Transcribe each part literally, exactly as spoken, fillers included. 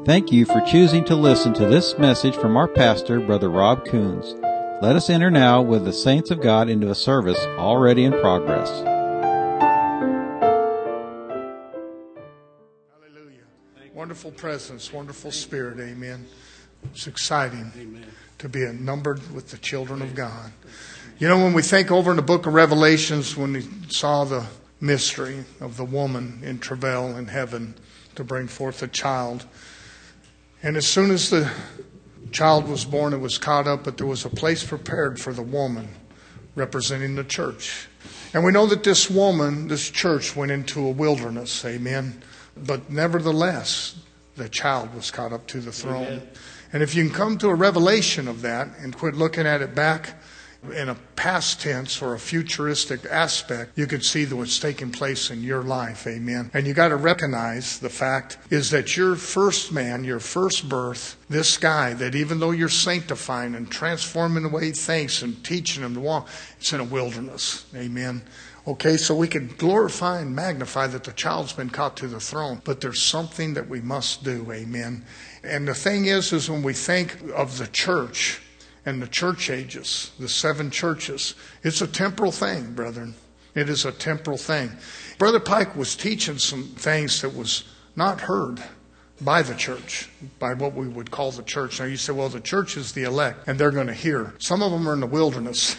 Thank you for choosing to listen to this message from our pastor, Brother Rob Coons. Let us enter now with the saints of God into a service already in progress. Hallelujah. Wonderful presence, wonderful spirit, amen. It's exciting amen. To be numbered with the children of God. You know, when we think over in the book of Revelations, when we saw the mystery of the woman in travail in heaven to bring forth a child, and as soon as the child was born, it was caught up, but there was a place prepared for the woman representing the church. And we know that this woman, this church, went into a wilderness, amen. But nevertheless, the child was caught up to the throne. Amen. And if you can come to a revelation of that and quit looking at it back in a past tense or a futuristic aspect, you can see that what's taking place in your life, amen. And you got to recognize the fact is that your first man, your first birth, this guy that even though you're sanctifying and transforming the way he thinks and teaching him to walk, it's in a wilderness, amen. Okay, so we can glorify and magnify that the child's been caught to the throne, but there's something that we must do, amen. And the thing is, is when we think of the church and the church ages, the seven churches, it's a temporal thing, brethren. It is a temporal thing. Brother Pike was teaching some things that was not heard by the church, by what we would call the church. Now you say, well, the church is the elect, and they're going to hear. Some of them are in the wilderness.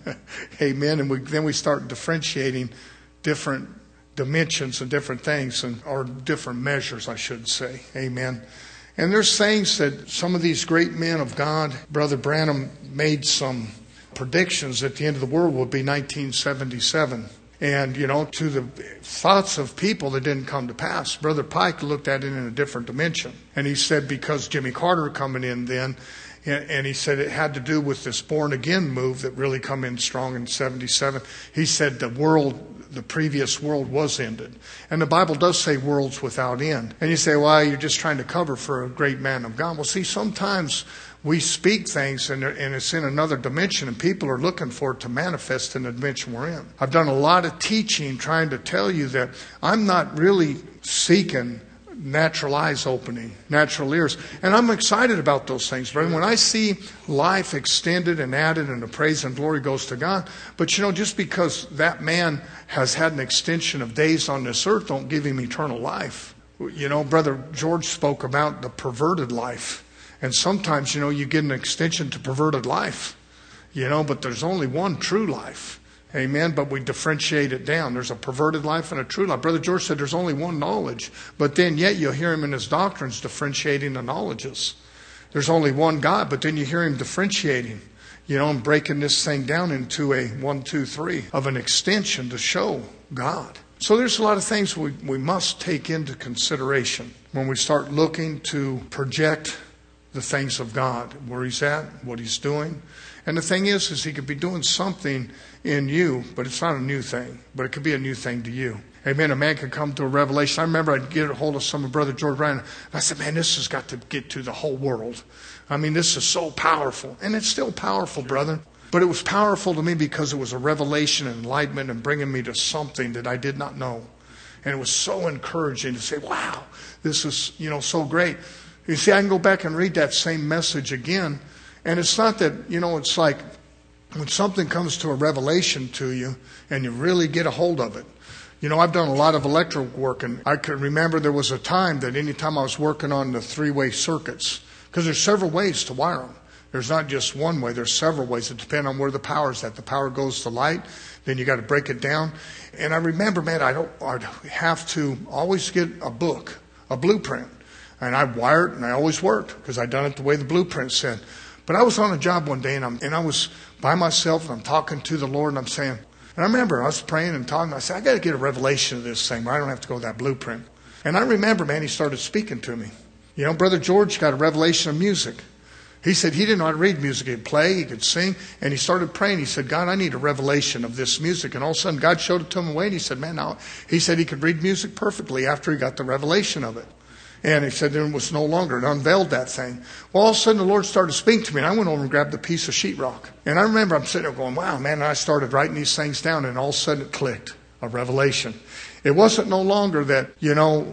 Amen. And we, then we start differentiating different dimensions and different things, and or different measures, I should say. Amen. And there's things that some of these great men of God, Brother Branham made some predictions that the end of the world would be nineteen seventy-seven. And, you know, to the thoughts of people that didn't come to pass. Brother Pike looked at it in a different dimension. And he said because Jimmy Carter coming in then, and he said it had to do with this born again move that really come in strong in seventy-seven. He said the world, the previous world was ended. And the Bible does say worlds without end. And you say, well, you're just trying to cover for a great man of God. Well, see, sometimes we speak things and it's in another dimension and people are looking for it to manifest in the dimension we're in. I've done a lot of teaching trying to tell you that I'm not really seeking natural eyes opening, natural ears. And I'm excited about those things. But when I see life extended and added and the praise and glory goes to God. But you know, just because that man has had an extension of days on this earth don't give him eternal life. You know, Brother George spoke about the perverted life. And sometimes, you know, you get an extension to perverted life, you know, but there's only one true life. Amen. But we differentiate it down. There's a perverted life and a true life. Brother George said there's only one knowledge, but then yet you'll hear him in his doctrines differentiating the knowledges. There's only one God, but then you hear him differentiating, you know, and breaking this thing down into a one, two, three of an extension to show God. So there's a lot of things we, we must take into consideration when we start looking to project the things of God, where he's at, what he's doing. And the thing is, is he could be doing something in you, but it's not a new thing, but it could be a new thing to you. Amen. A man could come to a revelation. I remember I'd get a hold of some of Brother George Ryan. And I said, man, this has got to get to the whole world. I mean, this is so powerful. And it's still powerful, brother. But it was powerful to me because it was a revelation and enlightenment and bringing me to something that I did not know. And it was so encouraging to say, wow, this is, you know, so great. You see, I can go back and read that same message again. And it's not that, you know, it's like when something comes to a revelation to you and you really get a hold of it. You know, I've done a lot of electrical work, and I can remember there was a time that any time I was working on the three-way circuits, because there's several ways to wire them. There's not just one way. There's several ways. It depends on where the power's at. The power goes to light. Then you got to break it down. And I remember, man, I don't, I'd have to always get a book, a blueprint. And I wired, and I always worked because I'd done it the way the blueprint said. But I was on a job one day, and, I'm, and I was by myself, and I'm talking to the Lord, and I'm saying, and I remember I was praying and talking. I said, I got to get a revelation of this thing where I don't have to go to that blueprint. And I remember, man, he started speaking to me. You know, Brother George got a revelation of music. He said he didn't know how to read music. He could play, he could sing, and he started praying. He said, God, I need a revelation of this music. And all of a sudden, God showed it to him away, and he said, man, now, he said he could read music perfectly after he got the revelation of it. And he said there was no longer, it unveiled that thing. Well, all of a sudden the Lord started speaking to me, and I went over and grabbed a piece of sheetrock. And I remember I'm sitting there going, wow, man, and I started writing these things down, and all of a sudden it clicked, a revelation. It wasn't no longer that, you know,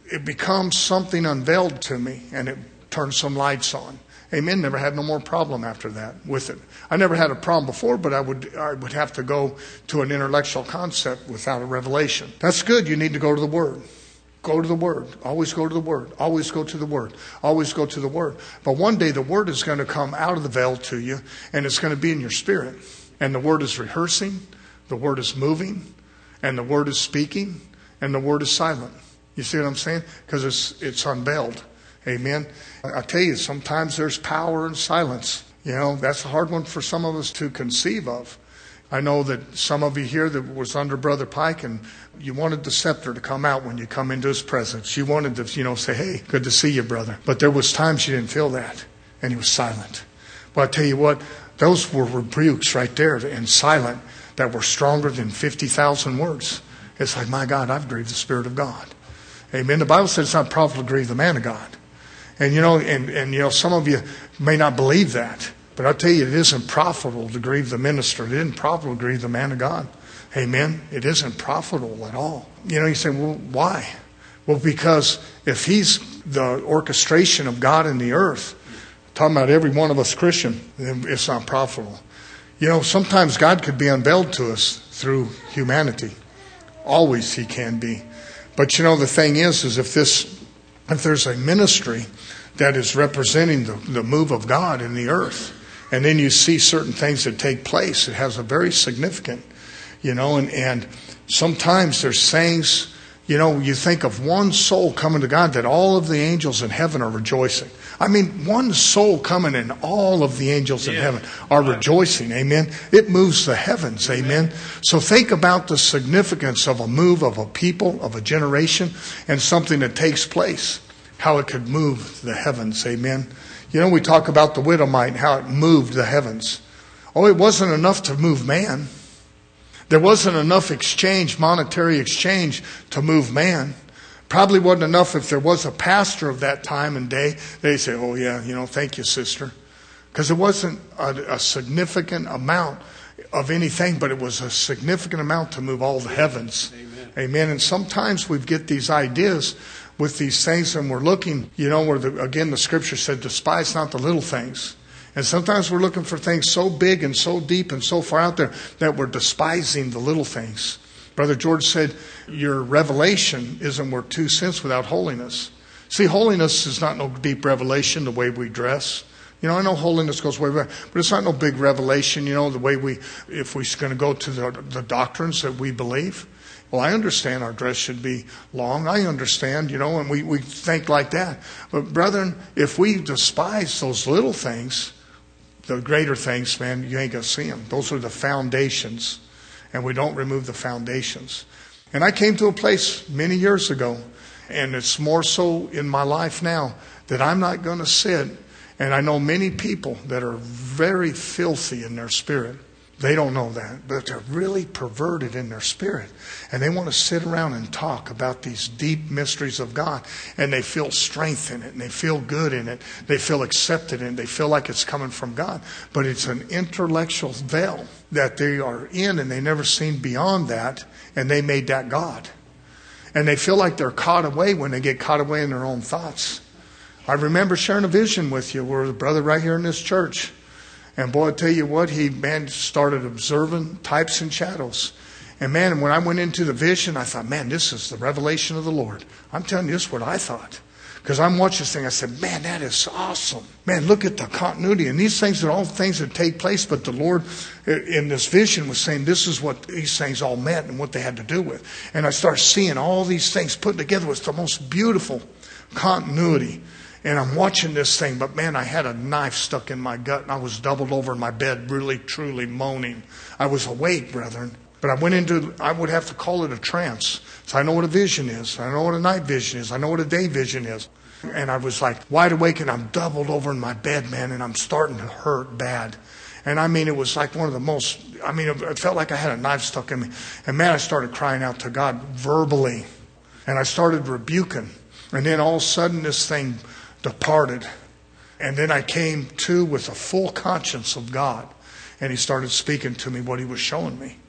it becomes something unveiled to me, and it turns some lights on. Amen. Never had no more problem after that with it. I never had a problem before, but I would I would have to go to an intellectual concept without a revelation. That's good. You need to go to the Word. Go to the Word. Always go to the Word. Always go to the Word. Always go to the Word. But one day the Word is going to come out of the veil to you, and it's going to be in your spirit. And the Word is rehearsing, the Word is moving, and the Word is speaking, and the Word is silent. You see what I'm saying? Because it's it's unveiled. Amen. I tell you, sometimes there's power in silence. You know, that's a hard one for some of us to conceive of. I know that some of you here that was under Brother Pike, and you wanted the scepter to come out when you come into his presence. You wanted to, you know, say, hey, good to see you, brother. But there was times you didn't feel that, and he was silent. But I tell you what, those were rebukes right there and silent that were stronger than fifty thousand words. It's like, my God, I've grieved the Spirit of God. Amen. The Bible says it's not profitable to grieve the man of God. And, you know, and, and, you know, some of you may not believe that. But I'll tell you, it isn't profitable to grieve the minister. It isn't profitable to grieve the man of God. Amen. It isn't profitable at all. You know, you say, well, why? Well, because if he's the orchestration of God in the earth, talking about every one of us Christian, then it's not profitable. You know, sometimes God could be unveiled to us through humanity. Always he can be. But, you know, the thing is, is if this, if there's a ministry that is representing the, the move of God in the earth, and then you see certain things that take place, it has a very significant, you know, and, and sometimes there's sayings, you know, you think of one soul coming to God that all of the angels in heaven are rejoicing. I mean, one soul coming and all of the angels in yeah. heaven are rejoicing. Amen. It moves the heavens. Amen. Amen. So think about the significance of a move of a people, of a generation, and something that takes place. How it could move the heavens. Amen. You know, we talk about the widow mite, how it moved the heavens. Oh, it wasn't enough to move man. There wasn't enough exchange, monetary exchange, to move man. Probably wasn't enough if there was a pastor of that time and day. They say, oh yeah, you know, thank you, sister. Because it wasn't a, a significant amount of anything, but it was a significant amount to move all the heavens. Amen. Amen. And sometimes we get these ideas with these things, and we're looking, you know, where the, again the scripture said, despise not the little things. And sometimes we're looking for things so big and so deep and so far out there that we're despising the little things. Brother George said, your revelation isn't worth two cents without holiness. See, holiness is not no deep revelation the way we dress. You know, I know holiness goes way back, but it's not no big revelation, you know, the way we, if we're going to go to the, the doctrines that we believe. Well, I understand our dress should be long. I understand, you know, and we, we think like that. But brethren, if we despise those little things, the greater things, man, you ain't going to see them. Those are the foundations, and we don't remove the foundations. And I came to a place many years ago, and it's more so in my life now, that I'm not going to sit, and I know many people that are very filthy in their spirit. They don't know that, but they're really perverted in their spirit. And they want to sit around and talk about these deep mysteries of God. And they feel strength in it, and they feel good in it. They feel accepted in it. They feel like it's coming from God. But it's an intellectual veil that they are in, and they never seen beyond that. And they made that God. And they feel like they're caught away when they get caught away in their own thoughts. I remember sharing a vision with you where a brother right here in this church, and boy, I tell you what, he, man, started observing types and shadows. And man, when I went into the vision, I thought, man, this is the revelation of the Lord. I'm telling you, this is what I thought. Because I'm watching this thing, I said, man, that is awesome. Man, look at the continuity. And these things are all things that take place, but the Lord in this vision was saying this is what these things all meant and what they had to do with. And I started seeing all these things put together with the most beautiful continuity. And I'm watching this thing, but man, I had a knife stuck in my gut, and I was doubled over in my bed, really, truly moaning. I was awake, brethren. But I went into, I would have to call it a trance. So I know what a vision is. I know what a night vision is. I know what a day vision is. And I was like wide awake, and I'm doubled over in my bed, man, and I'm starting to hurt bad. And I mean, it was like one of the most, I mean, it felt like I had a knife stuck in me. And man, I started crying out to God verbally. And I started rebuking. And then all of a sudden, this thing departed. And then I came to with a full conscience of God. And he started speaking to me what he was showing me.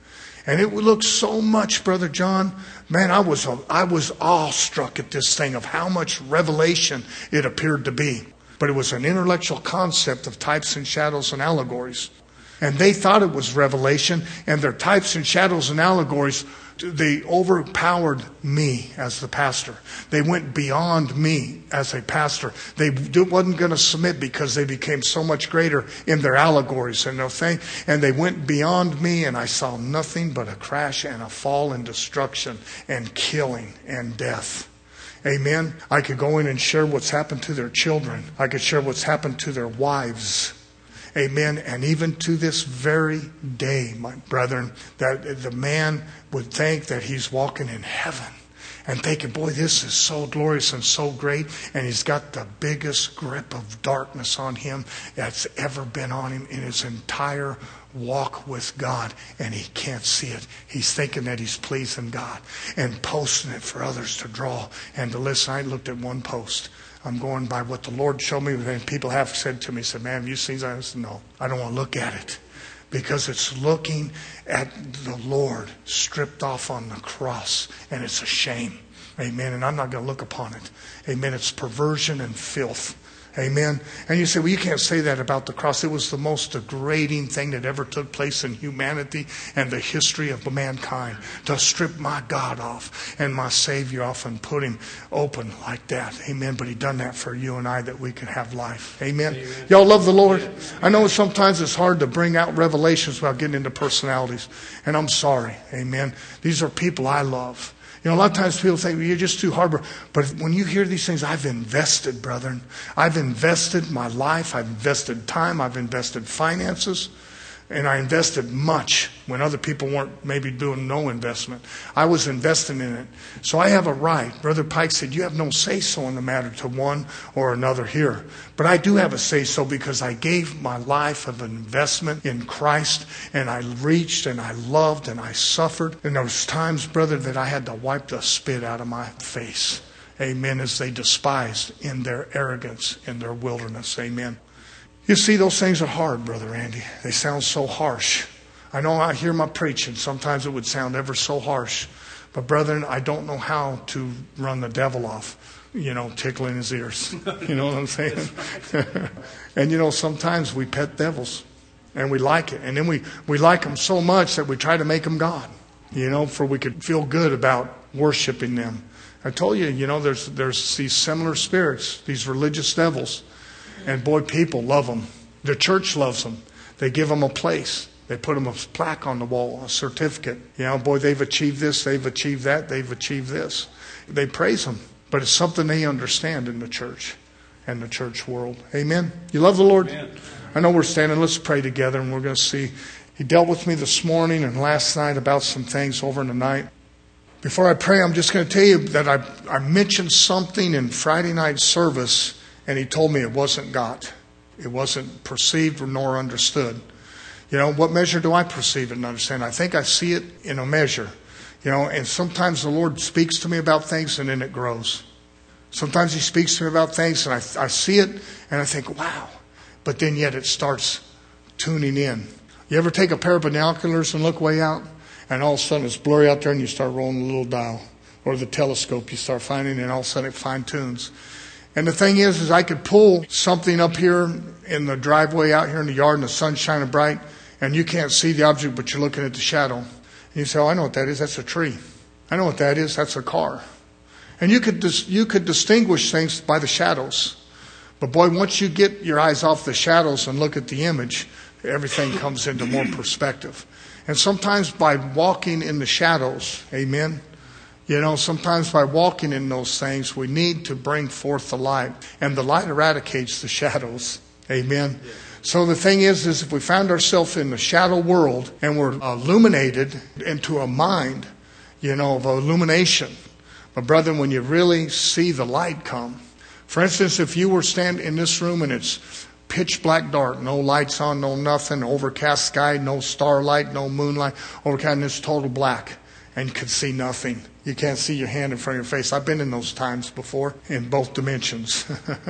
And it looked so much, Brother John. Man, I was I was awestruck at this thing of how much revelation it appeared to be. But it was an intellectual concept of types and shadows and allegories. And they thought it was revelation, and their types and shadows and allegories, they overpowered me as the pastor. They went beyond me as a pastor. They wasn't going to submit because they became so much greater in their allegories and their thing. And they went beyond me, and I saw nothing but a crash and a fall and destruction and killing and death. Amen. I could go in and share what's happened to their children. I could share what's happened to their wives. Amen. And even to this very day, my brethren, that the man would think that he's walking in heaven and thinking, boy, this is so glorious and so great. And he's got the biggest grip of darkness on him that's ever been on him in his entire walk with God. And he can't see it. He's thinking that he's pleasing God and posting it for others to draw and to listen. I looked at one post. I'm going by what the Lord showed me. And people have said to me, said, man, have you seen that? I said, no, I don't want to look at it. Because it's looking at the Lord stripped off on the cross. And it's a shame. Amen. And I'm not going to look upon it. Amen. It's perversion and filth. Amen. And you say, well, you can't say that about the cross. It was the most degrading thing that ever took place in humanity and the history of mankind. To strip my God off and my Savior off and put him open like that. Amen. But he done that for you and I that we can have life. Amen. Amen. Y'all love the Lord? Yeah. I know sometimes it's hard to bring out revelations without getting into personalities. And I'm sorry. Amen. These are people I love. You know, a lot of times people think, well, you're just too hard. But when you hear these things, I've invested, brethren. I've invested my life. I've invested time. I've invested finances. And I invested much when other people weren't maybe doing no investment. I was investing in it. So I have a right. Brother Pike said, you have no say-so in the matter to one or another here. But I do have a say-so because I gave my life of an investment in Christ. And I reached and I loved and I suffered. And there was times, brother, that I had to wipe the spit out of my face. Amen. As they despised in their arrogance, in their wilderness. Amen. You see, those things are hard, Brother Andy. They sound so harsh. I know I hear my preaching. Sometimes it would sound ever so harsh. But brethren, I don't know how to run the devil off, you know, tickling his ears. You know what I'm saying? And, you know, sometimes we pet devils and we like it. And then we, we like them so much that we try to make them God, you know, for we could feel good about worshiping them. I told you, you know, there's there's these similar spirits, these religious devils. And boy, people love them. The church loves them. They give them a place. They put them a plaque on the wall, a certificate. You know, boy, they've achieved this, they've achieved that, they've achieved this. They praise them. But it's something they understand in the church and the church world. Amen? You love the Lord? Amen. I know we're standing. Let's pray together and we're going to see. He dealt with me this morning and last night about some things over in the night. Before I pray, I'm just going to tell you that I, I mentioned something in Friday night service. And he told me it wasn't got. It wasn't perceived nor understood. You know, what measure do I perceive it and understand? I think I see it in a measure. You know, and sometimes the Lord speaks to me about things and then it grows. Sometimes he speaks to me about things and I, I see it and I think, wow. But then yet it starts tuning in. You ever take a pair of binoculars and look way out? And all of a sudden it's blurry out there and you start rolling a little dial. Or the telescope you start finding and all of a sudden it fine tunes. And the thing is, is I could pull something up here in the driveway out here in the yard and the sun's shining bright and you can't see the object, but you're looking at the shadow. And you say, oh, I know what that is. That's a tree. I know what that is. That's a car. And you could dis- you could distinguish things by the shadows. But boy, once you get your eyes off the shadows and look at the image, everything comes into more perspective. And sometimes by walking in the shadows, amen, you know, sometimes by walking in those things, we need to bring forth the light. And the light eradicates the shadows. Amen. Yeah. So the thing is, is if we found ourselves in the shadow world and we're illuminated into a mind, you know, of illumination. But brethren, when you really see the light come. For instance, if you were standing in this room and it's pitch black dark, no lights on, no nothing, overcast sky, no starlight, no moonlight, overcast, and it's total black. And you can see nothing. You can't see your hand in front of your face. I've been in those times before in both dimensions.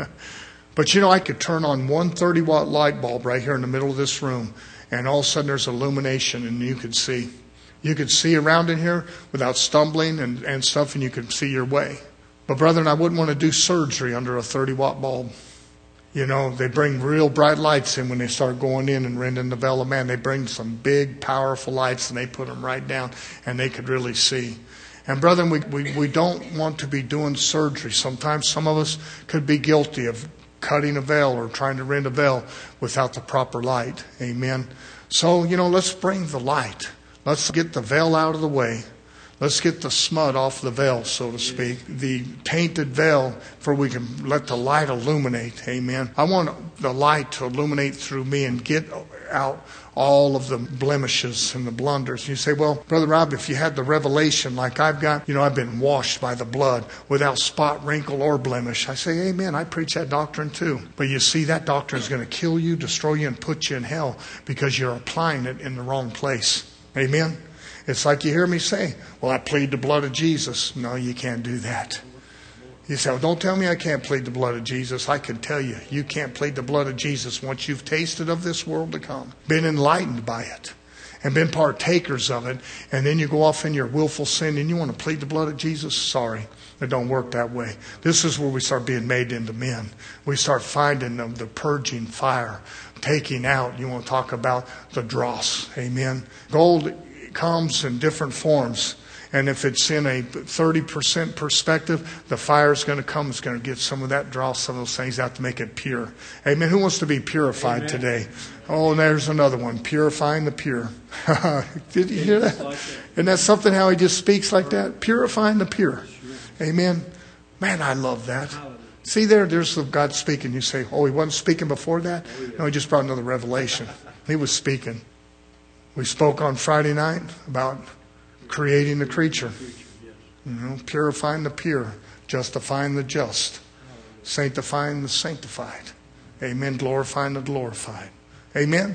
But you know, I could turn on one thirty watt light bulb right here in the middle of this room. And all of a sudden there's illumination and you could see. You could see around in here without stumbling and, and stuff, and you could see your way. But brethren, I wouldn't want to do surgery under a thirty watt bulb. You know, they bring real bright lights in when they start going in and rending the veil of man. They bring some big, powerful lights and they put them right down and they could really see. And brethren, we, we, we don't want to be doing surgery. Sometimes some of us could be guilty of cutting a veil or trying to rend a veil without the proper light. Amen. So, you know, let's bring the light. Let's get the veil out of the way. Let's get the smut off the veil, so to speak. The tainted veil, for we can let the light illuminate. Amen. I want the light to illuminate through me and get out all of the blemishes and the blunders. You say, well, Brother Rob, if you had the revelation like I've got, you know, I've been washed by the blood without spot, wrinkle, or blemish. I say, amen. I preach that doctrine too. But you see, that doctrine is going to kill you, destroy you, and put you in hell because you're applying it in the wrong place. Amen. It's like you hear me say, well, I plead the blood of Jesus. No, you can't do that. You say, well, don't tell me I can't plead the blood of Jesus. I can tell you, you can't plead the blood of Jesus once you've tasted of this world to come, been enlightened by it, and been partakers of it, and then you go off in your willful sin and you want to plead the blood of Jesus? Sorry, it don't work that way. This is where we start being made into men. We start finding the, the purging fire, taking out. You want to talk about the dross. Amen. Gold comes in different forms. And if it's in a thirty percent perspective, the fire is going to come. It's going to get some of that, draw some of those things out to make it pure. Amen. Who wants to be purified Amen. Today? Oh, and there's another one. Purifying the pure. Did you hear that? Isn't that something how he just speaks like that? Purifying the pure. Amen. Man, I love that. See there, there's God speaking. You say, oh, he wasn't speaking before that? No, he just brought another revelation. He was speaking. We spoke on Friday night about creating the creature. You know, purifying the pure, justifying the just, sanctifying the sanctified. Amen. Glorifying the glorified. Amen.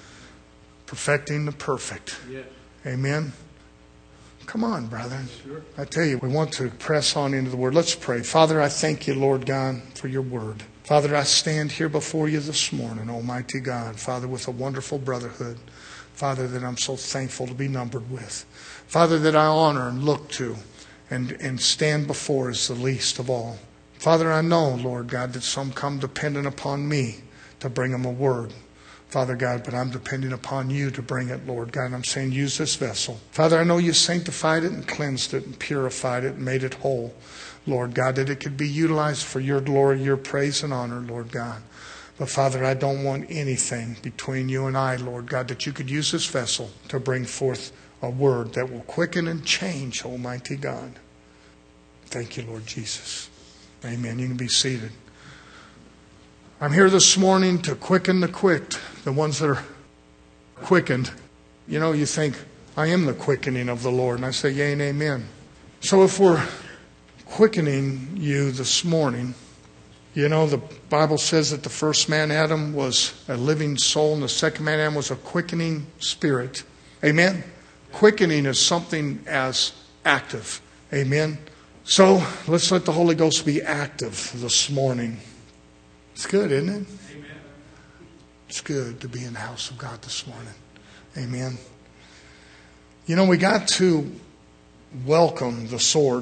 Perfecting the perfect. Amen. Come on, brethren. I tell you, we want to press on into the Word. Let's pray. Father, I thank you, Lord God, for your Word. Father, I stand here before you this morning, Almighty God, Father, with a wonderful brotherhood. Father, that I'm so thankful to be numbered with. Father, that I honor and look to and, and stand before as the least of all. Father, I know, Lord God, that some come dependent upon me to bring them a word. Father God, but I'm depending upon you to bring it, Lord God. And I'm saying use this vessel. Father, I know you sanctified it and cleansed it and purified it and made it whole, Lord God, that it could be utilized for your glory, your praise and honor, Lord God. But Father, I don't want anything between you and I, Lord God, that you could use this vessel to bring forth a word that will quicken and change, Almighty God. Thank you, Lord Jesus. Amen. You can be seated. I'm here this morning to quicken the quicked, the ones that are quickened. You know, you think, I am the quickening of the Lord. And I say, yea and amen. So if we're quickening you this morning, you know, the Bible says that the first man, Adam, was a living soul, and the second man, Adam, was a quickening spirit. Amen? Quickening is something as active. Amen? So, let's let the Holy Ghost be active this morning. It's good, isn't it? Amen. It's good to be in the house of God this morning. Amen. You know, we got to welcome the sword.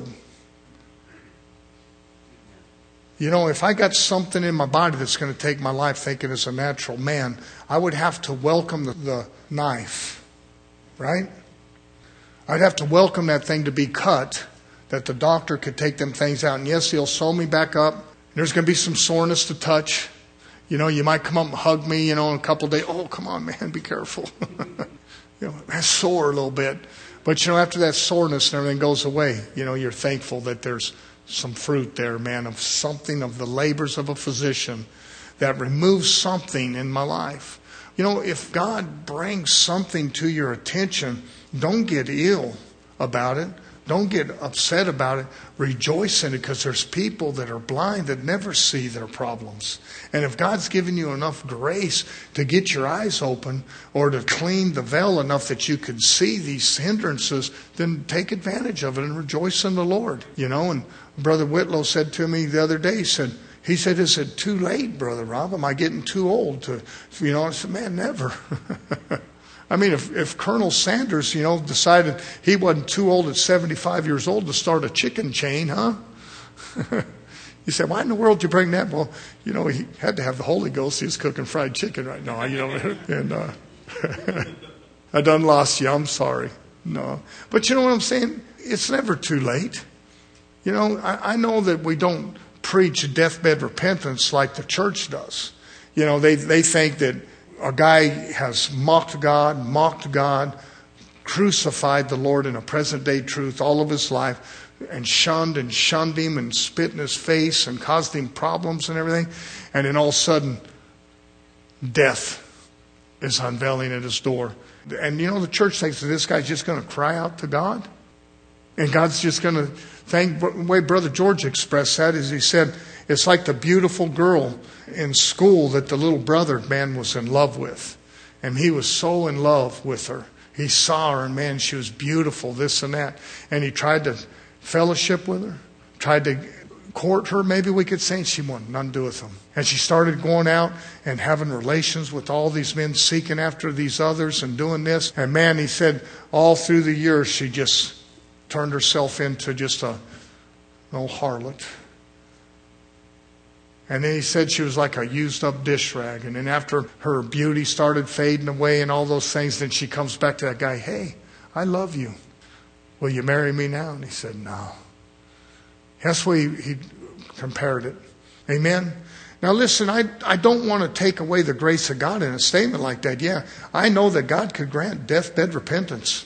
You know, if I got something in my body that's going to take my life thinking it's a natural man, I would have to welcome the, the knife, right? I'd have to welcome that thing to be cut, that the doctor could take them things out. And yes, he'll sew me back up. There's going to be some soreness to touch. You know, you might come up and hug me, you know, in a couple of days. Oh, come on, man, be careful. You know, that's sore a little bit. But, you know, after that soreness and everything goes away, you know, you're thankful that there's some fruit there, man, of something of the labors of a physician that removes something in my life. You know, if God brings something to your attention, don't get ill about it. Don't get upset about it. Rejoice in it, because there's people that are blind that never see their problems. And if God's given you enough grace to get your eyes open or to clean the veil enough that you can see these hindrances, then take advantage of it and rejoice in the Lord. You know, and Brother Whitlow said to me the other day, he said, he said, is it too late, Brother Rob? Am I getting too old to, you know? I said, man, never. I mean, if, if Colonel Sanders, you know, decided he wasn't too old at seventy-five years old to start a chicken chain, huh? You say, why in the world did you bring that? Well, you know, he had to have the Holy Ghost. He was cooking fried chicken right now, you know. And uh, I done lost you. I'm sorry. No. But you know what I'm saying? It's never too late. You know, I, I know that we don't preach deathbed repentance like the church does. You know, they, they think that a guy has mocked God, mocked God, crucified the Lord in a present day truth all of his life, and shunned and shunned him and spit in his face and caused him problems and everything. And then all of a sudden, death is unveiling at his door. And you know, the church thinks that this guy's just going to cry out to God. And God's just going to thank. The way Brother George expressed that is he said, it's like the beautiful girl in school that the little brother, man, was in love with. And he was so in love with her. He saw her and, man, she was beautiful, this and that. And he tried to fellowship with her, tried to court her, maybe we could say, and she wanted nothing to do with him. And she started going out and having relations with all these men, seeking after these others and doing this. And man, he said, all through the years, she just turned herself into just a, an old harlot. And then he said she was like a used up dish rag. And then after her beauty started fading away and all those things, then she comes back to that guy, hey, I love you. Will you marry me now? And he said, no. That's the way he, he compared it. Amen? Now listen, I, I don't want to take away the grace of God in a statement like that. Yeah, I know that God could grant deathbed repentance.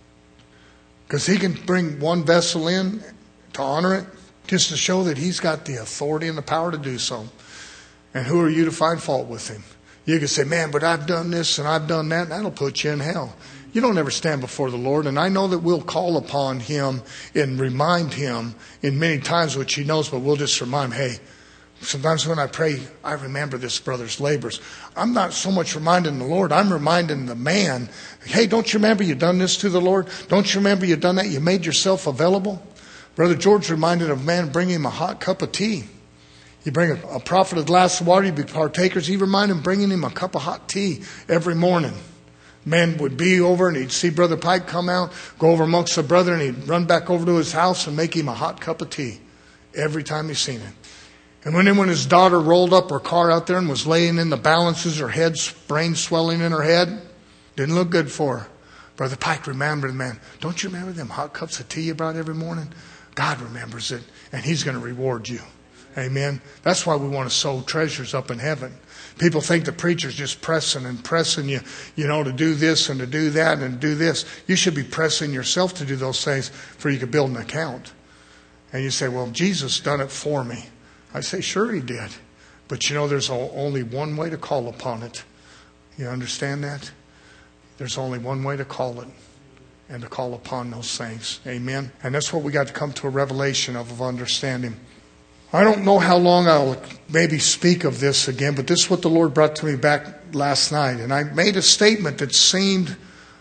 Because he can bring one vessel in to honor it, just to show that he's got the authority and the power to do so. And who are you to find fault with him? You can say, man, but I've done this and I've done that. And that'll put you in hell. You don't ever stand before the Lord. And I know that we'll call upon him and remind him in many times, which he knows, but we'll just remind him, hey, sometimes when I pray, I remember this brother's labors. I'm not so much reminding the Lord. I'm reminding the man, hey, don't you remember you done this to the Lord? Don't you remember you done that? You made yourself available? Brother George reminded a man, bring him a hot cup of tea. You bring a, a prophet a glass of water, you be partakers. He reminded him bringing him a cup of hot tea every morning. Man would be over and he'd see Brother Pike come out, go over amongst the brother, and he'd run back over to his house and make him a hot cup of tea every time he seen it. And when, when his daughter rolled up her car out there and was laying in the balances, her head, brain swelling in her head, didn't look good for her. Brother Pike remembered, man, don't you remember them hot cups of tea you brought every morning? God remembers it, and he's going to reward you. Amen. That's why we want to sow treasures up in heaven. People think the preacher's just pressing and pressing you, you know, to do this and to do that and do this. You should be pressing yourself to do those things for you to build an account. And you say, well, Jesus done it for me. I say, sure he did. But you know, there's only one way to call upon it. You understand that? There's only one way to call it. And to call upon those things. Amen. And that's what we got to come to a revelation of, of understanding. I don't know how long I'll maybe speak of this again, but this is what the Lord brought to me back last night. And I made a statement that seemed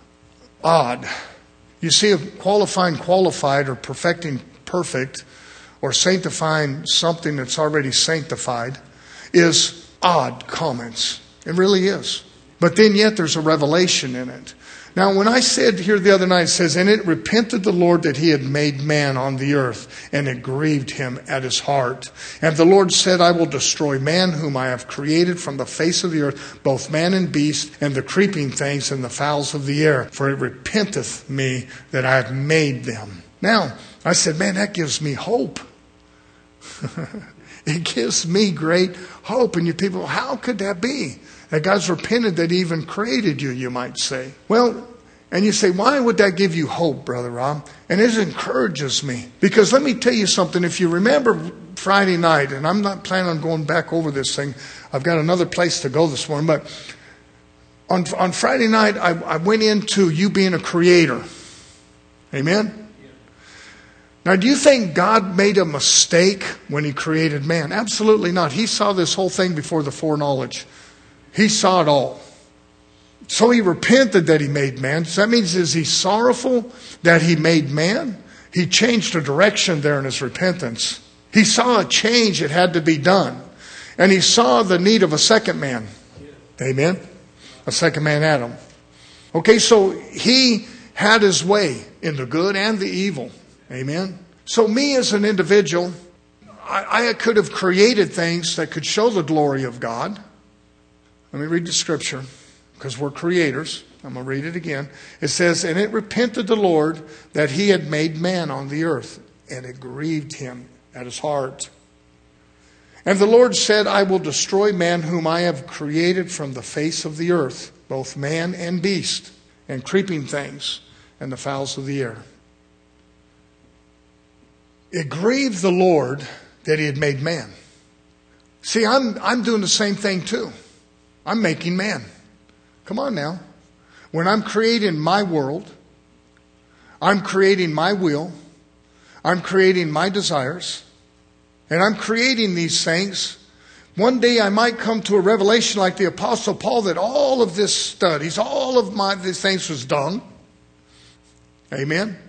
odd. You see, qualifying qualified or perfecting perfect or sanctifying something that's already sanctified is odd comments. It really is. But then yet there's a revelation in it. Now, when I said here the other night, it says, and it repented the Lord that he had made man on the earth, and it grieved him at his heart. And the Lord said, I will destroy man whom I have created from the face of the earth, both man and beast, and the creeping things and the fowls of the air. For it repenteth me that I have made them. Now, I said, man, that gives me hope. It gives me great hope. And you people, how could that be? That God's repented that he even created you, you might say. Well, and you say, why would that give you hope, Brother Rob? And it encourages me. Because let me tell you something. If you remember Friday night, and I'm not planning on going back over this thing. I've got another place to go this morning. But on, on Friday night, I, I went into you being a creator. Amen? Now, do you think God made a mistake when he created man? Absolutely not. He saw this whole thing before the foreknowledge. He saw it all. So he repented that he made man. So that means, is he sorrowful that he made man? He changed the direction there in his repentance. He saw a change that had to be done. And he saw the need of a second man. Amen? A second man, Adam. Okay, so he had his way in the good and the evil. Amen. So me as an individual, I, I could have created things that could show the glory of God. Let me read the scripture, because we're creators. I'm going to read it again. It says, and it repented the Lord that he had made man on the earth, and it grieved him at his heart. And the Lord said, I will destroy man whom I have created from the face of the earth, both man and beast, and creeping things, and the fowls of the air. It grieved the Lord that he had made man. See, I'm I'm doing the same thing too. I'm making man. Come on now. When I'm creating my world, I'm creating my will, I'm creating my desires, and I'm creating these things. One day I might come to a revelation like the Apostle Paul that all of this studies, all of my these things was dung. Amen.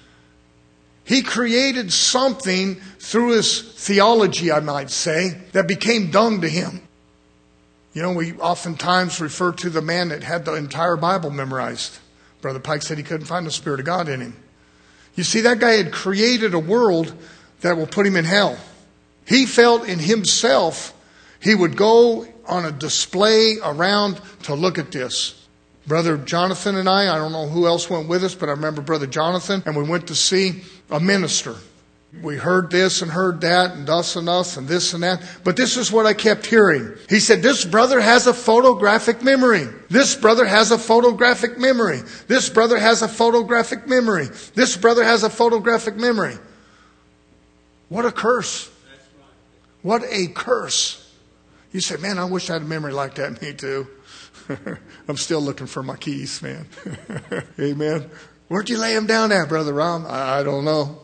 He created something through his theology, I might say, that became dung to him. You know, we oftentimes refer to the man that had the entire Bible memorized. Brother Pike said he couldn't find the Spirit of God in him. You see, that guy had created a world that will put him in hell. He felt in himself he would go on a display around to look at this. Brother Jonathan and I, I don't know who else went with us, but I remember Brother Jonathan, and we went to see a minister. We heard this and heard that and thus and thus and this and that. But this is what I kept hearing. He said, this brother has a photographic memory. This brother has a photographic memory. This brother has a photographic memory. This brother has a photographic memory. What a curse. What a curse. You say, man, I wish I had a memory like that. Me too. I'm still looking for my keys, man. Amen. Where'd you lay them down at, Brother Ron? I, I don't know.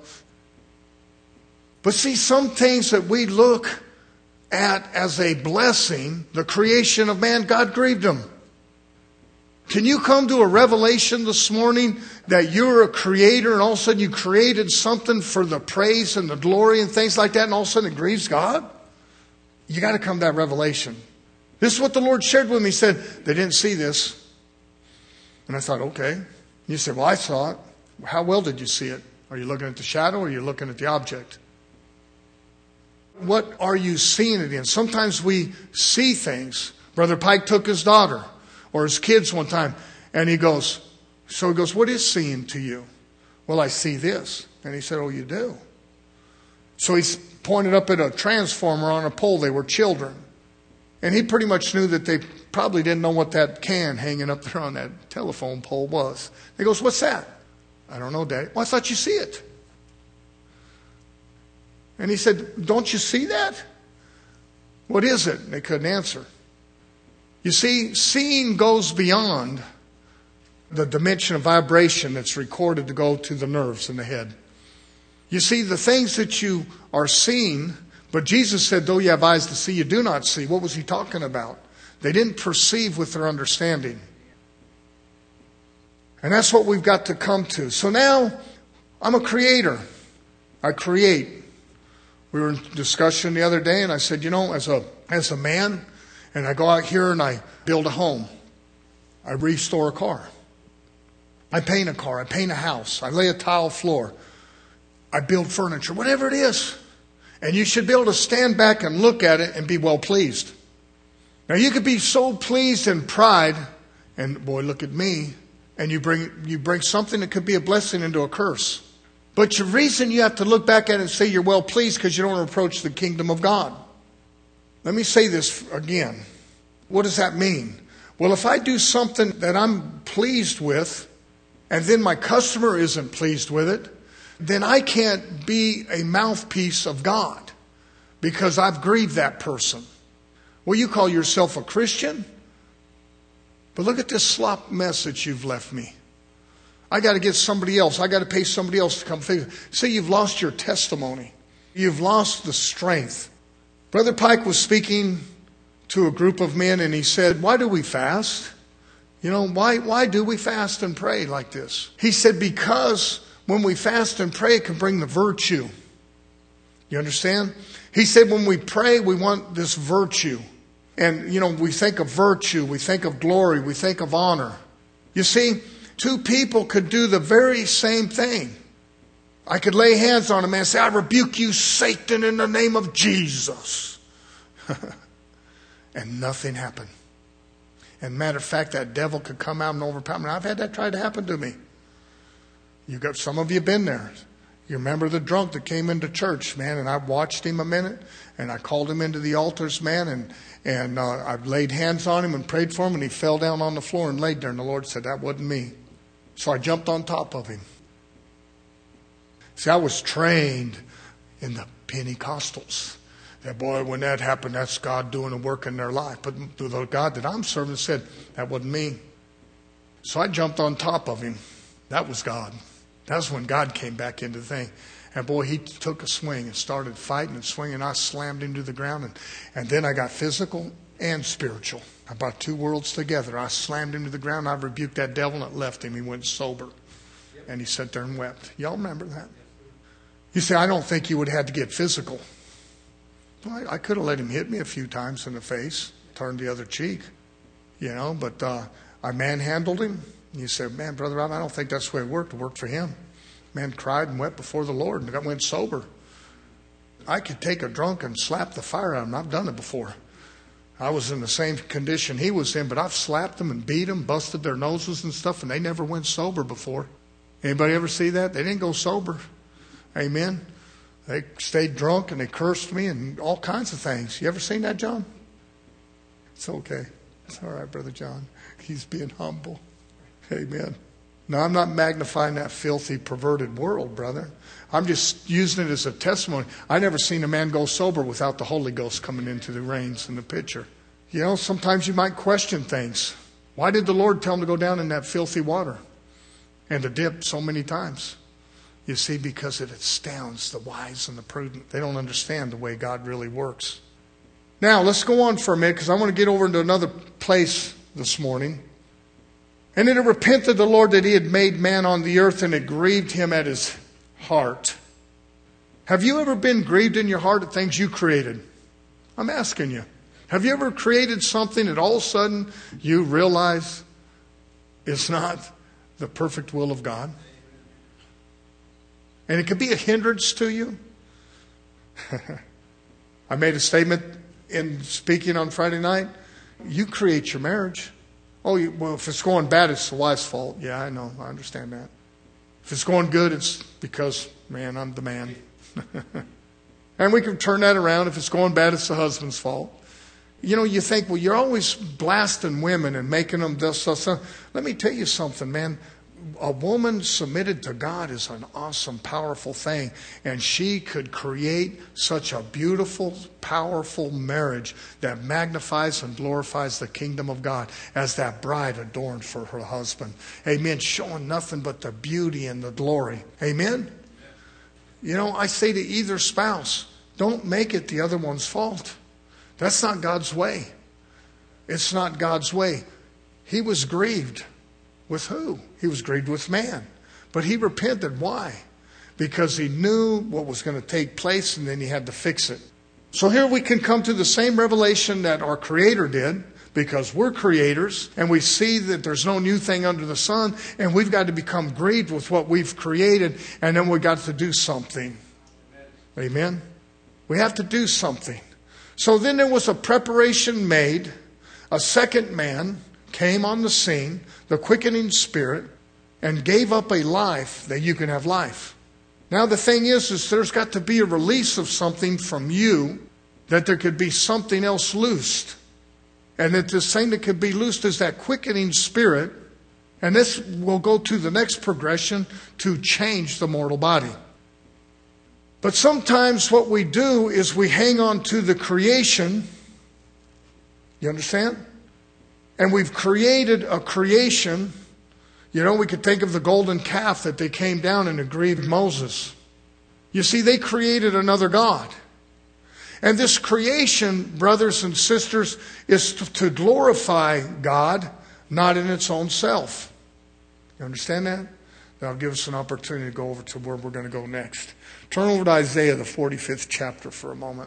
But see, some things that we look at as a blessing, the creation of man, God grieved them. Can you come to a revelation this morning that you're a creator and all of a sudden you created something for the praise and the glory and things like that and all of a sudden it grieves God? You got to come to that revelation. This is what the Lord shared with me. He said, they didn't see this. And I thought, okay. You said, well, I saw it. How well did you see it? Are you looking at the shadow or are you looking at the object? What are you seeing it in? Sometimes we see things. Brother Pike took his daughter or his kids one time and he goes, so he goes, what is seeing to you? Well, I see this. And he said, oh, you do? So he pointed up at a transformer on a pole. They were children. And he pretty much knew that they probably didn't know what that can hanging up there on that telephone pole was. He goes, what's that? I don't know, Daddy. Well, I thought you see it. And he said, don't you see that? What is it? And they couldn't answer. You see, seeing goes beyond the dimension of vibration that's recorded to go to the nerves in the head. You see, the things that you are seeing, but Jesus said, though you have eyes to see, you do not see. What was he talking about? They didn't perceive with their understanding. And that's what we've got to come to. So now, I'm a creator. I create. We were in discussion the other day, and I said, you know, as a as a man, and I go out here and I build a home. I restore a car. I paint a car. I paint a house. I lay a tile floor. I build furniture. Whatever it is. And you should be able to stand back and look at it and be well pleased. Now you could be so pleased in pride, and boy, look at me, and you bring you bring something that could be a blessing into a curse. But the reason you have to look back at it and say you're well pleased because you don't approach the kingdom of God. Let me say this again. What does that mean? Well, if I do something that I'm pleased with, and then my customer isn't pleased with it, then I can't be a mouthpiece of God because I've grieved that person. Well, you call yourself a Christian, but look at this slop mess that you've left me. I got to get somebody else. I got to pay somebody else to come fix it. See, you've lost your testimony. You've lost the strength. Brother Pike was speaking to a group of men and he said, why do we fast? You know, why, why do we fast and pray like this? He said, because when we fast and pray, it can bring the virtue. You understand? He said when we pray, we want this virtue. And, you know, we think of virtue, we think of glory, we think of honor. You see, two people could do the very same thing. I could lay hands on a man and say, I rebuke you, Satan, in the name of Jesus. And nothing happened. And matter of fact, that devil could come out and overpower me. I've had that try to happen to me. You got some of you been there. You remember the drunk that came into church, man, and I watched him a minute, and I called him into the altars, man, and and uh, I laid hands on him and prayed for him, and he fell down on the floor and laid there, and the Lord said, that wasn't me. So I jumped on top of him. See, I was trained in the Pentecostals. That boy, when that happened, that's God doing a work in their life. But the God that I'm serving said, that wasn't me. So I jumped on top of him. That was God. That's when God came back into the thing. And boy, he took a swing and started fighting and swinging. I slammed him to the ground. And, and then I got physical and spiritual. I brought two worlds together. I slammed him to the ground. I rebuked that devil and it left him. He went sober. And he sat there and wept. Y'all remember that? You say, I don't think you would have had to get physical. Well, I, I could have let him hit me a few times in the face, turned the other cheek, you know, but uh, I manhandled him. You said, man, Brother Rob, I don't think that's the way it worked. It worked for him. Man cried and wept before the Lord and went sober. I could take a drunk and slap the fire out of him. I've done it before. I was in the same condition he was in, but I've slapped them and beat them, busted their noses and stuff, and they never went sober before. Anybody ever see that? They didn't go sober. Amen. They stayed drunk and they cursed me and all kinds of things. You ever seen that, John? It's okay. It's all right, Brother John. He's being humble. Amen. Now, I'm not magnifying that filthy, perverted world, brother. I'm just using it as a testimony. I never seen a man go sober without the Holy Ghost coming into the reins in the picture. You know, sometimes you might question things. Why did the Lord tell him to go down in that filthy water and to dip so many times? You see, because it astounds the wise and the prudent. They don't understand the way God really works. Now, let's go on for a minute because I want to get over into another place this morning. And it repented the Lord that he had made man on the earth, and it grieved him at his heart. Have you ever been grieved in your heart at things you created? I'm asking you. Have you ever created something that all of a sudden you realize it's not the perfect will of God? And it could be a hindrance to you. I made a statement in speaking on Friday night. You create your marriage. Oh, well, if it's going bad, it's the wife's fault. Yeah, I know. I understand that. If it's going good, it's because, man, I'm the man. And we can turn that around. If it's going bad, it's the husband's fault. You know, you think, well, you're always blasting women and making them this, this, this. Let me tell you something, man. A woman submitted to God is an awesome, powerful thing. And she could create such a beautiful, powerful marriage that magnifies and glorifies the kingdom of God as that bride adorned for her husband. Amen. Showing nothing but the beauty and the glory. Amen. You know, I say to either spouse, don't make it the other one's fault. That's not God's way. It's not God's way. He was grieved. With who? He was grieved with man. But he repented. Why? Because he knew what was going to take place and then he had to fix it. So here we can come to the same revelation that our Creator did, because we're creators and we see that there's no new thing under the sun, and we've got to become grieved with what we've created, and then we've got to do something. Amen. Amen? We have to do something. So then there was a preparation made. A second man came on the scene, the quickening spirit, and gave up a life that you can have life. Now the thing is, is there's got to be a release of something from you, that there could be something else loosed. And that this thing that could be loosed is that quickening spirit. And this will go to the next progression to change the mortal body. But sometimes what we do is we hang on to the creation. You understand? And we've created a creation. You know, we could think of the golden calf that they came down and grieved Moses. You see, they created another God. And this creation, brothers and sisters, is to glorify God, not in its own self. You understand that? That'll give us an opportunity to go over to where we're going to go next. Turn over to Isaiah, the forty-fifth chapter, for a moment.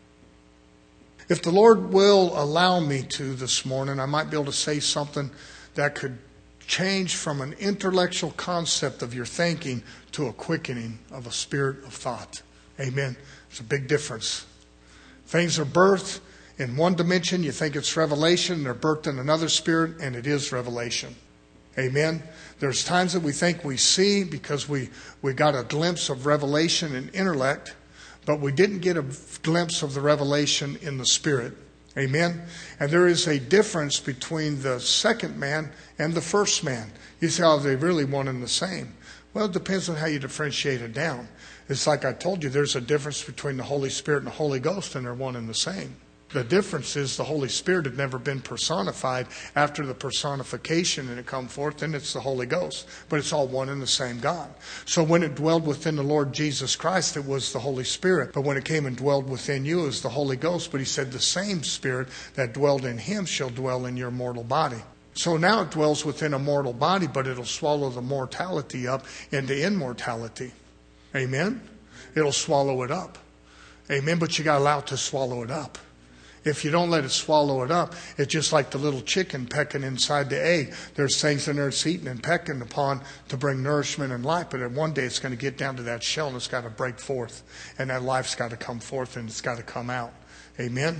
If the Lord will allow me to this morning, I might be able to say something that could change from an intellectual concept of your thinking to a quickening of a spirit of thought. Amen. There's a big difference. Things are birthed in one dimension. You think it's revelation. They're birthed in another spirit, and it is revelation. Amen. There's times that we think we see because we, we got a glimpse of revelation in intellect, but we didn't get a glimpse of the revelation in the spirit. Amen. And there is a difference between the second man and the first man. You say, oh, they really one and the same. Well, it depends on how you differentiate it down. It's like I told you, there's a difference between the Holy Spirit and the Holy Ghost, and they're one and the same. The difference is the Holy Spirit had never been personified. After the personification and it come forth, then it's the Holy Ghost. But it's all one and the same God. So when it dwelled within the Lord Jesus Christ, it was the Holy Spirit. But when it came and dwelled within you, it was the Holy Ghost. But he said the same Spirit that dwelled in him shall dwell in your mortal body. So now it dwells within a mortal body, but it'll swallow the mortality up into immortality. Amen? It'll swallow it up. Amen? But you got to allow it to swallow it up. If you don't let it swallow it up, it's just like the little chicken pecking inside the egg. There's things in there it's eating and pecking upon to bring nourishment and life. But one day it's going to get down to that shell and it's got to break forth. And that life's got to come forth and it's got to come out. Amen?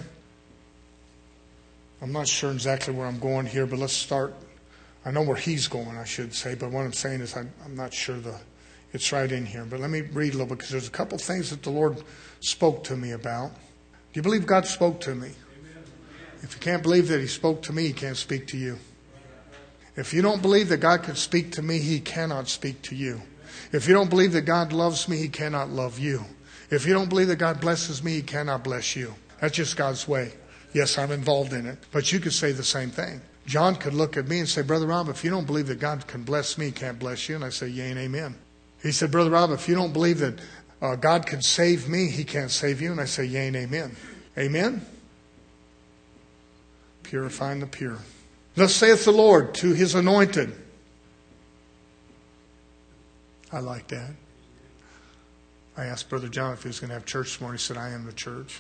I'm not sure exactly where I'm going here, but let's start. I know where he's going, I should say. But what I'm saying is I'm, I'm not sure the it's right in here. But let me read a little bit because there's a couple things that the Lord spoke to me about. Do you believe God spoke to me? If you can't believe that he spoke to me, he can't speak to you. If you don't believe that God could speak to me, he cannot speak to you. If you don't believe that God loves me, he cannot love you. If you don't believe that God blesses me, he cannot bless you. That's just God's way. Yes, I'm involved in it. But you could say the same thing. John could look at me and say, Brother Rob, if you don't believe that God can bless me, he can't bless you. And I say, yea and amen. He said, Brother Rob, if you don't believe that Uh, God can save me, he can't save you. And I say, yea and amen. Amen? Purifying the pure. Thus saith the Lord to his anointed. I like that. I asked Brother John if he was going to have church this morning. He said, I am the church.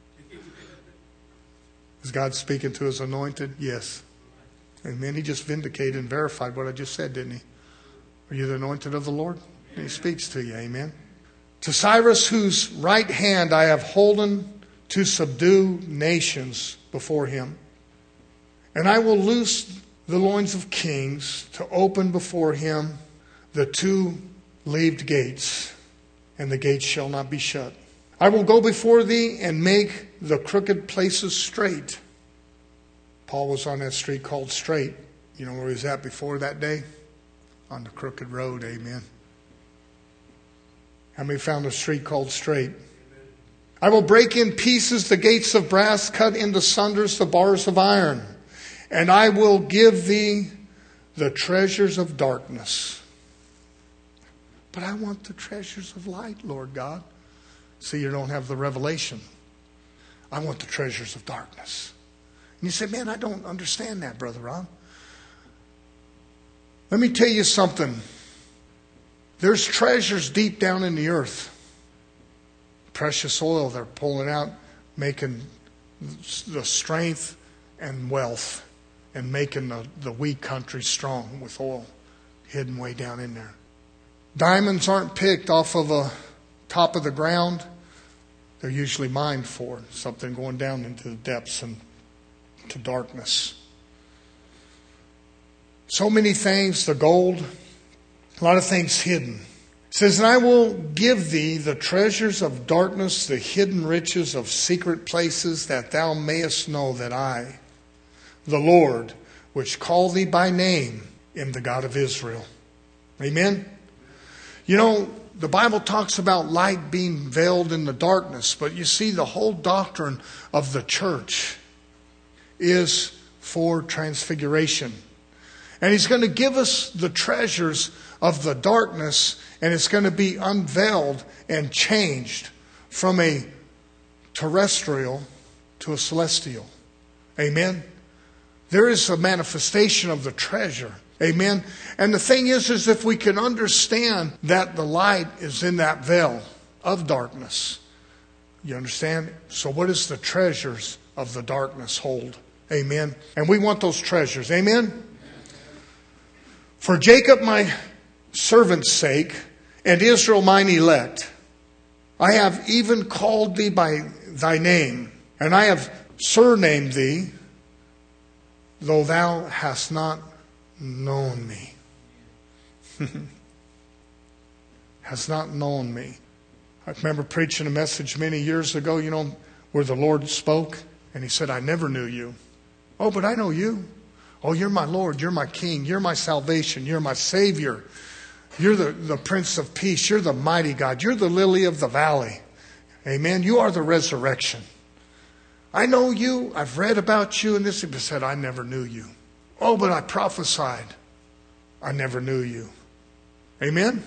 Is God speaking to his anointed? Yes. Amen. He just vindicated and verified what I just said, didn't he? Are you the anointed of the Lord? And he speaks to you. Amen. To Cyrus, whose right hand I have holden to subdue nations before him. And I will loose the loins of kings to open before him the two-leaved gates, and the gates shall not be shut. I will go before thee and make the crooked places straight. Paul was on that street called Straight. You know where he was at before that day? On the crooked road, amen. How many found a street called Straight? I will break in pieces the gates of brass, cut into sunders the bars of iron. And I will give thee the treasures of darkness. But I want the treasures of light, Lord God. See, you don't have the revelation. I want the treasures of darkness. And you say, man, I don't understand that, Brother Rob. Let me tell you something. There's treasures deep down in the earth. Precious oil they're pulling out, making the strength and wealth and making the, the weak country strong with oil hidden way down in there. Diamonds aren't picked off of a top of the ground. They're usually mined for something going down into the depths and to darkness. So many things, the gold, a lot of things hidden. It says, and I will give thee the treasures of darkness, the hidden riches of secret places, that thou mayest know that I, the Lord, which call thee by name, am the God of Israel. Amen? You know, the Bible talks about light being veiled in the darkness, but you see the whole doctrine of the church is for transfiguration. And he's going to give us the treasures of the darkness, and it's going to be unveiled and changed from a terrestrial to a celestial. Amen? There is a manifestation of the treasure. Amen? And the thing is, is if we can understand that the light is in that veil of darkness. You understand? So what does the treasures of the darkness hold? Amen? And we want those treasures. Amen? For Jacob my servant's sake, and Israel mine elect, I have even called thee by thy name, and I have surnamed thee, though thou hast not known me. Has not known me. I remember preaching a message many years ago, you know, where the Lord spoke, and He said, I never knew you. Oh, but I know you. Oh, you're my Lord, you're my King, you're my salvation, you're my Savior. You're the, the Prince of Peace, you're the mighty God, you're the lily of the valley. Amen. You are the resurrection. I know you, I've read about you, and this He said, I never knew you. Oh, but I prophesied. I never knew you. Amen.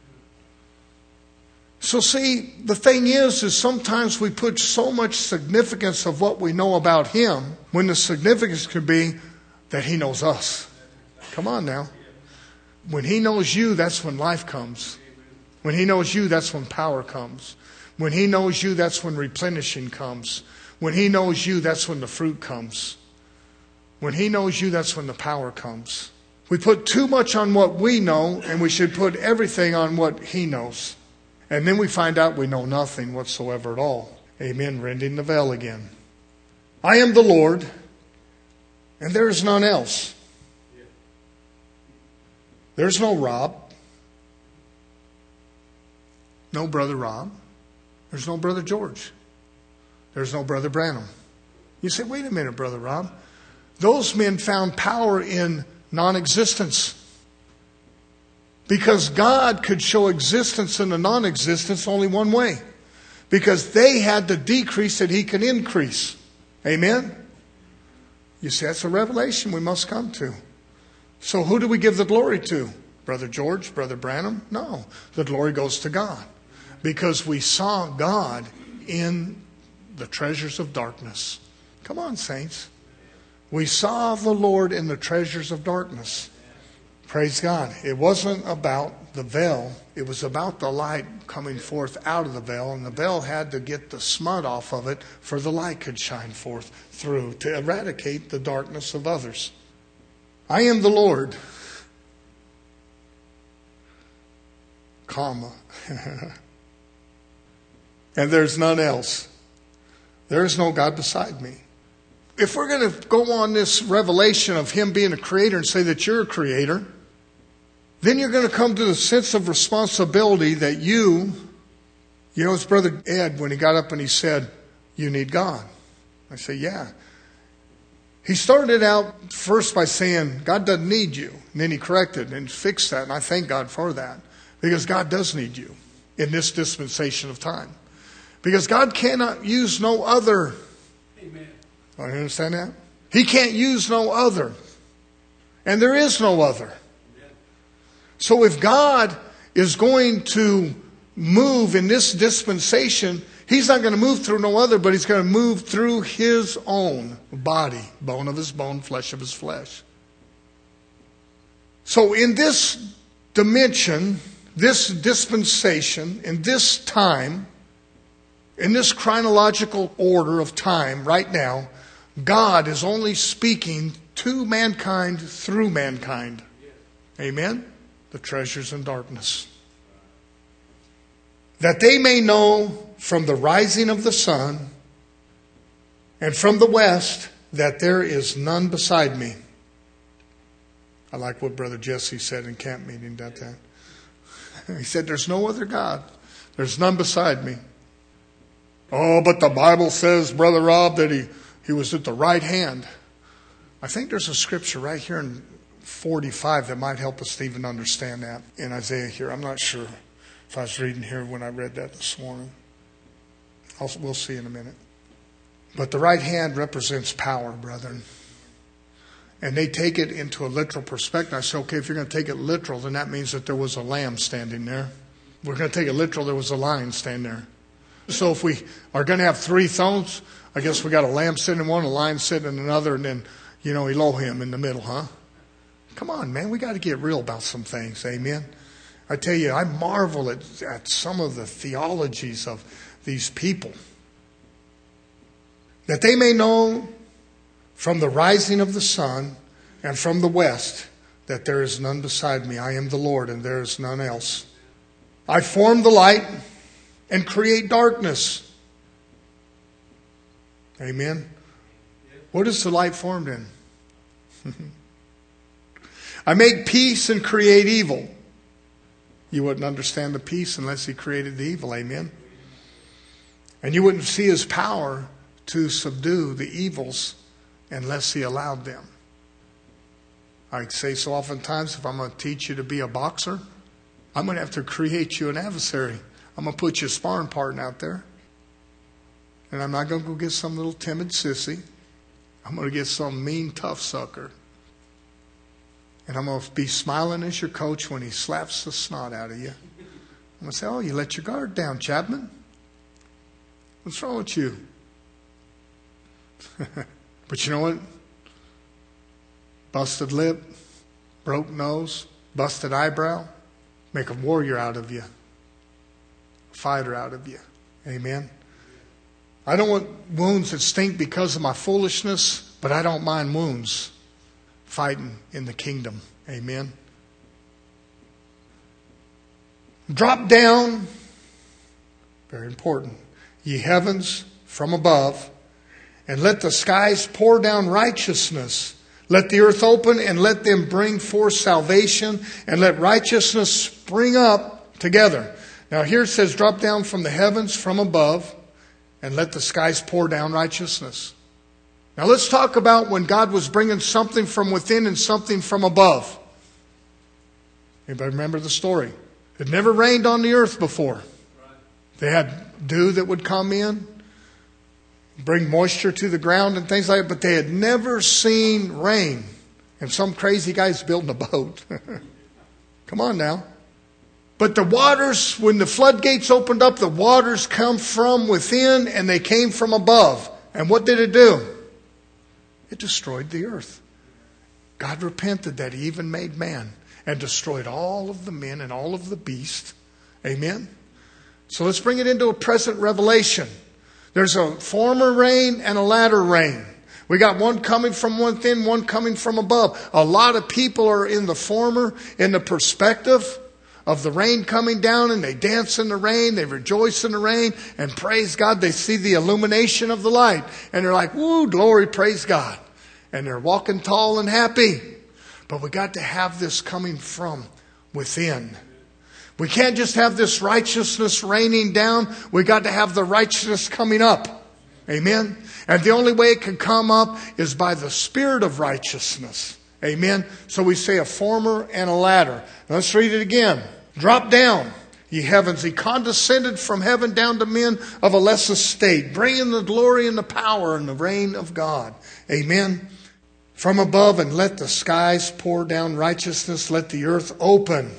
So see, the thing is, is sometimes we put so much significance of what we know about Him, when the significance could be that He knows us. Come on now. When He knows you, that's when life comes. When He knows you, that's when power comes. When He knows you, that's when replenishing comes. When He knows you, that's when the fruit comes. When He knows you, that's when the power comes. We put too much on what we know, and we should put everything on what He knows. And then we find out we know nothing whatsoever at all. Amen. Rending the veil again. I am the Lord, and there is none else. There's no Rob. No Brother Rob. There's no Brother George. There's no Brother Branham. You say, wait a minute, Brother Rob. Those men found power in non-existence. Because God could show existence in a non-existence only one way. Because they had to decrease that He can increase. Amen? You see, that's a revelation we must come to. So who do we give the glory to? Brother George, Brother Branham? No. The glory goes to God. Because we saw God in the treasures of darkness. Come on, saints. We saw the Lord in the treasures of darkness. Praise God. It wasn't about the veil. It was about the light coming forth out of the veil. And the veil had to get the smut off of it for the light could shine forth through to eradicate the darkness of others. I am the Lord. Comma. And there's none else. There is no God beside me. If we're going to go on this revelation of Him being a creator and say that you're a creator, then you're going to come to the sense of responsibility that you, you know, it's Brother Ed when he got up and he said, you need God. I say, yeah. He started out first by saying, God doesn't need you. And then he corrected and fixed that. And I thank God for that. Because God does need you in this dispensation of time. Because God cannot use no other. Amen. You understand that? He can't use no other. And there is no other. So if God is going to move in this dispensation, He's not going to move through no other, but He's going to move through His own body, bone of His bone, flesh of His flesh. So in this dimension, this dispensation, in this time, in this chronological order of time right now, God is only speaking to mankind through mankind. Amen? The treasures in darkness. That they may know from the rising of the sun and from the west that there is none beside me. I like what Brother Jesse said in camp meeting that time. He said, there's no other God. There's none beside me. Oh, but the Bible says, Brother Rob, that he, he was at the right hand. I think there's a scripture right here in forty-five that might help us to even understand that in Isaiah here. I'm not sure if I was reading here when I read that this morning. I'll, we'll see in a minute. But the right hand represents power, brethren. And they take it into a literal perspective. I say, okay, if you're going to take it literal, then that means that there was a lamb standing there. We're going to take it literal, there was a lion standing there. So if we are going to have three thrones, I guess we got a lamb sitting in one, a lion sitting in another, and then, you know, Elohim in the middle, huh? Come on, man, we got to get real about some things, amen? I tell you, I marvel at, at some of the theologies of these people. That they may know from the rising of the sun and from the west that there is none beside me. I am the Lord, and there is none else. I form the light and create darkness. Amen. What is the light formed in? I make peace and create evil. You wouldn't understand the peace unless He created the evil. Amen. And you wouldn't see His power to subdue the evils unless He allowed them. I say so oftentimes, if I'm going to teach you to be a boxer, I'm going to have to create you an adversary. I'm going to put you a sparring partner out there. And I'm not going to go get some little timid sissy. I'm going to get some mean, tough sucker. And I'm going to be smiling as your coach when he slaps the snot out of you. I'm going to say, oh, you let your guard down, Chapman. What's wrong with you? But you know what? Busted lip, broke nose, busted eyebrow. Make a warrior out of you. A fighter out of you. Amen. I don't want wounds that stink because of my foolishness, but I don't mind wounds fighting in the kingdom. Amen. Drop down, very important, ye heavens from above, and let the skies pour down righteousness. Let the earth open and let them bring forth salvation, and let righteousness spring up together. Now here it says, drop down from the heavens from above, and let the skies pour down righteousness. Now let's talk about when God was bringing something from within and something from above. Anybody remember the story? It never rained on the earth before. They had dew that would come in, bring moisture to the ground and things like that, but they had never seen rain. And some crazy guy's building a boat. Come on now. But the waters, when the floodgates opened up, the waters come from within and they came from above. And what did it do? It destroyed the earth. God repented that He even made man and destroyed all of the men and all of the beasts. Amen? So let's bring it into a present revelation. There's a former rain and a latter rain. We got one coming from within, one coming from above. A lot of people are in the former, in the perspective of the rain coming down, and they dance in the rain, they rejoice in the rain, and praise God. They see the illumination of the light, and they're like, woo, glory, praise God. And they're walking tall and happy. But we got to have this coming from within. We can't just have this righteousness raining down. We got to have the righteousness coming up. Amen. And the only way it can come up is by the Spirit of righteousness. Amen. So we say a former and a latter. Let's read it again. Drop down, ye heavens. He condescended from heaven down to men of a less estate, bringing the glory and the power and the reign of God. Amen. From above, and let the skies pour down righteousness. Let the earth open.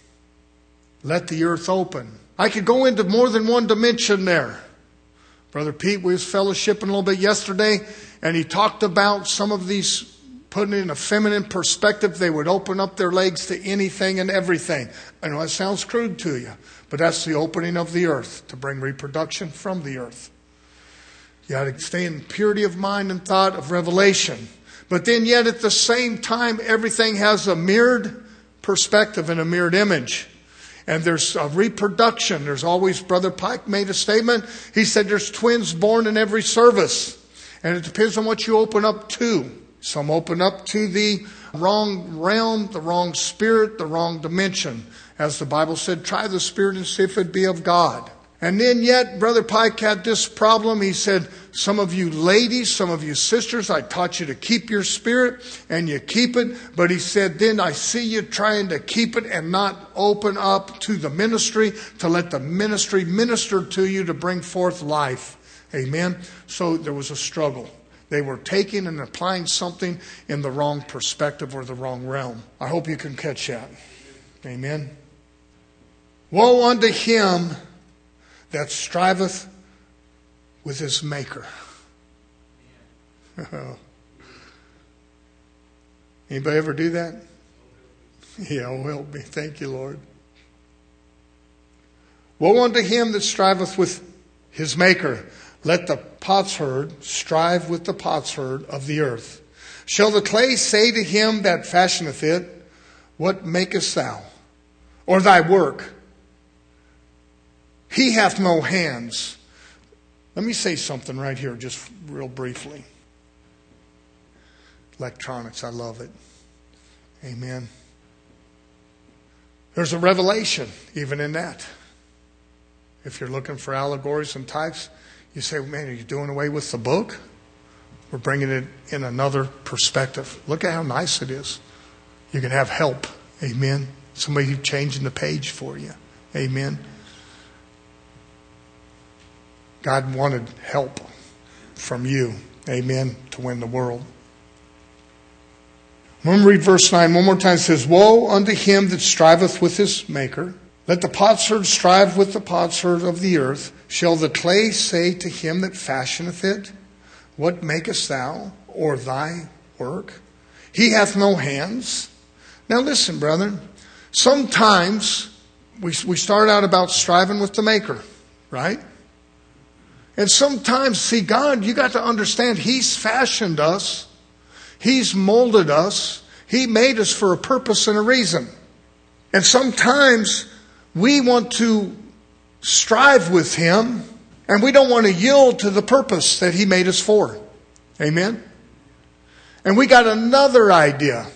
Let the earth open. I could go into more than one dimension there. Brother Pete, we was fellowshipping a little bit yesterday, and he talked about some of these, putting it in a feminine perspective. They would open up their legs to anything and everything. I know that sounds crude to you, but that's the opening of the earth to bring reproduction from the earth. You got to stay in purity of mind and thought of revelation. But then yet at the same time, everything has a mirrored perspective and a mirrored image. And there's a reproduction. There's always, Brother Pike made a statement. He said there's twins born in every service. And it depends on what you open up to. Some open up to the wrong realm, the wrong spirit, the wrong dimension. As the Bible said, try the spirit and see if it be of God. And then yet, Brother Pike had this problem. He said, some of you ladies, some of you sisters, I taught you to keep your spirit, and you keep it. But he said, then I see you trying to keep it and not open up to the ministry, to let the ministry minister to you to bring forth life. Amen. So there was a struggle. They were taking and applying something in the wrong perspective or the wrong realm. I hope you can catch that. Amen. Woe unto him that striveth with his maker. Anybody ever do that? Yeah, oh, help me. Thank you, Lord. Woe unto him that striveth with his maker. Let the potsherd strive with the potsherd of the earth. Shall the clay say to him that fashioneth it, What makest thou? Or thy work? He hath no hands. Let me say something right here, just real briefly. Electronics, I love it. Amen. There's a revelation even in that. If you're looking for allegories and types, you say, man, are you doing away with the book? We're bringing it in another perspective. Look at how nice it is. You can have help. Amen. Somebody changing the page for you. Amen. God wanted help from you. Amen. To win the world. When we read verse nine one more time, it says, woe unto him that striveth with his maker. Let the potsherd strive with the potsherd of the earth. Shall the clay say to him that fashioneth it, what makest thou, or thy work? He hath no hands. Now listen, brethren. Sometimes we, we start out about striving with the maker, right? And sometimes, see, God, you got to understand, He's fashioned us. He's molded us. He made us for a purpose and a reason. And sometimes we want to strive with Him, and we don't want to yield to the purpose that He made us for. Amen? And we got another idea.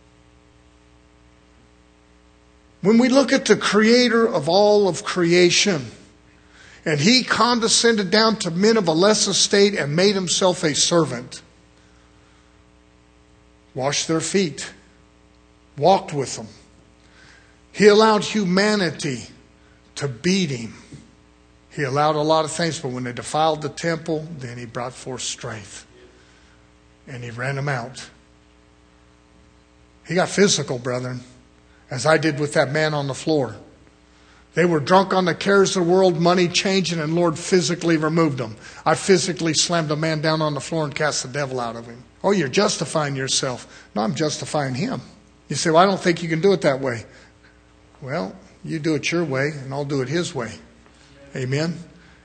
When we look at the Creator of all of creation, and He condescended down to men of a less estate and made Himself a servant, washed their feet, walked with them. He allowed humanity to beat Him. He allowed a lot of things, but when they defiled the temple, then He brought forth strength. And He ran them out. He got physical, brethren, as I did with that man on the floor. They were drunk on the cares of the world, money changing, and Lord physically removed them. I physically slammed a man down on the floor and cast the devil out of him. Oh, you're justifying yourself. No, I'm justifying him. You say, well, I don't think you can do it that way. Well, you do it your way, and I'll do it His way. Amen.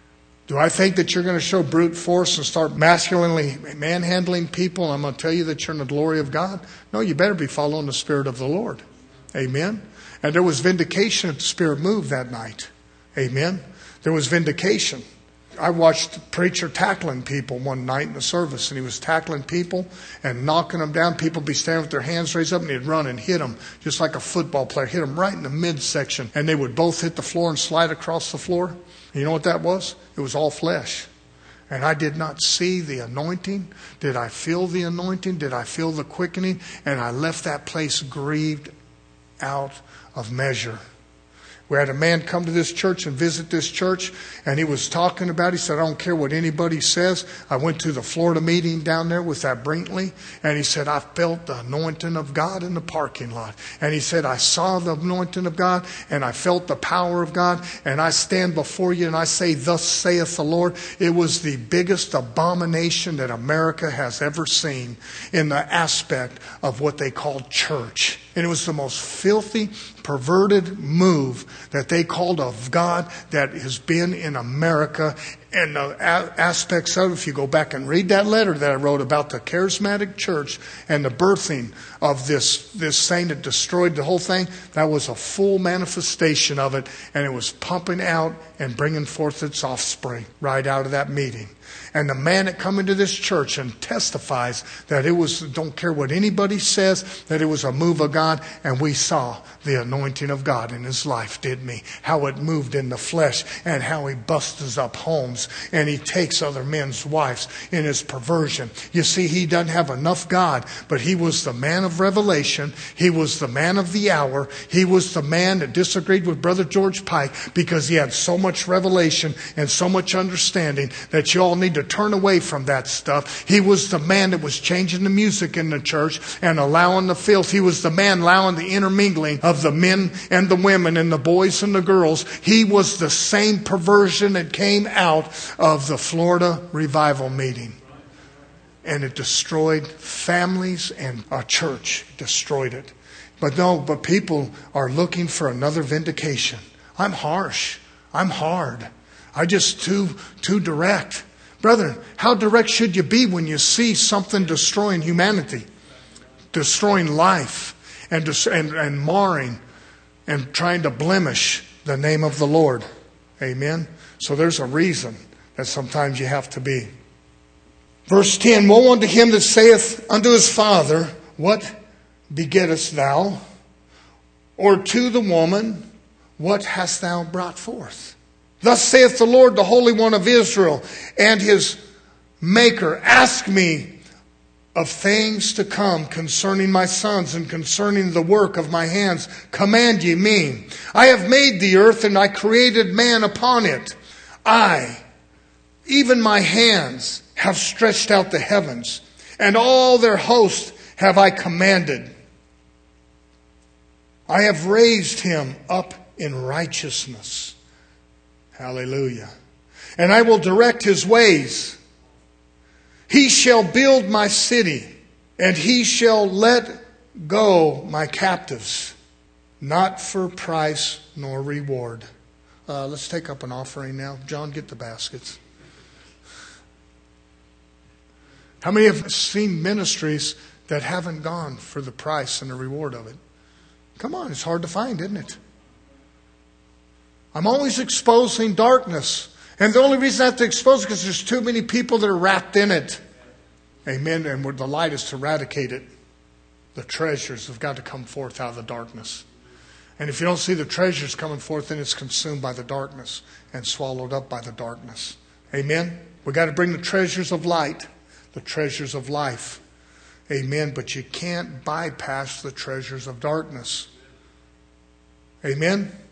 Do I think that you're going to show brute force and start masculinely manhandling people? And I'm going to tell you that you're in the glory of God? No, you better be following the Spirit of the Lord. Amen. And there was vindication if the Spirit moved that night. Amen. There was vindication. I watched the preacher tackling people one night in the service, and he was tackling people and knocking them down. People would be standing with their hands raised up, and he'd run and hit them just like a football player. Hit them right in the midsection, and they would both hit the floor and slide across the floor. And you know what that was? It was all flesh. And I did not see the anointing. Did I feel the anointing? Did I feel the quickening? And I left that place grieved out of measure. We had a man come to this church and visit this church, and he was talking about, he said, I don't care what anybody says. I went to the Florida meeting down there with that Brinkley, and he said, I felt the anointing of God in the parking lot. And he said, I saw the anointing of God, and I felt the power of God, and I stand before you and I say, thus saith the Lord. It was the biggest abomination that America has ever seen in the aspect of what they called church. And it was the most filthy, perverted move that they called of God that has been in America. And the aspects of it, if you go back and read that letter that I wrote about the charismatic church and the birthing of this, this thing that destroyed the whole thing, that was a full manifestation of it. And it was pumping out and bringing forth its offspring right out of that meeting. And the man that come into this church and testifies that it was, don't care what anybody says, that it was a move of God. And we saw the anointing of God in his life, didn't we? How it moved in the flesh and how he busts up homes and he takes other men's wives in his perversion. You see, he doesn't have enough God, but he was the man of revelation. He was the man of the hour. He was the man that disagreed with Brother George Pike because he had so much revelation and so much understanding that you all need to turn away from that stuff. He was the man that was changing the music in the church and allowing the filth. He was the man allowing the intermingling of the men and the women and the boys and the girls. He was the same perversion that came out of the Florida revival meeting. And it destroyed families and a church. It destroyed it. But no, but people are looking for another vindication. I'm harsh. I'm hard. I just too, too direct. Brethren, how direct should you be when you see something destroying humanity, destroying life, and, and, and marring and trying to blemish the name of the Lord. Amen. So there's a reason that sometimes you have to be. Verse ten, woe unto him that saith unto his father, what begettest thou? Or to the woman, what hast thou brought forth? Thus saith the Lord, the Holy One of Israel, and his Maker, ask me of things to come concerning my sons and concerning the work of my hands. Command ye me. I have made the earth, and I created man upon it. I, even my hands, have stretched out the heavens, and all their host have I commanded. I have raised him up in righteousness. Hallelujah. And I will direct his ways. He shall build my city, and he shall let go my captives, not for price nor reward. Uh, let's take up an offering now. John, get the baskets. How many have seen ministries that haven't gone for the price and the reward of it? Come on, it's hard to find, isn't it? I'm always exposing darkness. And the only reason I have to expose it is because there's too many people that are wrapped in it. Amen. And the light is to eradicate it. The treasures have got to come forth out of the darkness. And if you don't see the treasures coming forth, then it's consumed by the darkness and swallowed up by the darkness. Amen. We've got to bring the treasures of light, the treasures of life. Amen. But you can't bypass the treasures of darkness. Amen.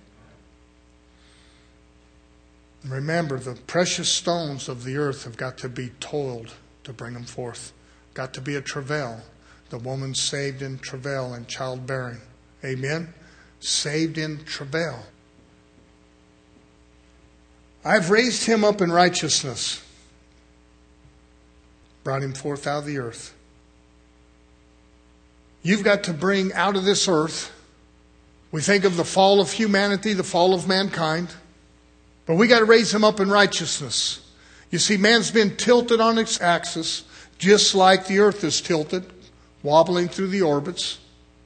Remember, the precious stones of the earth have got to be toiled to bring them forth. Got to be a travail. The woman saved in travail and childbearing. Amen. Saved in travail. I've raised him up in righteousness. Brought him forth out of the earth. You've got to bring out of this earth. We think of the fall of humanity, the fall of mankind. But we got to raise him up in righteousness. You see, man's been tilted on its axis, just like the earth is tilted, wobbling through the orbits.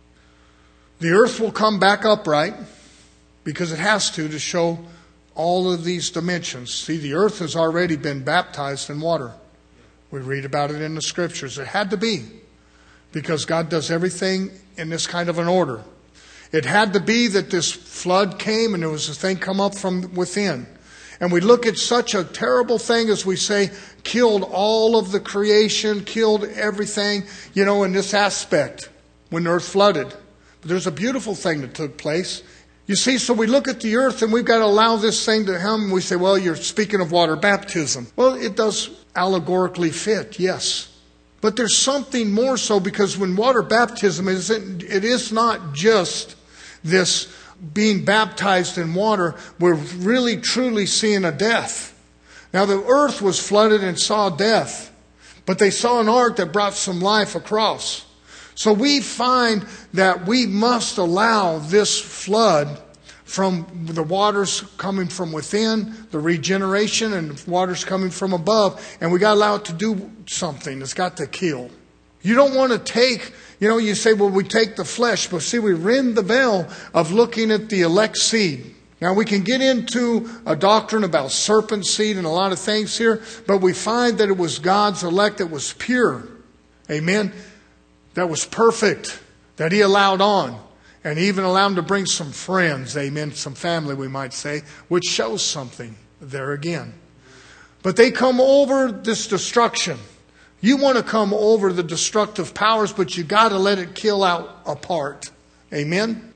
The earth will come back upright because it has to to show all of these dimensions. See, the earth has already been baptized in water. We read about it in the scriptures. It had to be because God does everything in this kind of an order. It had to be that this flood came and there was a thing come up from within. And we look at such a terrible thing as we say, killed all of the creation, killed everything, you know, in this aspect when the earth flooded. But there's a beautiful thing that took place. You see, so we look at the earth and we've got to allow this thing to come. We say, well, you're speaking of water baptism. Well, it does allegorically fit, yes. But there's something more so, because when water baptism is, it is not just this being baptized in water. We're really truly seeing a death. Now the earth was flooded and saw death, but they saw an ark that brought some life across. So we find that we must allow this flood from the waters coming from within, the regeneration, and the waters coming from above, and we got to allow it to do something. It's got to kill. You don't want to take, you know, you say, well, we take the flesh, but see, we rend the veil of looking at the elect seed. Now, we can get into a doctrine about serpent seed and a lot of things here, but we find that it was God's elect that was pure. Amen. That was perfect, that he allowed on. And he even allowed them to bring some friends, amen, some family, we might say, which shows something there again. But they come over this destruction. You want to come over the destructive powers, but you got to let it kill out apart. Amen?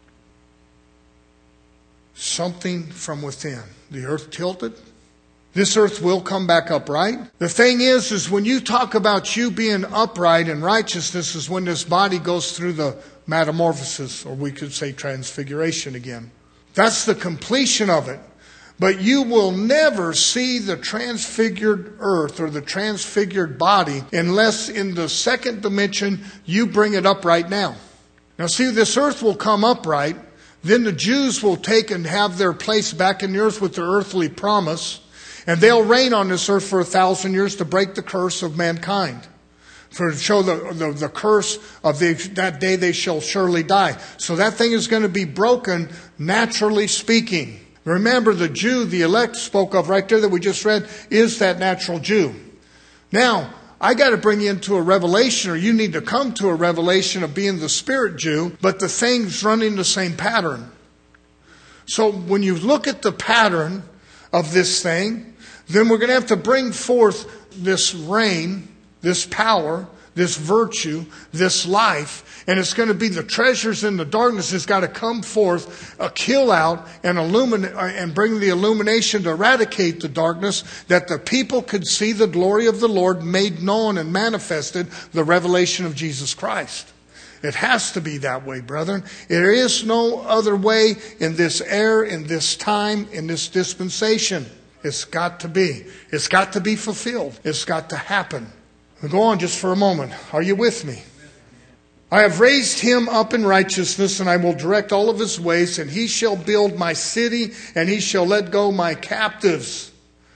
Something from within. The earth tilted. This earth will come back upright. The thing is, is when you talk about you being upright and righteousness is when this body goes through the metamorphosis, or we could say transfiguration again. That's the completion of it. But you will never see the transfigured earth or the transfigured body unless in the second dimension you bring it upright now. Now see, this earth will come upright. Then the Jews will take and have their place back in the earth with their earthly promise. And they'll reign on this earth for a thousand years to break the curse of mankind. For to show the, the, the curse of the, that day they shall surely die. So that thing is going to be broken, naturally speaking. Remember, the Jew, the elect spoke of right there that we just read, is that natural Jew. Now, I got to bring you into a revelation, or you need to come to a revelation of being the spirit Jew, but the thing's running the same pattern. So when you look at the pattern of this thing, then we're going to have to bring forth this reign, this power, this virtue, this life. And it's going to be the treasures in the darkness has got to come forth, uh, kill out, and illuminate, uh, and bring the illumination to eradicate the darkness, that the people could see the glory of the Lord made known and manifested, the revelation of Jesus Christ. It has to be that way, brethren. There is no other way in this era, in this time, in this dispensation. It's got to be. It's got to be fulfilled. It's got to happen. We'll go on just for a moment. Are you with me? I have raised him up in righteousness, and I will direct all of his ways, and he shall build my city, and he shall let go my captives.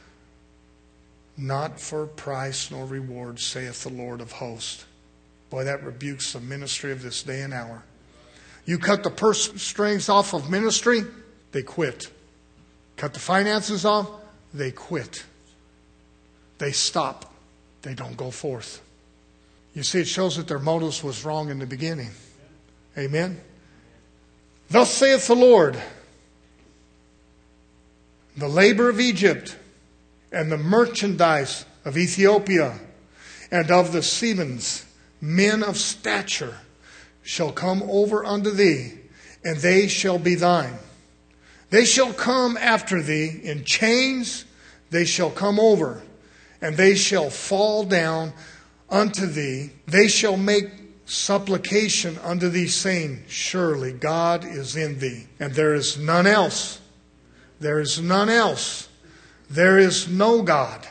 Not for price nor reward, saith the Lord of hosts. Boy, that rebukes the ministry of this day and hour. You cut the purse strings off of ministry, they quit. Cut the finances off, they quit. They stop. They don't go forth. You see, it shows that their motives was wrong in the beginning. Amen? Thus saith the Lord, the labor of Egypt, and the merchandise of Ethiopia, and of the Sebans, men of stature, shall come over unto thee, and they shall be thine. They shall come after thee in chains, they shall come over, and they shall fall down unto thee. They shall make supplication unto thee, saying, surely God is in thee, and there is none else. There is none else. There is no God.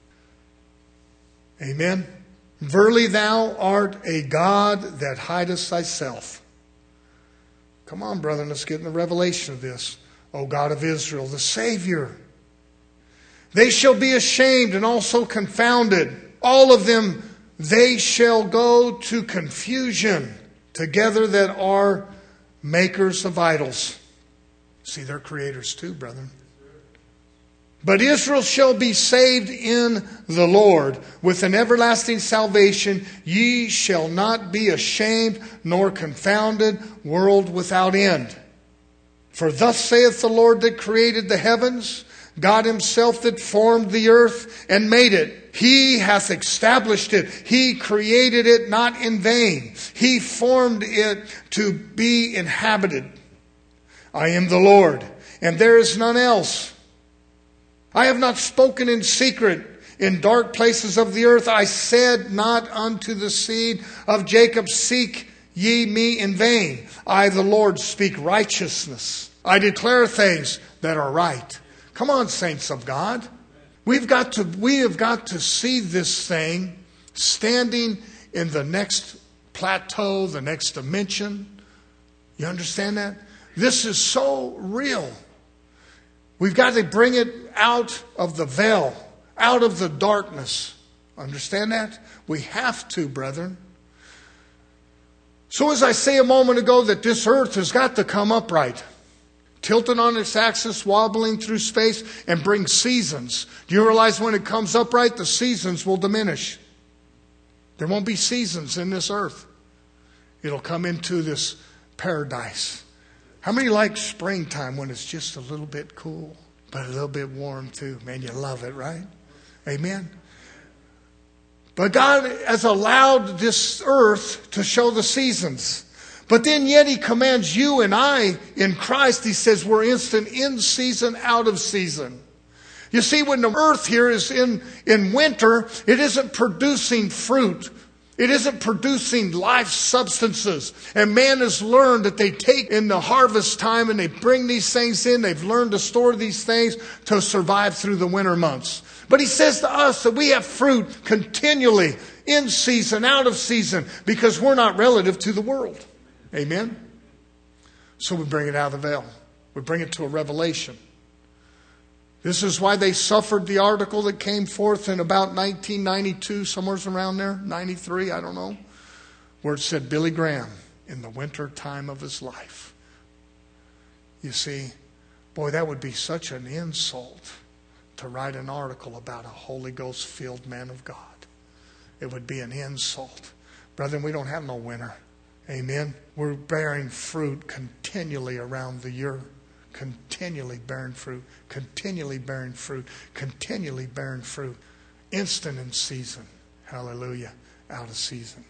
Amen. Verily thou art a God that hidest thyself. Come on, brethren, let's get in the revelation of this. O God of Israel, the Savior. They shall be ashamed and also confounded. All of them, they shall go to confusion together that are makers of idols. See, they're creators too, brethren. But Israel shall be saved in the Lord with an everlasting salvation. Ye shall not be ashamed nor confounded, world without end. For thus saith the Lord that created the heavens, God himself that formed the earth and made it. He hath established it. He created it not in vain. He formed it to be inhabited. I am the Lord, and there is none else. I have not spoken in secret in dark places of the earth. I said not unto the seed of Jacob, seek ye me in vain. I, the Lord, speak righteousness. I declare things that are right. Come on, saints of God. We've got to, we have got to see this thing standing in the next plateau, the next dimension. You understand that? This is so real. We've got to bring it out of the veil, out of the darkness. Understand that? We have to, brethren. So as I say a moment ago, that this earth has got to come upright. Tilted on its axis, wobbling through space, and bring seasons. Do you realize when it comes upright, the seasons will diminish? There won't be seasons in this earth. It'll come into this paradise. How many like springtime when it's just a little bit cool, but a little bit warm too? Man, you love it, right? Amen. But God has allowed this earth to show the seasons. But then yet he commands you and I in Christ. He says we're instant in season, out of season. You see, when the earth here is in, in winter, it isn't producing fruit. It isn't producing life substances. And man has learned that they take in the harvest time and they bring these things in. They've learned to store these things to survive through the winter months. But he says to us that we have fruit continually, in season, out of season, because we're not relative to the world. Amen? So we bring it out of the veil. We bring it to a revelation. This is why they suffered the article that came forth in about nineteen ninety-two, somewhere around there, ninety-three, I don't know, where it said Billy Graham in the winter time of his life. You see, boy, that would be such an insult to write an article about a Holy Ghost-filled man of God. It would be an insult. Brethren, we don't have no winter. Amen. We're bearing fruit continually around the year. Continually bearing fruit. Continually bearing fruit. Continually bearing fruit. Instant in season. Hallelujah. Out of season.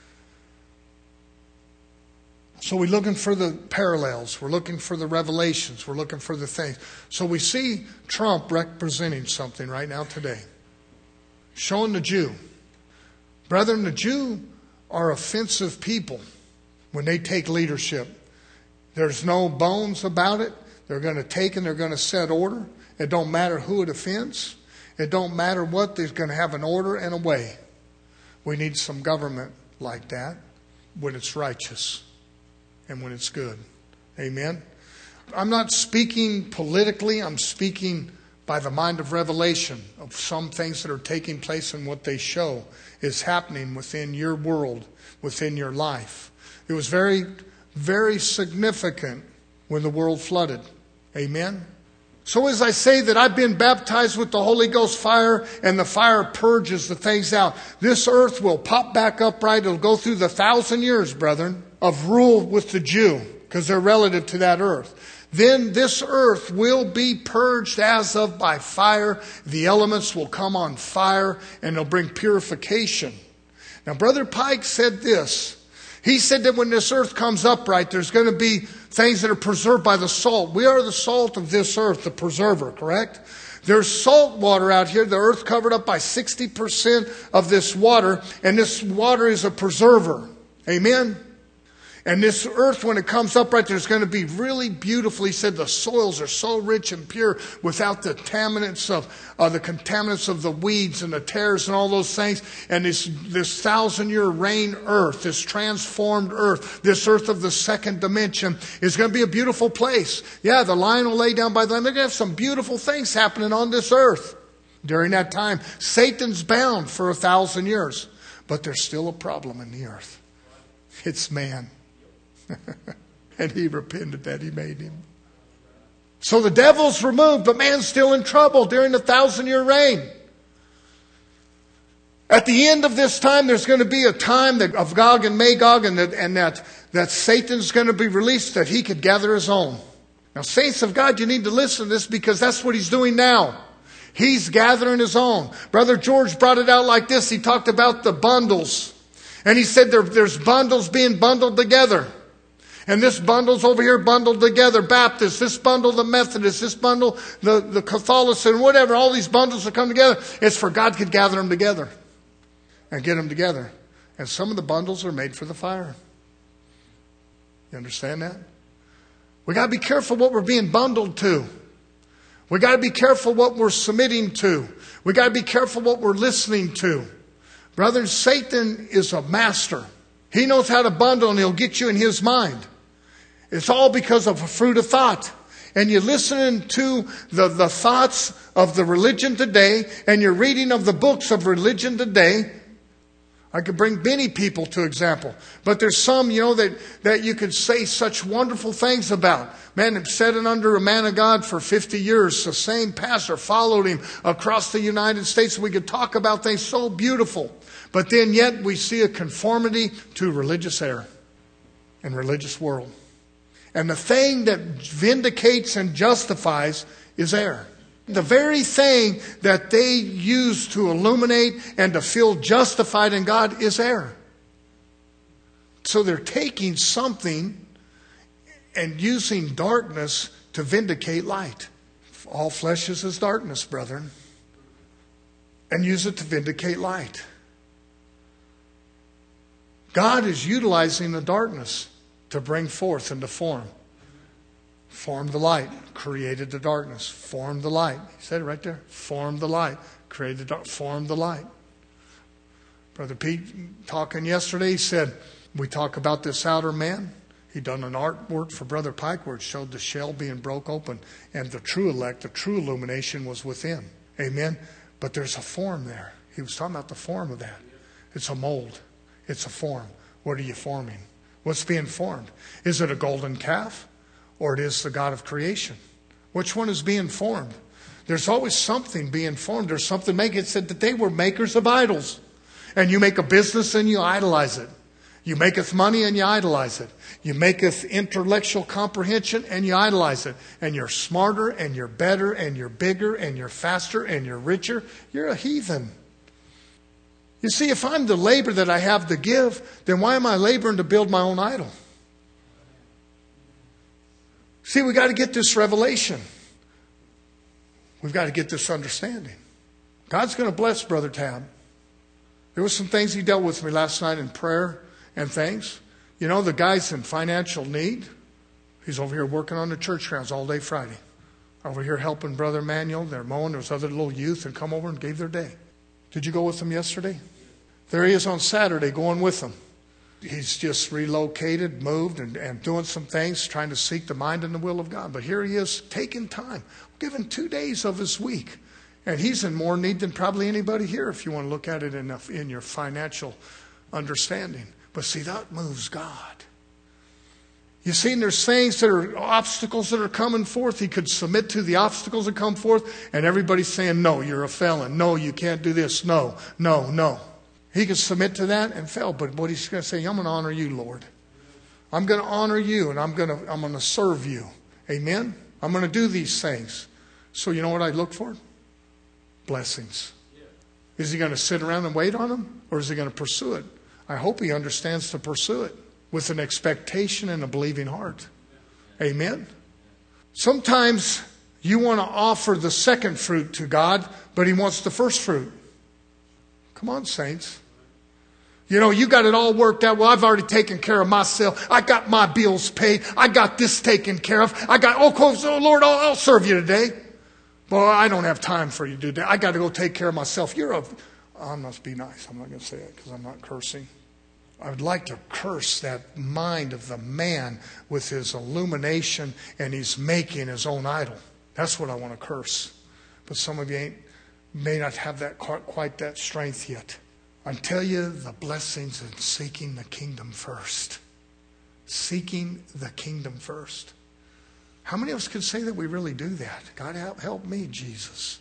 So we're looking for the parallels. We're looking for the revelations. We're looking for the things. So we see Trump representing something right now today. Showing the Jew. Brethren, the Jew are offensive people when they take leadership. There's no bones about it. They're going to take and they're going to set order. It don't matter who it offends. It don't matter what. They're going to have an order and a way. We need some government like that when it's righteous and when it's good. Amen. I'm not speaking politically. I'm speaking by the mind of revelation of some things that are taking place and what they show is happening within your world, within your life. It was very, very significant when the world flooded. Amen. So as I say that I've been baptized with the Holy Ghost fire and the fire purges the things out, this earth will pop back upright. It'll go through the thousand years, brethren, of rule with the Jew because they're relative to that earth. Then this earth will be purged as of by fire. The elements will come on fire and they'll bring purification. Now, Brother Pike said this. He said that when this earth comes upright, there's going to be things that are preserved by the salt. We are the salt of this earth, the preserver, correct? There's salt water out here. The earth covered up by sixty percent of this water, and this water is a preserver. Amen? And this earth, when it comes upright, there's going to be really beautiful. He said the soils are so rich and pure without the contaminants of uh, the contaminants of the weeds and the tares and all those things. And this this thousand year rain earth, this transformed earth, this earth of the second dimension is going to be a beautiful place. Yeah, the lion will lay down by the lamb. They're going to have some beautiful things happening on this earth during that time. Satan's bound for a thousand years, but there's still a problem in the earth. It's man. And he repented that he made him. So the devil's removed, but man's still in trouble during the thousand year reign. At the end of this time, there's going to be a time that of Gog and Magog, and that and that, that Satan's going to be released, that he could gather his own. Now, saints of God, you need to listen to this because that's what he's doing now. He's gathering his own. Brother George brought it out like this. He talked about the bundles. And he said there, there's bundles being bundled together. And this bundle's over here bundled together. Baptist, this bundle the Methodist, this bundle the, the Catholicism, whatever. All these bundles that come together. It's for God could gather them together and get them together. And some of the bundles are made for the fire. You understand that? We got to be careful what we're being bundled to. We got to be careful what we're submitting to. We got to be careful what we're listening to. Brothers, Satan is a master. He knows how to bundle and he'll get you in his mind. It's all because of a fruit of thought. And you're listening to the, the thoughts of the religion today, and you're reading of the books of religion today. I could bring many people to example. But there's some, you know, that, that you could say such wonderful things about. Man, I've sat under a man of God for fifty years. The same pastor followed him across the United States. We could talk about things so beautiful. But then yet we see a conformity to religious error and religious world. And the thing that vindicates and justifies is error. The very thing that they use to illuminate and to feel justified in God is error. So they're taking something and using darkness to vindicate light. All flesh is as darkness, brethren. And use it to vindicate light. God is utilizing the darkness to bring forth and to form. Formed the light, created the darkness. Formed the light. He said it right there. Formed the light, created the dark. Formed the light. Brother Pete talking yesterday, he said, we talk about this outer man. He done an artwork for Brother Pike where it showed the shell being broke open and the true elect, the true illumination was within. Amen. But there's a form there. He was talking about the form of that. It's a mold. It's a form. What are you forming? What's being formed? Is it a golden calf or it is the God of creation? Which one is being formed? There's always something being formed. There's something making. It said that they were makers of idols. And you make a business and you idolize it. You maketh money and you idolize it. You maketh intellectual comprehension and you idolize it. And you're smarter and you're better and you're bigger and you're faster and you're richer. You're a heathen. You see, if I'm the labor that I have to give, then why am I laboring to build my own idol? See, we got to get this revelation. We've got to get this understanding. God's going to bless Brother Tab. There were some things he dealt with me last night in prayer and things. You know, the guy's in financial need. He's over here working on the church grounds all day Friday. Over here helping Brother Manuel. They're mowing. There was other little youth that come over and gave their day. Did you go with them yesterday? There he is on Saturday going with them. He's just relocated, moved, and, and doing some things, trying to seek the mind and the will of God. But here he is taking time, giving two days of his week. And he's in more need than probably anybody here if you want to look at it in, a, in your financial understanding. But see, that moves God. You see, there's things that are obstacles that are coming forth. He could submit to the obstacles that come forth, and everybody's saying, no, you're a felon. No, you can't do this. No, no, no. He could submit to that and fail. But what he's going to say, I'm going to honor you, Lord. I'm going to honor you, and I'm going to, I'm going to serve you. Amen? I'm going to do these things. So you know what I look for? Blessings. Is he going to sit around and wait on them? Or is he going to pursue it? I hope he understands to pursue it with an expectation and a believing heart. Amen? Sometimes you want to offer the second fruit to God, but he wants the first fruit. Come on, saints. You know, you got it all worked out. Well, I've already taken care of myself. I got my bills paid. I got this taken care of. I got, oh, Lord, I'll, I'll serve you today. Well, I don't have time for you to do that. I got to go take care of myself. You're a, I must be nice. I'm not going to say it because I'm not cursing. I would like to curse that mind of the man with his illumination and he's making his own idol. That's what I want to curse. But some of you ain't, may not have that quite that strength yet. I tell you the blessings in seeking the kingdom first. Seeking the kingdom first. How many of us could say that we really do that? God, help, help me, Jesus.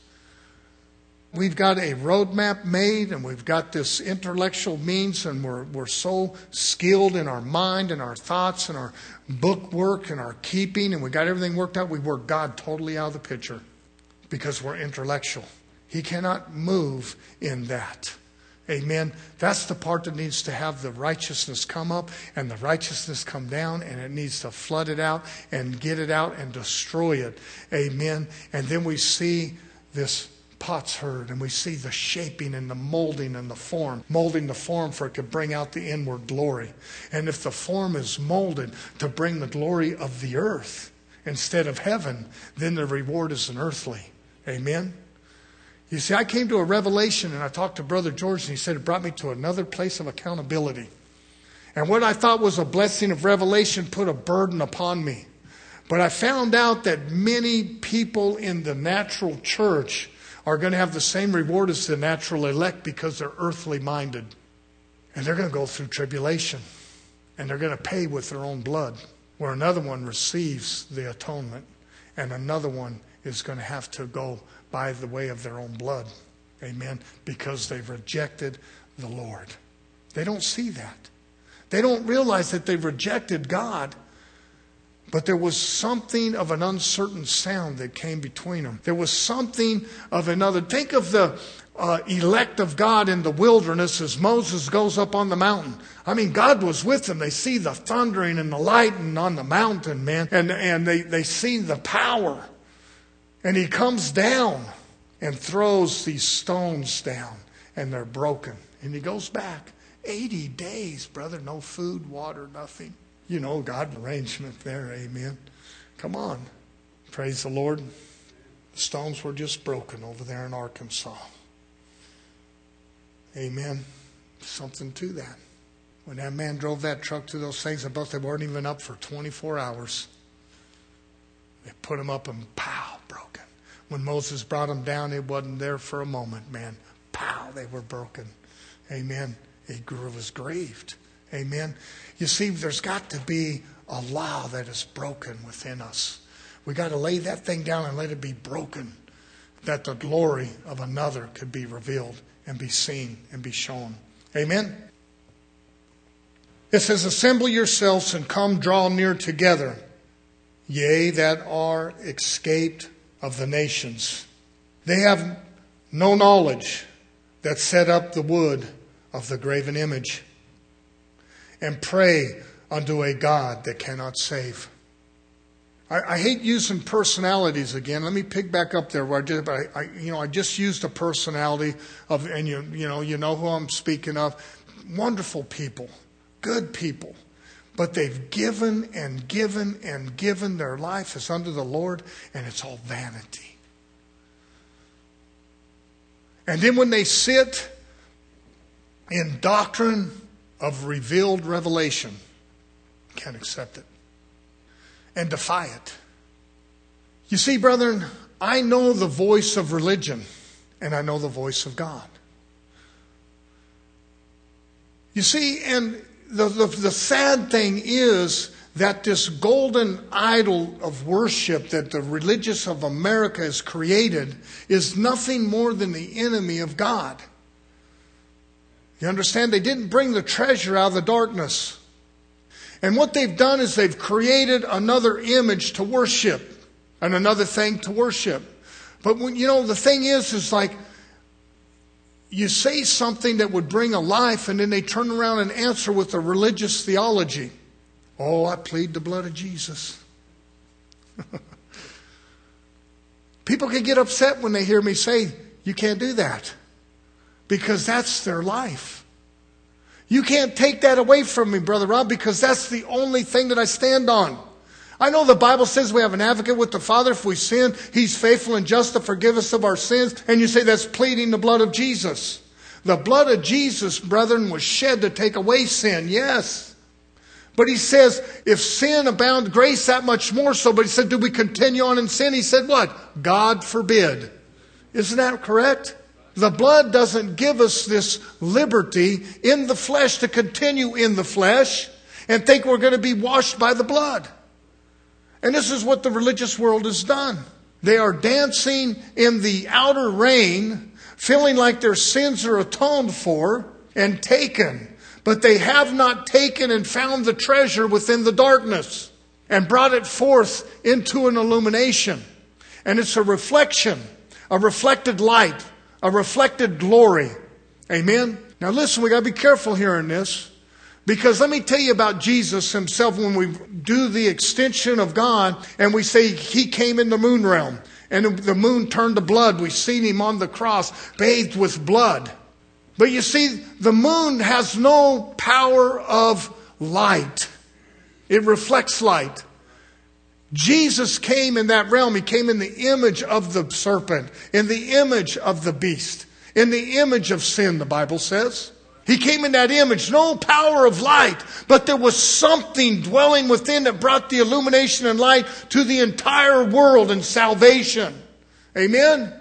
We've got a roadmap made and we've got this intellectual means and we're, we're so skilled in our mind and our thoughts and our book work and our keeping and we got everything worked out. We work God totally out of the picture because we're intellectual. He cannot move in that. Amen. That's the part that needs to have the righteousness come up and the righteousness come down and it needs to flood it out and get it out and destroy it. Amen. And then we see this potsherd and we see the shaping and the molding and the form. Molding the form for it to bring out the inward glory. And if the form is molded to bring the glory of the earth instead of heaven, then the reward is an earthly. Amen. You see, I came to a revelation and I talked to Brother George and he said it brought me to another place of accountability. And what I thought was a blessing of revelation put a burden upon me. But I found out that many people in the natural church are going to have the same reward as the natural elect because they're earthly minded. And they're going to go through tribulation. And they're going to pay with their own blood. Where another one receives the atonement. And another one is going to have to go by the way of their own blood. Amen. Because they've rejected the Lord. They don't see that. They don't realize that they've rejected God. But there was something of an uncertain sound that came between them. There was something of another. Think of the uh, elect of God in the wilderness as Moses goes up on the mountain. I mean, God was with them. They see the thundering and the lightning on the mountain, man. And, and they, they see the power. And he comes down and throws these stones down. And they're broken. And he goes back. eighty days, brother. No food, water, nothing. You know, God arrangement there. Amen. Come on. Praise the Lord. The stones were just broken over there in Arkansas. Amen. Something to that. When that man drove that truck to those things, about they weren't even up for twenty-four hours. They put them up and pow, broken. When Moses brought them down, it wasn't there for a moment, man. Pow, they were broken. Amen. He was grieved. Amen. You see, there's got to be a law that is broken within us. We got to lay that thing down and let it be broken, that the glory of another could be revealed and be seen and be shown. Amen. It says, assemble yourselves and come draw near together, ye that are escaped of the nations. They have no knowledge that set up the wood of the graven image, and pray unto a God that cannot save. I, I hate using personalities again. Let me pick back up there where I did. I, I, you know, I just used a personality of, and you, you know, you know who I'm speaking of. Wonderful people, good people, but they've given and given and given. Their life is under the Lord, and it's all vanity. And then when they sit in doctrine of revealed revelation, can't accept it and defy it. You see, brethren, I know the voice of religion and I know the voice of God. You see, and the, the, the sad thing is that this golden idol of worship that the religious of America has created is nothing more than the enemy of God. You understand? They didn't bring the treasure out of the darkness. And what they've done is they've created another image to worship and another thing to worship. But when, you know, the thing is, is like you say something that would bring a life and then they turn around and answer with a religious theology. Oh, I plead the blood of Jesus. People can get upset when they hear me say, you can't do that. Because that's their life. You can't take that away from me, Brother Rob, because that's the only thing that I stand on. I know the Bible says we have an advocate with the Father. If we sin, He's faithful and just to forgive us of our sins. And you say that's pleading the blood of Jesus. The blood of Jesus, brethren, was shed to take away sin, yes. But He says, if sin abound, grace that much more so. But He said, do we continue on in sin? He said what? God forbid. Isn't that correct? The blood doesn't give us this liberty in the flesh to continue in the flesh and think we're going to be washed by the blood. And this is what the religious world has done. They are dancing in the outer rain, feeling like their sins are atoned for and taken. But they have not taken and found the treasure within the darkness and brought it forth into an illumination. And it's a reflection, a reflected light, a reflected glory. Amen? Now listen, we got to be careful here in this. Because let me tell you about Jesus Himself. When we do the extension of God and we say He came in the moon realm and the moon turned to blood. We've seen Him on the cross bathed with blood. But you see, the moon has no power of light. It reflects light. Jesus came in that realm. He came in the image of the serpent, in the image of the beast, in the image of sin, the Bible says. He came in that image, no power of light, but there was something dwelling within that brought the illumination and light to the entire world and salvation. Amen?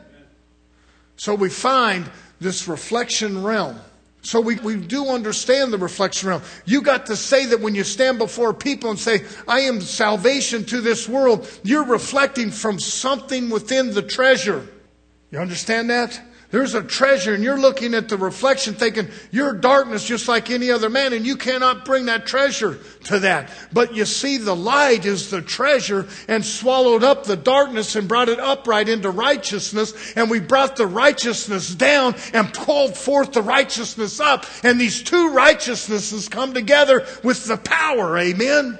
So we find this reflection realm. So we, we do understand the reflection realm. You got to say that when you stand before people and say, I am salvation to this world, you're reflecting from something within the treasure. You understand that? There's a treasure and you're looking at the reflection thinking you're darkness just like any other man and you cannot bring that treasure to that. But you see, the light is the treasure and swallowed up the darkness and brought it upright into righteousness. And we brought the righteousness down and pulled forth the righteousness up. And these two righteousnesses come together with the power. Amen?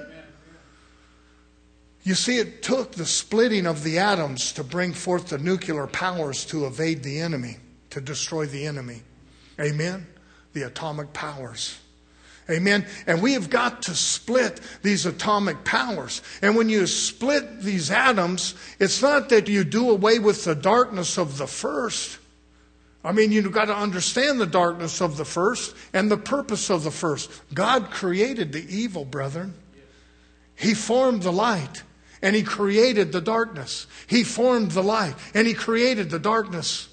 You see, it took the splitting of the atoms to bring forth the nuclear powers to evade the enemy, to destroy the enemy. Amen? The atomic powers. Amen? And we have got to split these atomic powers. And when you split these atoms, it's not that you do away with the darkness of the first. I mean, you've got to understand the darkness of the first and the purpose of the first. God created the evil, brethren. He formed the light and He created the darkness. He formed the light and He created the darkness.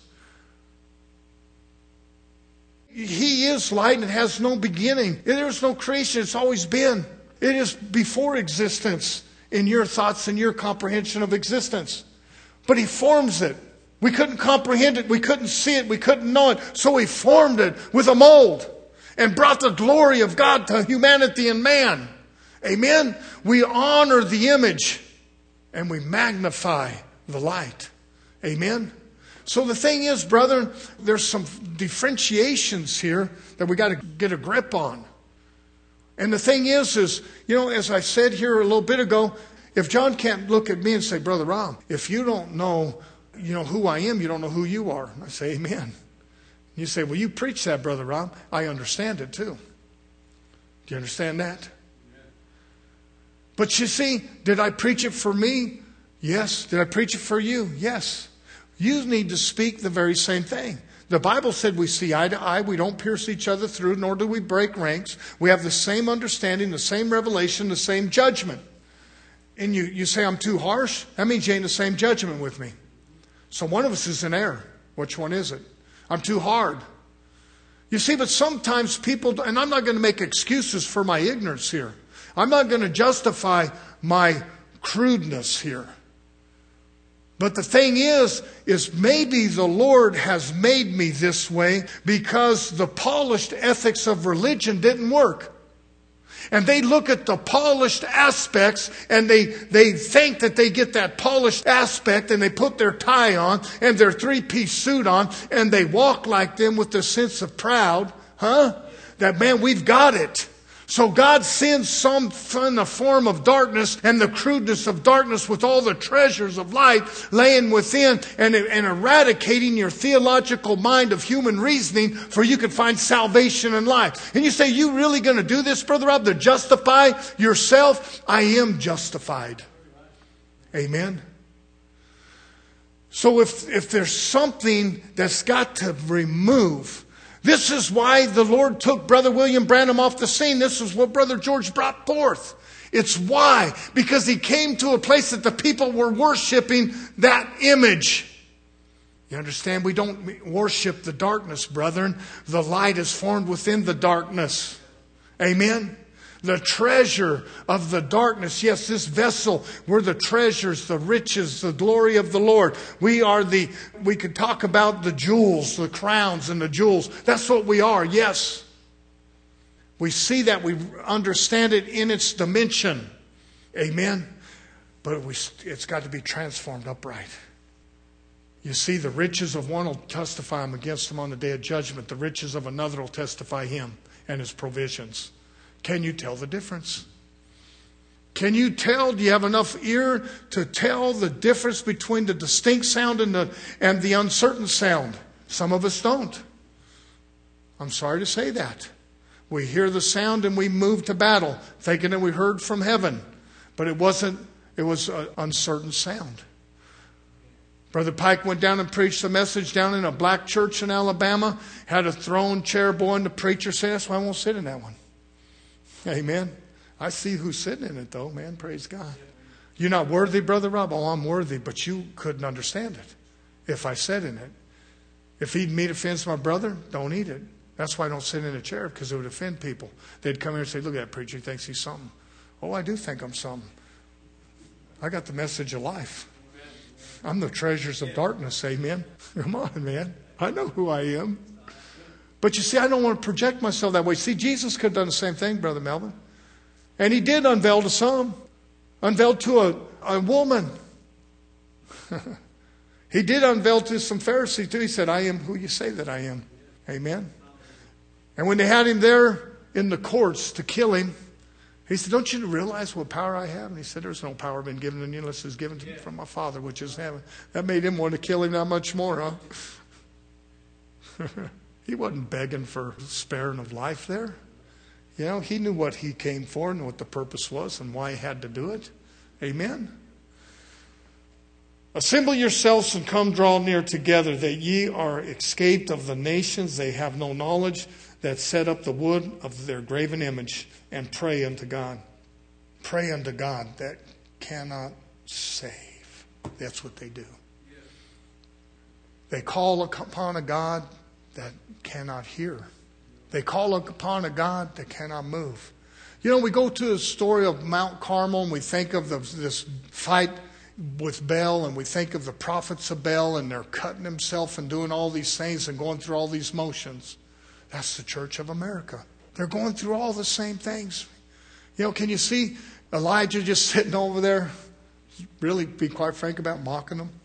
He is light and has no beginning. There's no creation. It's always been. It is before existence in your thoughts and your comprehension of existence. But He forms it. We couldn't comprehend it. We couldn't see it. We couldn't know it. So He formed it with a mold and brought the glory of God to humanity and man. Amen? We honor the image and we magnify the light. Amen? So the thing is, brethren, there's some differentiations here that we got to get a grip on. And the thing is, is, you know, as I said here a little bit ago, if John can't look at me and say, Brother Rob, if you don't know, you know, who I am, you don't know who you are. I say, amen. You say, well, you preach that, Brother Rob. I understand it too. Do you understand that? But you see, did I preach it for me? Yes. Did I preach it for you? Yes. You need to speak the very same thing. The Bible said we see eye to eye. We don't pierce each other through, nor do we break ranks. We have the same understanding, the same revelation, the same judgment. And you, you say, I'm too harsh? That means you ain't the same judgment with me. So one of us is in error. Which one is it? I'm too hard. You see, but sometimes people, and I'm not going to make excuses for my ignorance here. I'm not going to justify my crudeness here. But the thing is, is maybe the Lord has made me this way because the polished ethics of religion didn't work. And they look at the polished aspects and they, they think that they get that polished aspect and they put their tie on and their three-piece suit on and they walk like them with the sense of proud. Huh? That, man, we've got it. So God sends some in the form of darkness and the crudeness of darkness with all the treasures of light laying within and, and eradicating your theological mind of human reasoning for you can find salvation and life. And you say, you really going to do this, Brother Rob, to justify yourself? I am justified. Amen. So if, if there's something that's got to remove, this is why the Lord took Brother William Branham off the scene. This is what Brother George brought forth. It's why. Because he came to a place that the people were worshiping that image. You understand? We don't worship the darkness, brethren. The light is formed within the darkness. Amen? The treasure of the darkness. Yes, this vessel, we're the treasures, the riches, the glory of the Lord. We are the, we could talk about the jewels, the crowns and the jewels. That's what we are, yes. We see that, we understand it in its dimension. Amen. But we, it's got to be transformed upright. You see, the riches of one will testify him against him on the day of judgment. The riches of another will testify him and his provisions. Can you tell the difference? Can you tell? Do you have enough ear to tell the difference between the distinct sound and the, and the uncertain sound? Some of us don't. I'm sorry to say that. We hear the sound and we move to battle, thinking that we heard from heaven. But it wasn't, it was an uncertain sound. Brother Pike went down and preached a message down in a black church in Alabama. Had a throne chair boy and the preacher said, that's why I won't sit in that one. Amen. I see who's sitting in it though, man. Praise God. You're not worthy, Brother Rob? Oh, I'm worthy, but you couldn't understand it if I sat in it. If eating meat offends my brother, don't eat it. That's why I don't sit in a chair, because it would offend people. They'd come here and say, look at that preacher, he thinks he's something. Oh, I do think I'm something. I got the message of life. I'm the treasures of darkness, amen. Come on, man. I know who I am. But you see, I don't want to project myself that way. See, Jesus could have done the same thing, Brother Melvin. And he did unveil to some. Unveiled to a, a woman. He did unveil to some Pharisees too. He said, I am who you say that I am. Amen. And when they had him there in the courts to kill him, he said, don't you realize what power I have? And he said, there's no power been given to you unless it's given to me from my Father, which is heaven. That made him want to kill him that much more, huh? He wasn't begging for sparing of life there. You know, he knew what he came for and what the purpose was and why he had to do it. Amen. Assemble yourselves and come draw near together, that ye are escaped of the nations. They have no knowledge, that set up the wood of their graven image, and pray unto God. Pray unto God that cannot save. That's what they do. They call upon a God that cannot hear. They call upon a God that cannot move. You know, we go to the story of Mount Carmel and we think of the, this fight with Baal, and we think of the prophets of Baal, and they're cutting themselves and doing all these things and going through all these motions. That's the Church of America. They're going through all the same things. You know, can you see Elijah just sitting over there, really be quite frank about mocking them?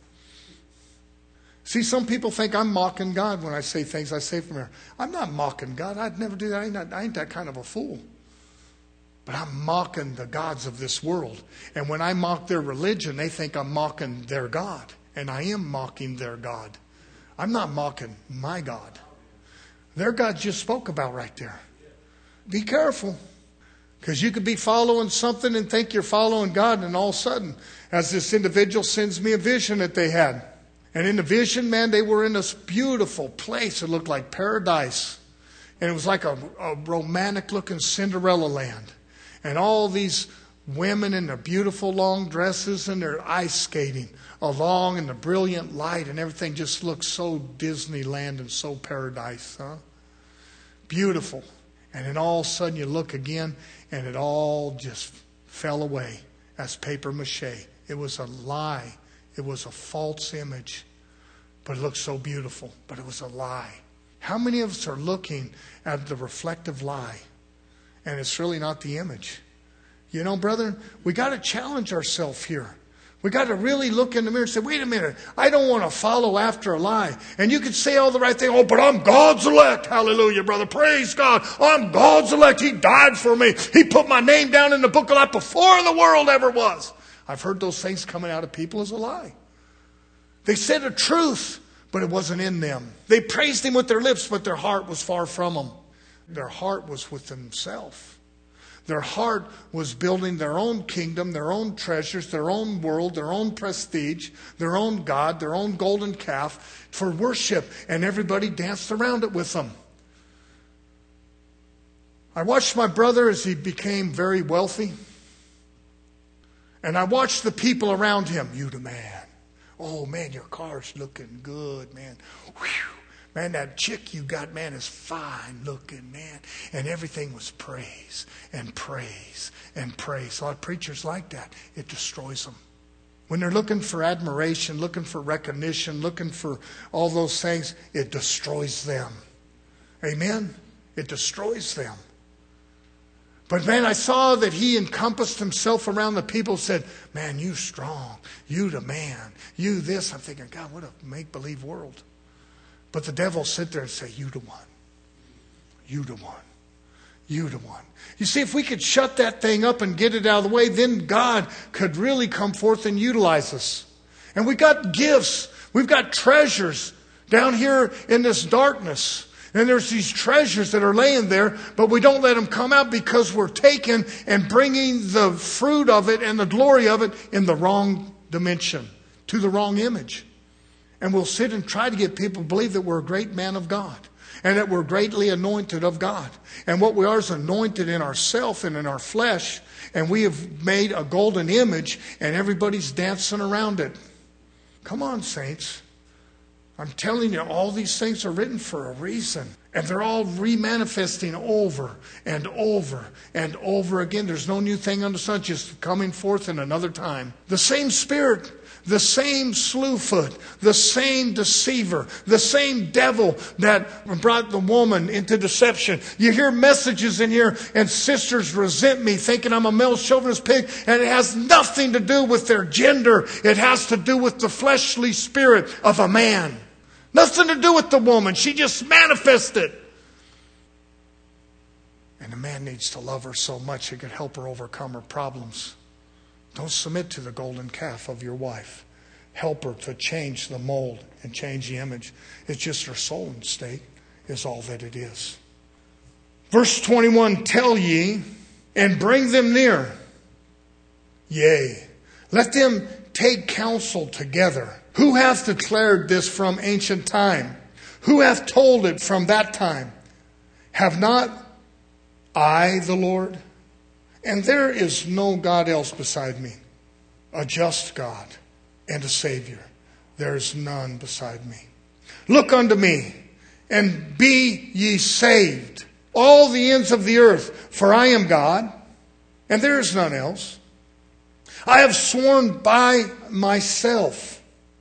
See, some people think I'm mocking God when I say things I say from here. I'm not mocking God. I'd never do that. I ain't, not, I ain't that kind of a fool. But I'm mocking the gods of this world. And when I mock their religion, they think I'm mocking their God. And I am mocking their God. I'm not mocking my God. Their God just spoke about right there. Be careful. Because you could be following something and think you're following God. And all of a sudden, as this individual sends me a vision that they had. And in the vision, man, they were in this beautiful place. It looked like paradise. And it was like a, a romantic looking Cinderella land. And all these women in their beautiful long dresses and their ice skating along in the brilliant light, and everything just looked so Disneyland and so paradise. Huh? Beautiful. And then all of a sudden you look again and it all just fell away as paper mache. It was a lie. It was a false image. But it looked so beautiful. But it was a lie. How many of us are looking at the reflective lie? And it's really not the image. You know, brethren, we got to challenge ourselves here. We got to really look in the mirror and say, wait a minute, I don't want to follow after a lie. And you could say all the right thing. Oh, but I'm God's elect. Hallelujah, brother. Praise God. I'm God's elect. He died for me. He put my name down in the book of life before the world ever was. I've heard those things coming out of people as a lie. They said a truth, but it wasn't in them. They praised Him with their lips, but their heart was far from Him. Their heart was with themselves. Their heart was building their own kingdom, their own treasures, their own world, their own prestige, their own God, their own golden calf for worship. And everybody danced around it with them. I watched my brother as he became very wealthy. And I watched the people around him. You the man. Oh, man, your car's looking good, man. Whew. Man, that chick you got, man, is fine looking, man. And everything was praise and praise and praise. A lot of preachers like that. It destroys them. When they're looking for admiration, looking for recognition, looking for all those things, it destroys them. Amen? It destroys them. But man, I saw that he encompassed himself around the people, said, man, you strong. You the man. You this. I'm thinking, God, what a make-believe world. But the devil sit there and say, you the one. You the one. You the one. You see, if we could shut that thing up and get it out of the way, then God could really come forth and utilize us. And we got gifts. We've got treasures down here in this darkness. And there's these treasures that are laying there, but we don't let them come out because we're taking and bringing the fruit of it and the glory of it in the wrong dimension, to the wrong image. And we'll sit and try to get people to believe that we're a great man of God and that we're greatly anointed of God. And what we are is anointed in ourself and in our flesh. And we have made a golden image and everybody's dancing around it. Come on, saints. I'm telling you, all these things are written for a reason. And they're all remanifesting over and over and over again. There's no new thing under the sun, just coming forth in another time. The same Spirit, the same slewfoot, the same deceiver, the same devil that brought the woman into deception. You hear messages in here and sisters resent me thinking I'm a male chauvinist pig, and it has nothing to do with their gender. It has to do with the fleshly spirit of a man. Nothing to do with the woman. She just manifested. And the man needs to love her so much it could help her overcome her problems. Don't submit to the golden calf of your wife. Help her to change the mold and change the image. It's just her soul state is all that it is. Verse twenty-one, tell ye and bring them near. Yea, let them take counsel together? Who hath declared this from ancient time? Who hath told it from that time? Have not I the Lord? And there is no God else beside me, a just God and a Savior. There is none beside me. Look unto me, and be ye saved, all the ends of the earth, for I am God, and there is none else. I have sworn by myself.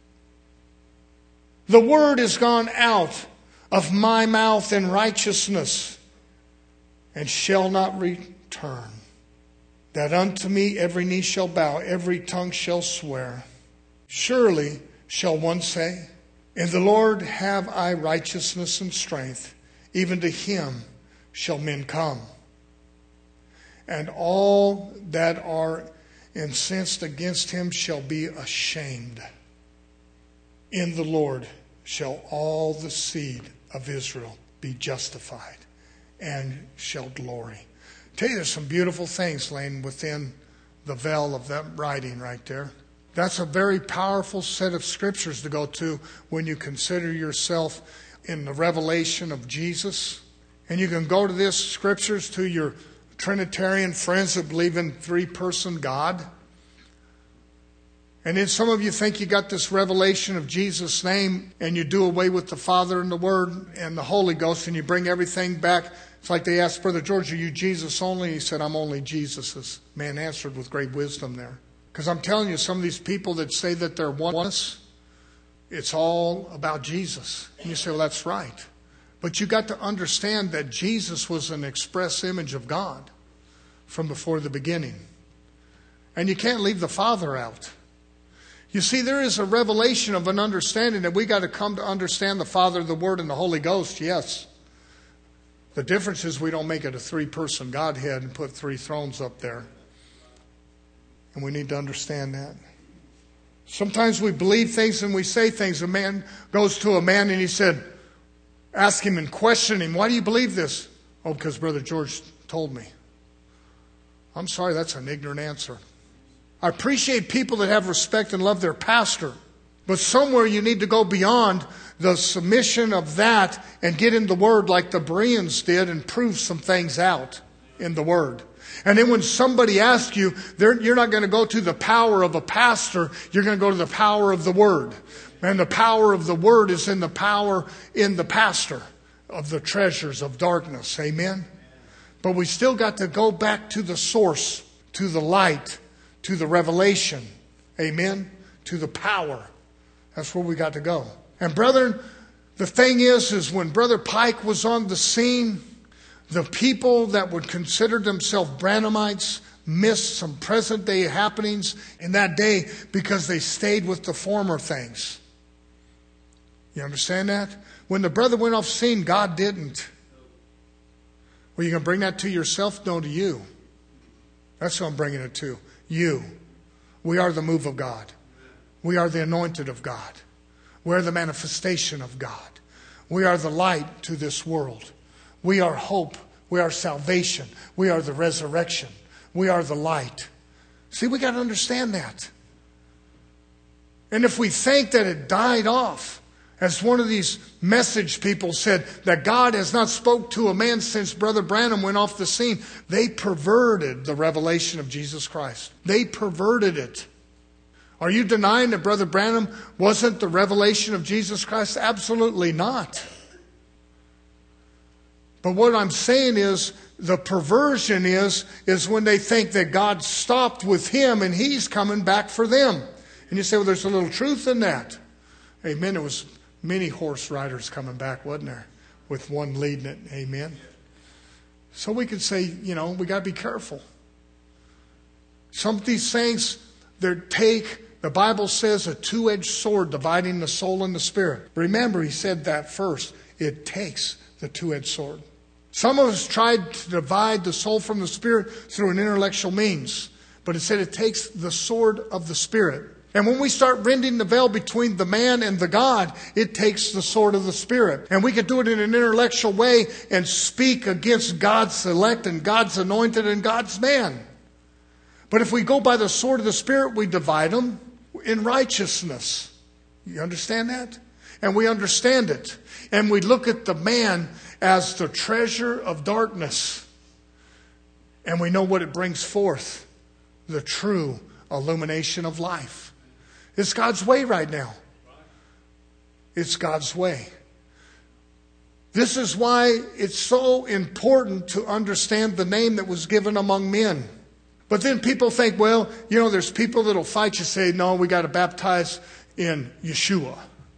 The word is gone out of my mouth in righteousness, and shall not return, that unto me every knee shall bow, every tongue shall swear. Surely shall one say, in the Lord have I righteousness and strength, even to him shall men come. And all that are incensed against him shall be ashamed. In the Lord shall all the seed of Israel be justified and shall glory. I tell you, there's some beautiful things laying within the veil of that writing right there. That's a very powerful set of scriptures to go to when you consider yourself in the revelation of Jesus. And you can go to this scriptures to your Trinitarian friends that believe in three-person God. And then some of you think you got this revelation of Jesus' name and you do away with the Father and the Word and the Holy Ghost and you bring everything back. It's like they asked Brother George, are you Jesus only? He said, I'm only Jesus's. Man answered with great wisdom there. Because I'm telling you, some of these people that say that they're oneness, it's all about Jesus. And you say, well, that's right. But you got to understand that Jesus was an express image of God from before the beginning. And you can't leave the Father out. You see, there is a revelation of an understanding that we got to come to understand the Father, the Word, and the Holy Ghost, yes. The difference is we don't make it a three-person Godhead and put three thrones up there. And we need to understand that. Sometimes we believe things and we say things. A man goes to a man and he said, ask him and question him, why do you believe this? Oh, because Brother George told me. I'm sorry, that's an ignorant answer. I appreciate people that have respect and love their pastor. But somewhere you need to go beyond the submission of that and get in the Word like the Bereans did and prove some things out in the Word. And then when somebody asks you, you're not going to go to the power of a pastor. You're going to go to the power of the Word. And the power of the Word is in the power in the pastor of the treasures of darkness. Amen? But we still got to go back to the source, to the light, to the revelation. Amen? To the power. That's where we got to go. And brethren, the thing is, is when Brother Pike was on the scene, the people that would consider themselves Branhamites missed some present day happenings in that day because they stayed with the former things. You understand that? When the brother went off scene, God didn't. Well, you going to bring that to yourself? No, to you. That's who I'm bringing it to. You. We are the move of God. We are the anointed of God. We are the manifestation of God. We are the light to this world. We are hope. We are salvation. We are the resurrection. We are the light. See, we got to understand that. And if we think that it died off, as one of these message people said, that God has not spoke to a man since Brother Branham went off the scene, they perverted the revelation of Jesus Christ. They perverted it. Are you denying that Brother Branham wasn't the revelation of Jesus Christ? Absolutely not. But what I'm saying is, the perversion is, is when they think that God stopped with him and he's coming back for them. And you say, well, there's a little truth in that. Amen. There was many horse riders coming back, wasn't there? With one leading it. Amen. So we could say, you know, we got to be careful. Some of these things, they take, the Bible says, a two-edged sword dividing the soul and the spirit. Remember, he said that first. It takes the two-edged sword. Some of us tried to divide the soul from the spirit through an intellectual means. But it said it takes the sword of the Spirit. And when we start rending the veil between the man and the God, it takes the sword of the Spirit. And we can do it in an intellectual way and speak against God's elect and God's anointed and God's man. But if we go by the sword of the Spirit, we divide them. in righteousness. You understand that? And we understand it. And we look at the man as the treasure of darkness. And we know what it brings forth. The true illumination of life. It's God's way right now. It's God's way. This is why it's so important to understand the name that was given among men. But then people think, well, you know, there's people that'll fight you, say, no, we got to baptize in Yeshua.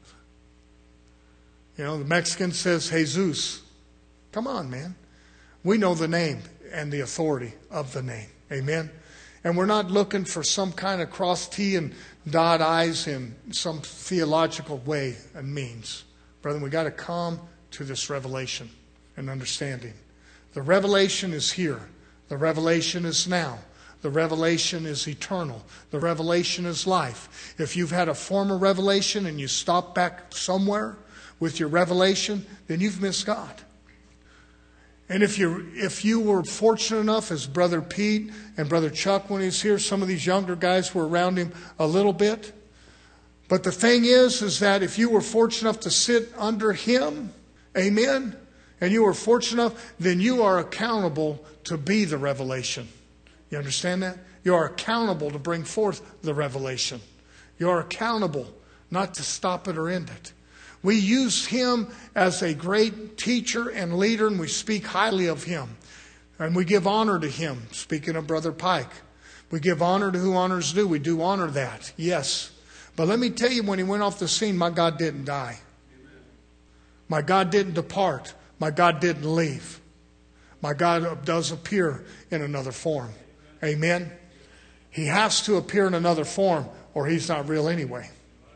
You know, the Mexican says Jesus. Come on, man. We know the name and the authority of the name. Amen. And we're not looking for some kind of cross T and dot I's in some theological way and means. Brethren, we got to come to this revelation and understanding. The revelation is here. The revelation is now. The revelation is eternal. The revelation is life. If you've had a former revelation and you stop back somewhere with your revelation, then you've missed God. And if you if you were fortunate enough, as Brother Pete and Brother Chuck when he's here, some of these younger guys were around him a little bit. But the thing is, is that if you were fortunate enough to sit under him, amen, and you were fortunate enough, then you are accountable to be the revelation. You understand that? You are accountable to bring forth the revelation. You are accountable not to stop it or end it. We use him as a great teacher and leader, and we speak highly of him. And we give honor to him, speaking of Brother Pike. We give honor to who honors due. We do honor that, yes. But let me tell you, when he went off the scene, my God didn't die. My God didn't depart. My God didn't leave. My God does appear in another form. Amen? He has to appear in another form, or he's not real anyway.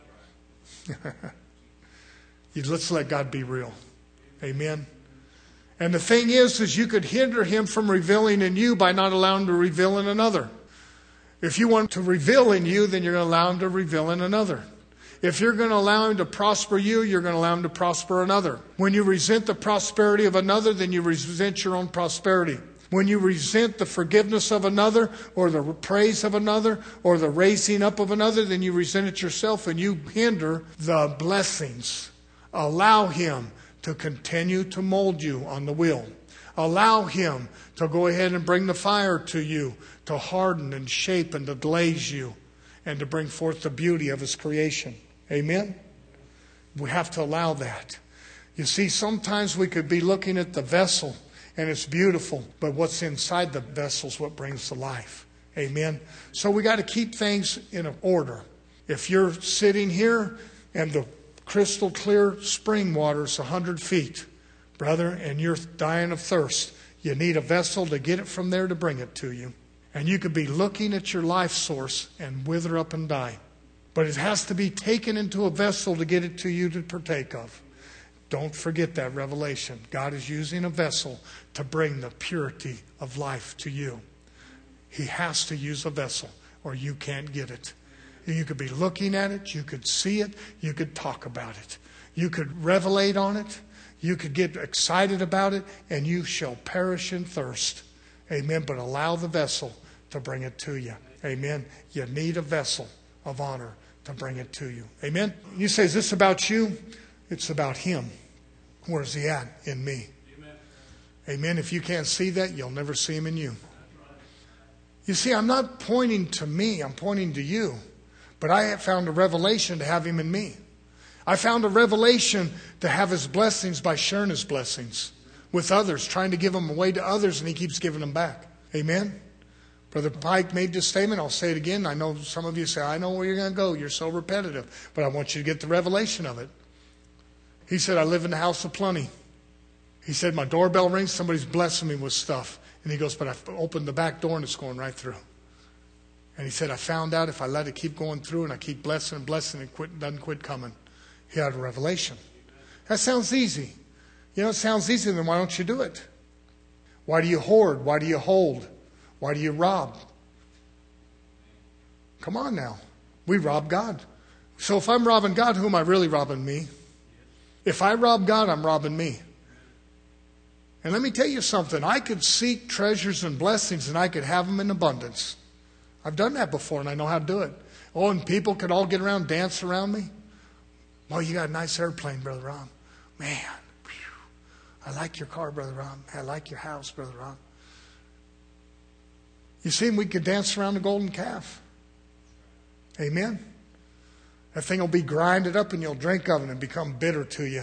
Let's let God be real. Amen. And the thing is, is you could hinder him from revealing in you by not allowing him to reveal in another. If you want to reveal in you, then you're going to allow him to reveal in another. If you're going to allow him to prosper you, you're going to allow him to prosper another. When you resent the prosperity of another, then you resent your own prosperity. When you resent the forgiveness of another, or the praise of another, or the raising up of another, then you resent it yourself and you hinder the blessings. Allow him to continue to mold you on the wheel. Allow him to go ahead and bring the fire to you, to harden and shape and to glaze you, and to bring forth the beauty of his creation. Amen? We have to allow that. You see, sometimes we could be looking at the vessel and it's beautiful, but what's inside the vessel is what brings the life. Amen? So we got to keep things in order. If you're sitting here and the crystal clear spring water is one hundred feet, brother, and you're dying of thirst, you need a vessel to get it from there to bring it to you. And you could be looking at your life source and wither up and die. But it has to be taken into a vessel to get it to you to partake of. Don't forget that revelation. God is using a vessel to bring the purity of life to you. He has to use a vessel or you can't get it. You could be looking at it. You could see it. You could talk about it. You could revelate on it. You could get excited about it. And you shall perish in thirst. Amen. But allow the vessel to bring it to you. Amen. You need a vessel of honor to bring it to you. Amen. You say, is this about you? It's about him. Where's he at? In me. Amen. Amen. If you can't see that, you'll never see him in you. You see, I'm not pointing to me. I'm pointing to you. But I have found a revelation to have him in me. I found a revelation to have his blessings by sharing his blessings with others, trying to give them away to others, and he keeps giving them back. Amen? Brother Pike made this statement. I'll say it again. I know some of you say, I know where you're going to go. You're so repetitive. But I want you to get the revelation of it. He said, I live in the house of plenty. He said, my doorbell rings. Somebody's blessing me with stuff. And he goes, but I've opened the back door and it's going right through. And he said, I found out if I let it keep going through and I keep blessing and blessing, it quit, doesn't quit coming. He had a revelation. That sounds easy. You know, it sounds easy, then why don't you do it? Why do you hoard? Why do you hold? Why do you rob? Come on now. We rob God. So if I'm robbing God, who am I really robbing? Me? If I rob God, I'm robbing me. And let me tell you something. I could seek treasures and blessings and I could have them in abundance. I've done that before and I know how to do it. Oh, and people could all get around, dance around me. Oh, you got a nice airplane, Brother Ron. Man, whew, I like your car, Brother Ron. I like your house, Brother Ron. You see, we could dance around the golden calf. Amen? That thing will be grinded up and you'll drink of it and become bitter to you.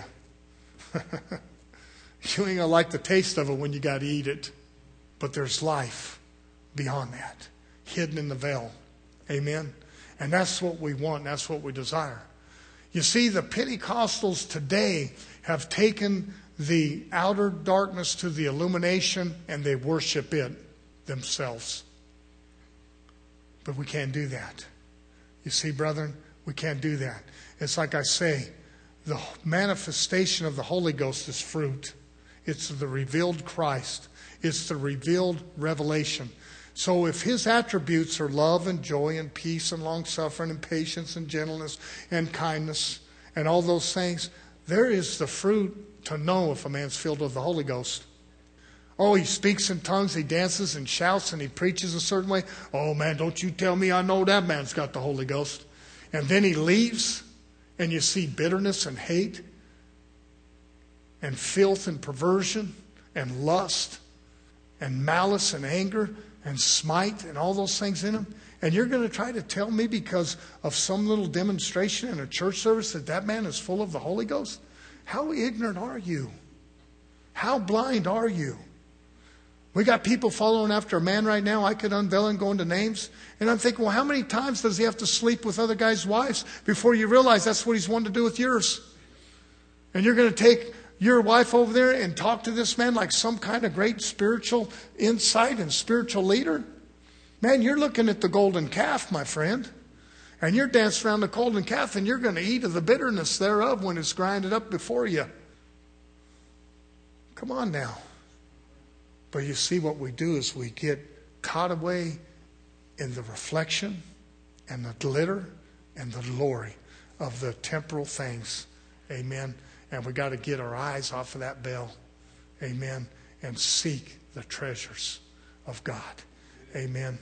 You ain't going to like the taste of it when you got to eat it. But there's life beyond that, hidden in the veil. Amen? And that's what we want. That's what we desire. You see, the Pentecostals today have taken the outer darkness to the illumination and they worship it themselves. But we can't do that. You see, brethren, we can't do that. It's like I say, the manifestation of the Holy Ghost is fruit. It's the revealed Christ. It's the revealed revelation. So if his attributes are love and joy and peace and long-suffering and patience and gentleness and kindness and all those things, there is the fruit to know if a man's filled with the Holy Ghost. Oh, he speaks in tongues, he dances and shouts, and he preaches a certain way. Oh, man, don't you tell me I know that man's got the Holy Ghost. And then he leaves, and you see bitterness and hate and filth and perversion and lust and malice and anger and smite and all those things in him. And you're going to try to tell me because of some little demonstration in a church service that that man is full of the Holy Ghost? How ignorant are you? How blind are you? We got people following after a man right now. I could unveil and go into names. And I'm thinking, well, how many times does he have to sleep with other guys' wives before you realize that's what he's wanted to do with yours? And you're going to take your wife over there and talk to this man like some kind of great spiritual insight and spiritual leader? Man, you're looking at the golden calf, my friend. And you're dancing around the golden calf and you're going to eat of the bitterness thereof when it's grinded up before you. Come on now. But you see, what we do is we get caught away in the reflection and the glitter and the glory of the temporal things. Amen. And we got to get our eyes off of that veil. Amen. And seek the treasures of God. Amen.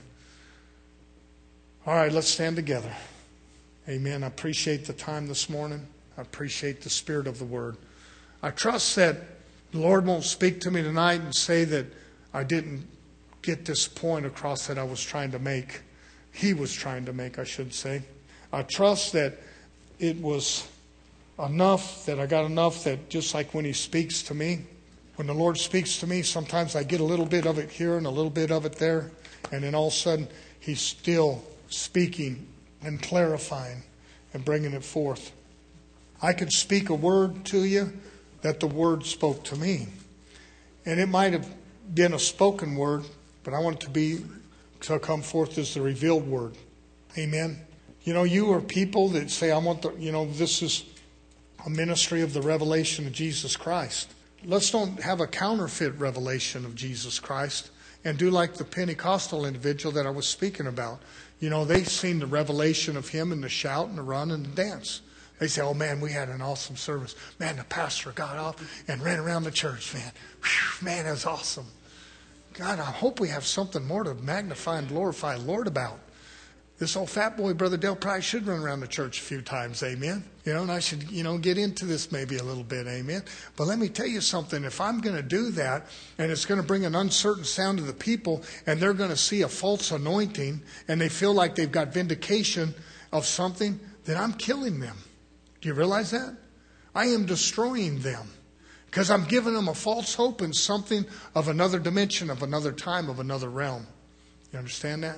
All right, let's stand together. Amen. I appreciate the time this morning. I appreciate the spirit of the word. I trust that the Lord won't speak to me tonight and say that I didn't get this point across that I was trying to make. He was trying to make, I should say. I trust that it was enough, that I got enough that just like when he speaks to me, when the Lord speaks to me, sometimes I get a little bit of it here and a little bit of it there. And then all of a sudden, he's still speaking and clarifying and bringing it forth. I could speak a word to you that the word spoke to me. And it might have been a spoken word, but I want it to be, to come forth as the revealed word. Amen. You know, you are people that say, I want the, you know, this is a ministry of the revelation of Jesus Christ. Let's don't have a counterfeit revelation of Jesus Christ and do like the Pentecostal individual that I was speaking about. You know, they've seen the revelation of him and the shout and the run and the dance. They say, oh, man, we had an awesome service. Man, the pastor got up and ran around the church, man. Whew, man, that was awesome. God, I hope we have something more to magnify and glorify the Lord about. This old fat boy, Brother Dale, probably should run around the church a few times, amen? You know, and I should, you know, get into this maybe a little bit, amen? But let me tell you something. If I'm going to do that, and it's going to bring an uncertain sound to the people, and they're going to see a false anointing, and they feel like they've got vindication of something, then I'm killing them. Do you realize that? I am destroying them because I'm giving them a false hope in something of another dimension, of another time, of another realm. You understand that?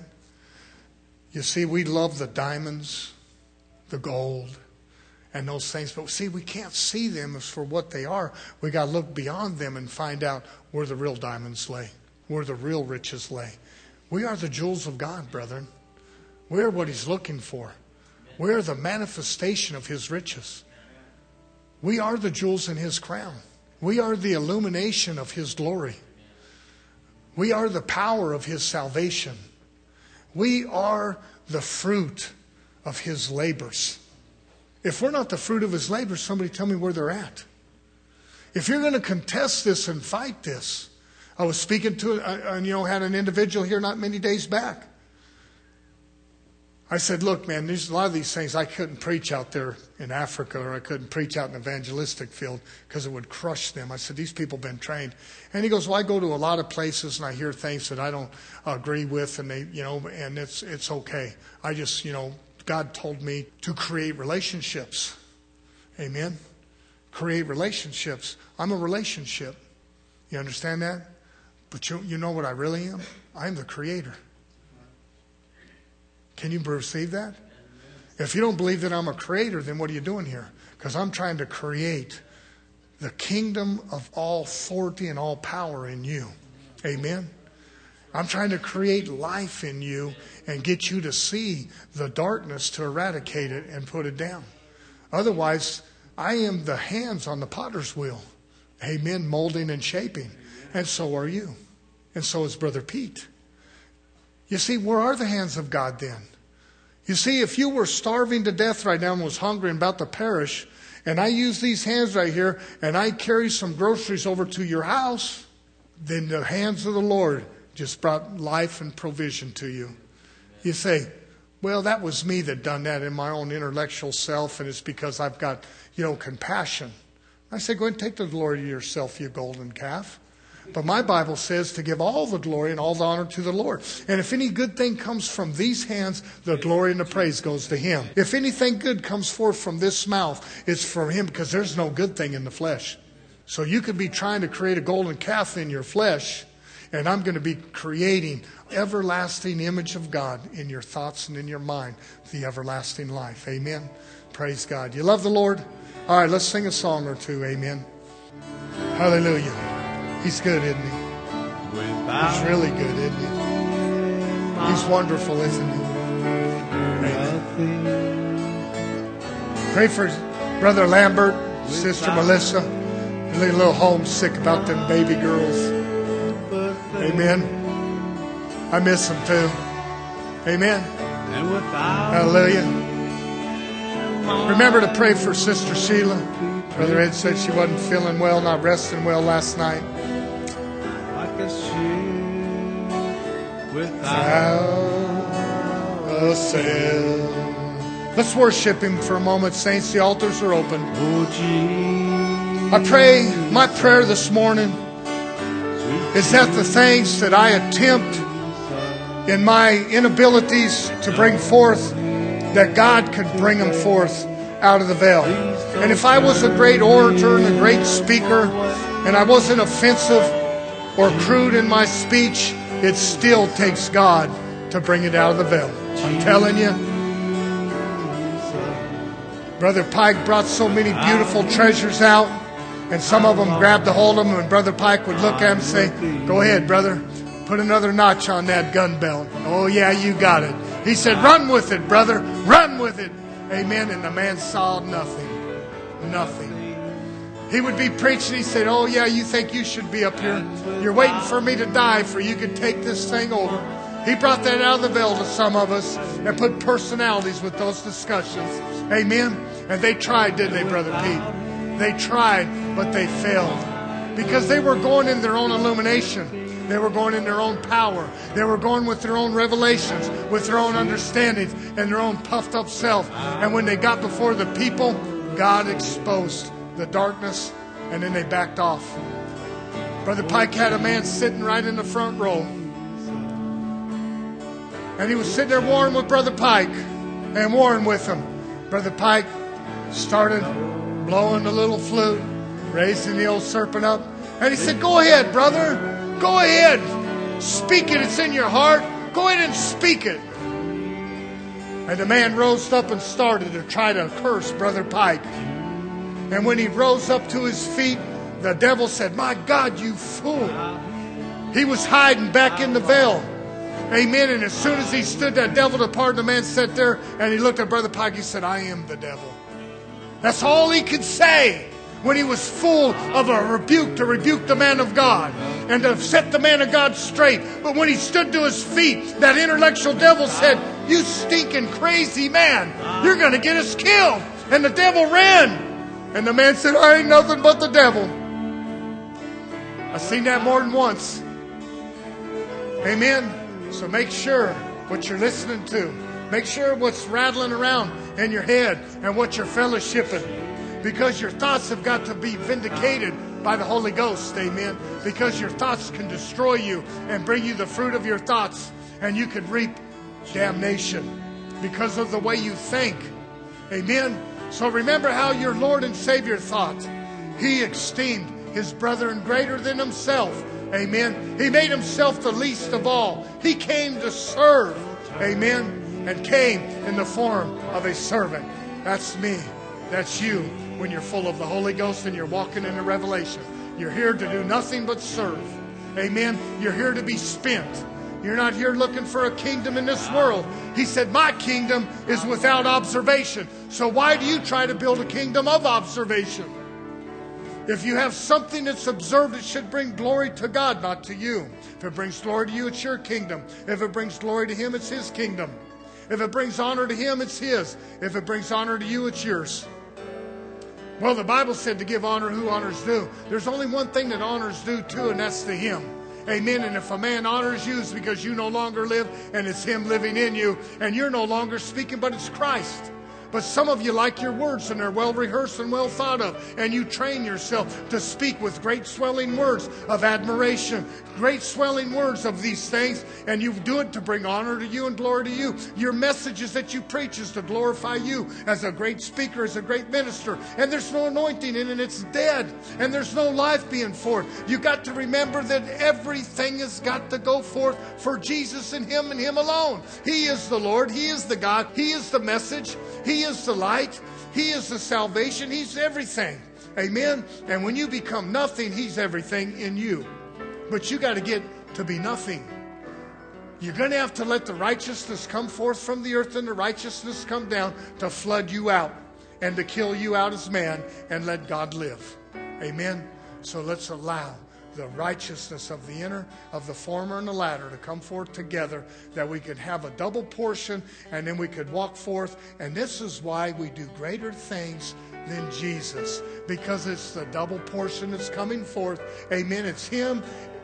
You see, we love the diamonds, the gold, and those things. But see, we can't see them as for what they are. We got to look beyond them and find out where the real diamonds lay, where the real riches lay. We are the jewels of God, brethren. We're what he's looking for. We're the manifestation of his riches. We are the jewels in his crown. We are the illumination of his glory. We are the power of his salvation. We are the fruit of his labors. If we're not the fruit of his labors, somebody tell me where they're at. If you're going to contest this and fight this, I was speaking to, and you know, had an individual here not many days back. I said, look, man, there's a lot of these things I couldn't preach out there in Africa, or I couldn't preach out in an evangelistic field because it would crush them. I said, these people have been trained. And he goes, well, I go to a lot of places and I hear things that I don't agree with, and they, you know, and it's it's okay. I just, you know, God told me to create relationships. Amen. Create relationships. I'm a relationship. You understand that? But you, you know what I really am? I'm the creator. Can you receive that? If you don't believe that I'm a creator, then what are you doing here? Because I'm trying to create the kingdom of all authority and all power in you. Amen? I'm trying to create life in you and get you to see the darkness, to eradicate it and put it down. Otherwise, I am the hands on the potter's wheel. Amen? Molding and shaping. And so are you. And so is Brother Pete. You see, where are the hands of God then? You see, if you were starving to death right now and was hungry and about to perish, and I use these hands right here, and I carry some groceries over to your house, then the hands of the Lord just brought life and provision to you. You say, well, that was me that done that in my own intellectual self, and it's because I've got, you know, compassion. I say, go ahead and take the glory to yourself, you golden calf. But my Bible says to give all the glory and all the honor to the Lord. And if any good thing comes from these hands, the glory and the praise goes to Him. If anything good comes forth from this mouth, it's from Him, because there's no good thing in the flesh. So you could be trying to create a golden calf in your flesh, and I'm going to be creating everlasting image of God in your thoughts and in your mind, the everlasting life. Amen. Praise God. You love the Lord? All right, let's sing a song or two. Amen. Hallelujah. He's good, isn't He? He's really good, isn't He? He's wonderful, isn't He? Amen. Pray for Brother Lambert, Sister Melissa. They're a little homesick about them baby girls. Amen. I miss them too. Amen. Hallelujah. Remember to pray for Sister Sheila. Brother Ed said she wasn't feeling well, not resting well last night. Without a sail. Let's worship Him for a moment, saints. The altars are open. I pray, my prayer this morning is that the things that I attempt in my inabilities to bring forth, that God could bring them forth out of the veil. And if I was a great orator and a great speaker, and I wasn't offensive or crude in my speech, it still takes God to bring it out of the veil. I'm telling you. Brother Pike brought so many beautiful treasures out, and some of them grabbed a hold of them, and Brother Pike would look at him and say, go ahead, brother, put another notch on that gun belt. Oh yeah, you got it. He said, run with it, brother, run with it. Amen. And the man saw nothing. Nothing. He would be preaching. He said, oh yeah, you think you should be up here. You're waiting for me to die for you could take this thing over. He brought that out of the veil to some of us and put personalities with those discussions. Amen. And they tried, didn't they, Brother Pete? They tried, but they failed. Because they were going in their own illumination. They were going in their own power. They were going with their own revelations, with their own understandings, and their own puffed up self. And when they got before the people, God exposed the darkness, and then they backed off. Brother Pike had a man sitting right in the front row. And he was sitting there warring with Brother Pike and warring with him. Brother Pike started blowing the little flute, raising the old serpent up. And he said, go ahead, brother. Go ahead. Speak it. It's in your heart. Go ahead and speak it. And the man rose up and started to try to curse Brother Pike. And when he rose up to his feet, the devil said, my God, you fool. He was hiding back in the veil. Amen. And as soon as he stood, that devil departed. The man sat there and he looked at Brother Pike. He said, I am the devil. That's all he could say when he was full of a rebuke to rebuke the man of God and to set the man of God straight. But when he stood to his feet, that intellectual devil said, you stinking crazy man, you're going to get us killed. And the devil ran. And the man said, I ain't nothing but the devil. I've seen that more than once. Amen. So make sure what you're listening to Make sure what's rattling around in your head and what you're fellowshipping. Because your thoughts have got to be vindicated by the Holy Ghost. Amen. Because your thoughts can destroy you and bring you the fruit of your thoughts. And you could reap damnation because of the way you think. Amen. So remember how your Lord and Savior thought. He esteemed His brethren greater than Himself. Amen. He made Himself the least of all. He came to serve. Amen. And came in the form of a servant. That's me. That's you when you're full of the Holy Ghost and you're walking in the revelation. You're here to do nothing but serve. Amen. You're here to be spent. You're not here looking for a kingdom in this world. He said, my kingdom is without observation. So why do you try to build a kingdom of observation? If you have something that's observed, it should bring glory to God, not to you. If it brings glory to you, it's your kingdom. If it brings glory to Him, it's His kingdom. If it brings honor to Him, it's His. If it brings honor to you, it's yours. Well, the Bible said to give honor who honors due. There's only one thing that honors due to, and that's to Him. Amen. And if a man honors you, it's because you no longer live, and it's Him living in you. And you're no longer speaking, but it's Christ. But some of you like your words, and they're well rehearsed and well thought of. And you train yourself to speak with great swelling words of admiration, great swelling words of these things. And you do it to bring honor to you and glory to you. Your messages that you preach is to glorify you as a great speaker, as a great minister. And there's no anointing in it. It's dead. And there's no life being forth. You got to remember that everything has got to go forth for Jesus and Him and Him alone. He is the Lord. He is the God. He is the message. He is the light. He is the salvation. He's everything. Amen. And when you become nothing, He's everything in you. But you got to get to be nothing. You're going to have to let the righteousness come forth from the earth and the righteousness come down to flood you out and to kill you out as man and let God live. Amen. So let's allow the righteousness of the inner, of the former and the latter to come forth together, that we could have a double portion and then we could walk forth. And this is why we do greater things than Jesus, because it's the double portion that's coming forth. Amen. It's Him,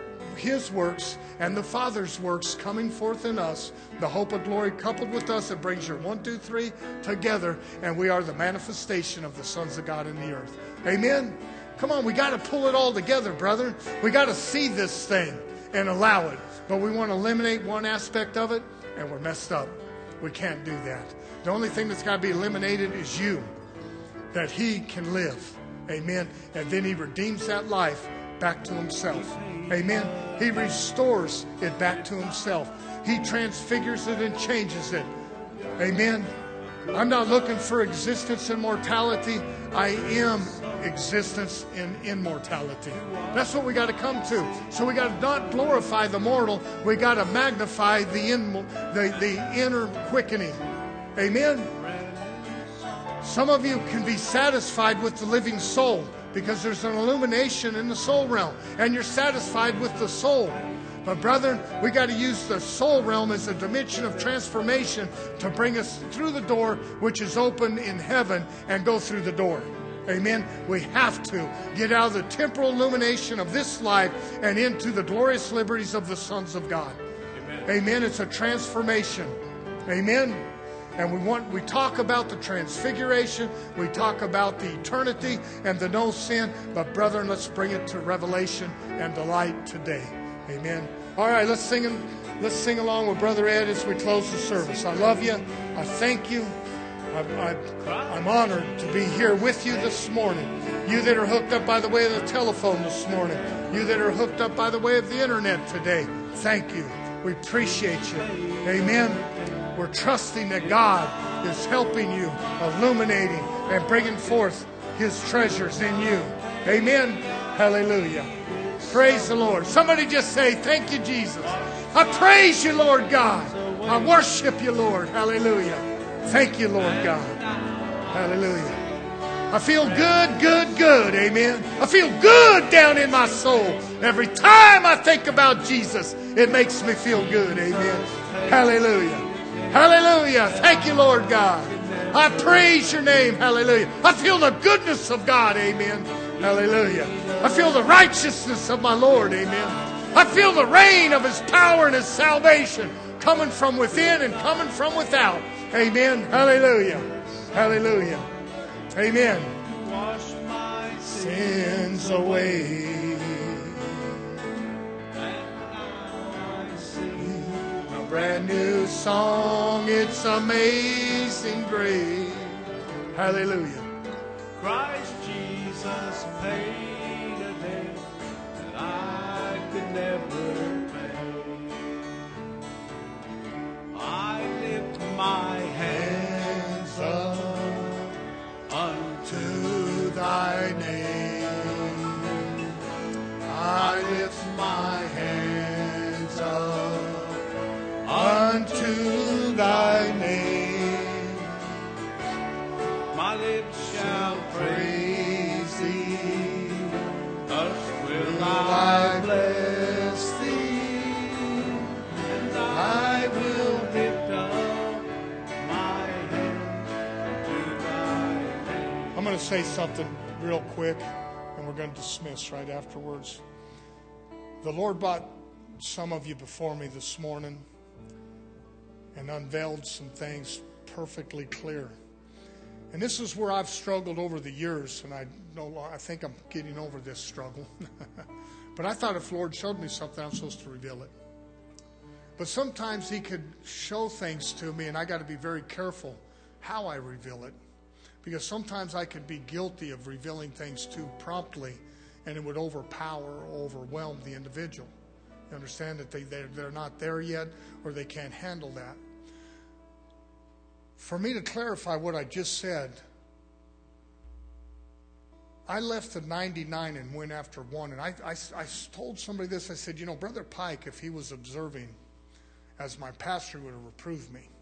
His works, and the Father's works coming forth in us. The hope of glory coupled with us, it brings your one, two, three together, and we are the manifestation of the sons of God in the earth. Amen. Come on, we got to pull it all together, brother. We got to see this thing and allow it. But we want to eliminate one aspect of it, and we're messed up. We can't do that. The only thing that's got to be eliminated is you, that He can live. Amen. And then He redeems that life back to Himself. Amen. He restores it back to Himself. He transfigures it and changes it. Amen. I'm not looking for existence in mortality. I am existence in immortality. That's what we got to come to. So we got to not glorify the mortal. We got to magnify the, in, the, the inner quickening. Amen. Some of you can be satisfied with the living soul because there's an illumination in the soul realm, and you're satisfied with the soul. But brethren, we got to use the soul realm as a dimension of transformation to bring us through the door which is open in heaven and go through the door. Amen. We have to get out of the temporal illumination of this life and into the glorious liberties of the sons of God. Amen. Amen. It's a transformation. Amen. And we want we talk about the transfiguration, we talk about the eternity and the no sin, but brethren, let's bring it to revelation and the light today. Amen. All right, let's sing let's sing along with Brother Ed as we close the service. I love you. I thank you. I, I, I'm honored to be here with you this morning. You that are hooked up by the way of the telephone this morning. You that are hooked up by the way of the internet today. Thank you. We appreciate you. Amen. We're trusting that God is helping you, illuminating and bringing forth His treasures in you. Amen. Hallelujah. Praise the Lord. Somebody just say, thank you, Jesus. I praise you, Lord God. I worship you, Lord. Hallelujah. Thank you, Lord God. Hallelujah. I feel good, good, good. Amen. I feel good down in my soul. Every time I think about Jesus, it makes me feel good. Amen. Hallelujah. Hallelujah. Thank you, Lord God. I praise your name. Hallelujah. I feel the goodness of God. Amen. Hallelujah. I feel the righteousness of my Lord. Amen. I feel the reign of His power and His salvation coming from within and coming from without. Amen. Hallelujah. Hallelujah. Amen. Wash my Sins away. A brand new song. It's amazing grace. Hallelujah. Christ Jesus paid a debt that I could never pay. I lift my hands up To thy name, I lift my hands up unto thy name. My lips shall praise thee, thus will I bless thee, and I will lift up my hands to thy name. I'm going to say something real quick, and we're going to dismiss right afterwards. The Lord brought some of you before me this morning and unveiled some things perfectly clear. And this is where I've struggled over the years, and I know I think I'm getting over this struggle. But I thought if the Lord showed me something, I'm supposed to reveal it. But sometimes He could show things to me, and I got to be very careful how I reveal it. Because sometimes I could be guilty of revealing things too promptly, and it would overpower or overwhelm the individual. You understand that they, they're, they're not there yet, or they can't handle that. For me to clarify what I just said, I left the ninety-nine and went after one. And I, I, I told somebody this. I said, you know, Brother Pike, if he was observing as my pastor, would have reproved me.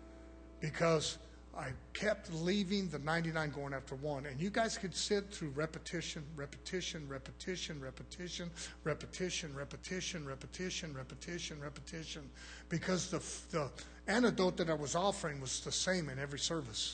Because I kept leaving the ninety-nine going after one. And you guys could sit through repetition, repetition, repetition, repetition, repetition, repetition, repetition, repetition, repetition. Because the, the antidote that I was offering was the same in every service.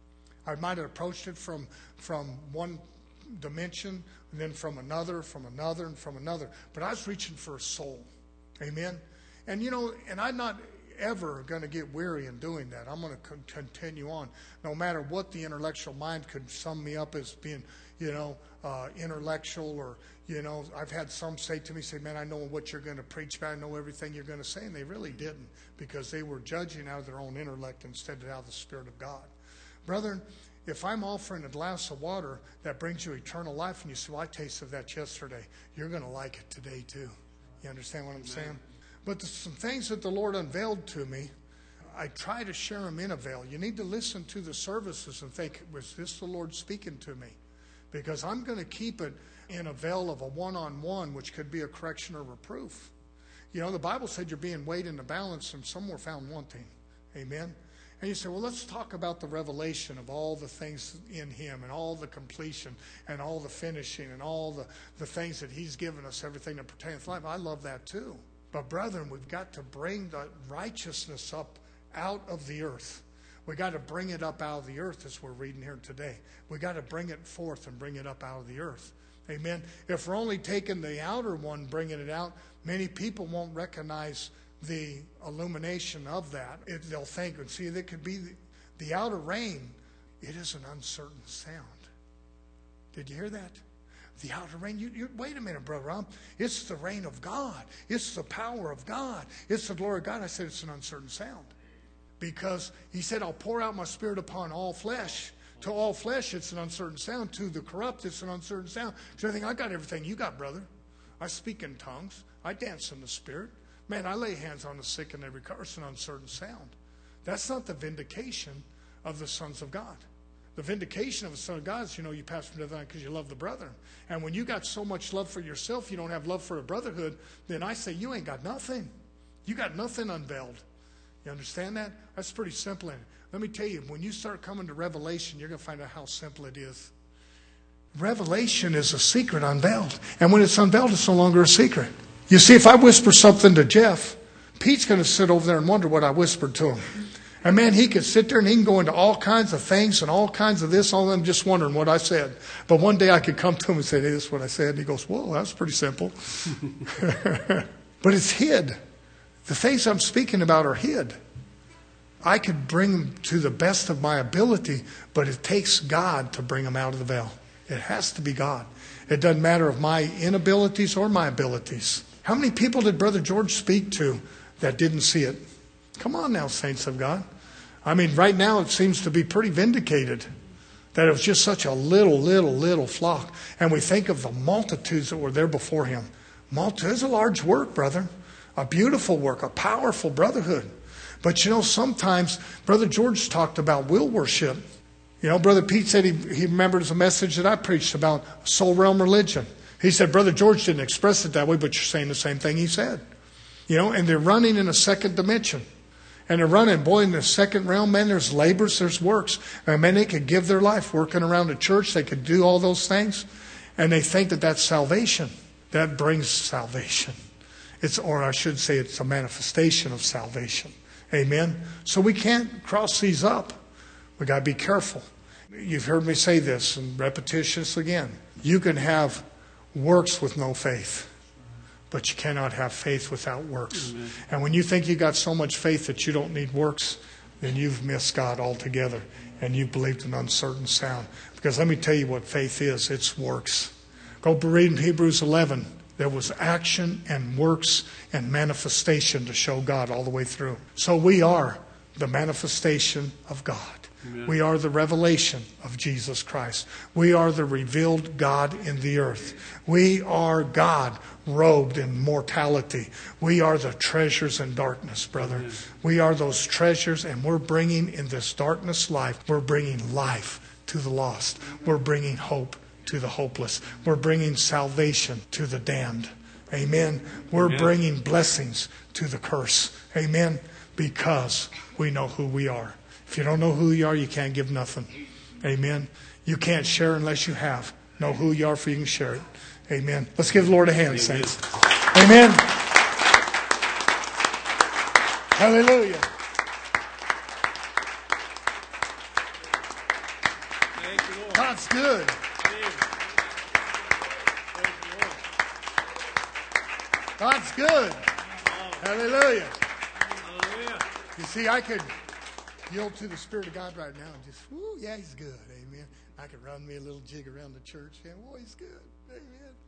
I might have approached it from, from one dimension, and then from another, from another, and from another. But I was reaching for a soul. Amen? And, you know, and I'm not ever going to get weary in doing that. I'm going to con- continue on. No matter what the intellectual mind could sum me up as being, you know, uh, intellectual, or, you know, I've had some say to me, say, man, I know what you're going to preach about. I know everything you're going to say. And they really didn't, because they were judging out of their own intellect instead of out of the Spirit of God. Brethren, if I'm offering a glass of water that brings you eternal life, and you say, well, I tasted that yesterday, you're going to like it today too. You understand what I'm saying? But there's some things that the Lord unveiled to me. I try to share them in a veil. You need to listen to the services and think, was this the Lord speaking to me? Because I'm going to keep it in a veil of a one-on-one, which could be a correction or reproof. You know, the Bible said you're being weighed in the balance, and some were found wanting. Amen? And you say, well, let's talk about the revelation of all the things in Him, and all the completion, and all the finishing, and all the, the things that He's given us, everything that pertains to life. I love that too. But brethren, we've got to bring the righteousness up out of the earth. We got to bring it up out of the earth, as we're reading here today. We got to bring it forth and bring it up out of the earth. Amen. If we're only taking the outer one, bringing it out, many people won't recognize the illumination of that. It, they'll think, and see, that could be the, the outer rain. It is an uncertain sound. Did you hear that? The outer rain. You, you, wait a minute, Brother Rob. It's the rain of God. It's the power of God. It's the glory of God. I said it's an uncertain sound. Because He said, I'll pour out my Spirit upon all flesh. To all flesh, it's an uncertain sound. To the corrupt, it's an uncertain sound. So I think, I got everything you got, brother. I speak in tongues. I dance in the Spirit. Man, I lay hands on the sick and they recover. It's an uncertain sound. That's not the vindication of the sons of God. The vindication of the Son of God is, you know, you pass from death because you love the brother. And when you got so much love for yourself, you don't have love for a brotherhood, then I say you ain't got nothing. You got nothing unveiled. You understand that? That's pretty simple. And let me tell you, when you start coming to Revelation, you're going to find out how simple it is. Revelation is a secret unveiled. And when it's unveiled, it's no longer a secret. You see, if I whisper something to Jeff, Pete's going to sit over there and wonder what I whispered to him. And man, he could sit there and he can go into all kinds of things and all kinds of this, all of them just wondering what I said. But one day I could come to him and say, hey, this is what I said. And he goes, whoa, that's pretty simple. But it's hid. The things I'm speaking about are hid. I could bring them to the best of my ability, but it takes God to bring them out of the veil. It has to be God. It doesn't matter of my inabilities or my abilities. How many people did Brother George speak to that didn't see it? Come on now, saints of God. I mean, right now it seems to be pretty vindicated that it was just such a little, little, little flock. And we think of the multitudes that were there before him. Multitude is a large work, brother. A beautiful work, a powerful brotherhood. But you know, sometimes Brother George talked about will worship. You know, Brother Pete said he, he remembers a message that I preached about soul realm religion. He said, Brother George didn't express it that way, but you're saying the same thing he said. You know, and they're running in a second dimension. And they're running, boy, in the second realm, man, there's labors, there's works. And man, they could give their life working around the church. They could do all those things. And they think that that's salvation. That brings salvation. It's, or I should say it's a manifestation of salvation. Amen? So we can't cross these up. We got to be careful. You've heard me say this, and repetition again. You can have works with no faith. But you cannot have faith without works. Amen. And when you think you got so much faith that you don't need works, then you've missed God altogether. And you've believed an uncertain sound. Because let me tell you what faith is. It's works. Go read in Hebrews eleven. There was action and works and manifestation to show God all the way through. So we are the manifestation of God. Amen. We are the revelation of Jesus Christ. We are the revealed God in the earth. We are God robed in mortality. We are the treasures in darkness, brother. Amen. We are those treasures, and we're bringing in this darkness life, we're bringing life to the lost. We're bringing hope to the hopeless. We're bringing salvation to the damned. Amen. We're Amen. Bringing blessings to the curse. Amen. Because we know who we are. If you don't know who you are, you can't give nothing. Amen. You can't share unless you have. Know who you are, for you can share it. Amen. Let's give the Lord a hand, Amen. Saints. Amen. Hallelujah. Thank you, Lord. God's good. God's good. Hallelujah. Hallelujah. You see, I could yield to the Spirit of God right now and just, whoo, yeah, He's good. Amen. I could run me a little jig around the church and, oh, He's good. Amen.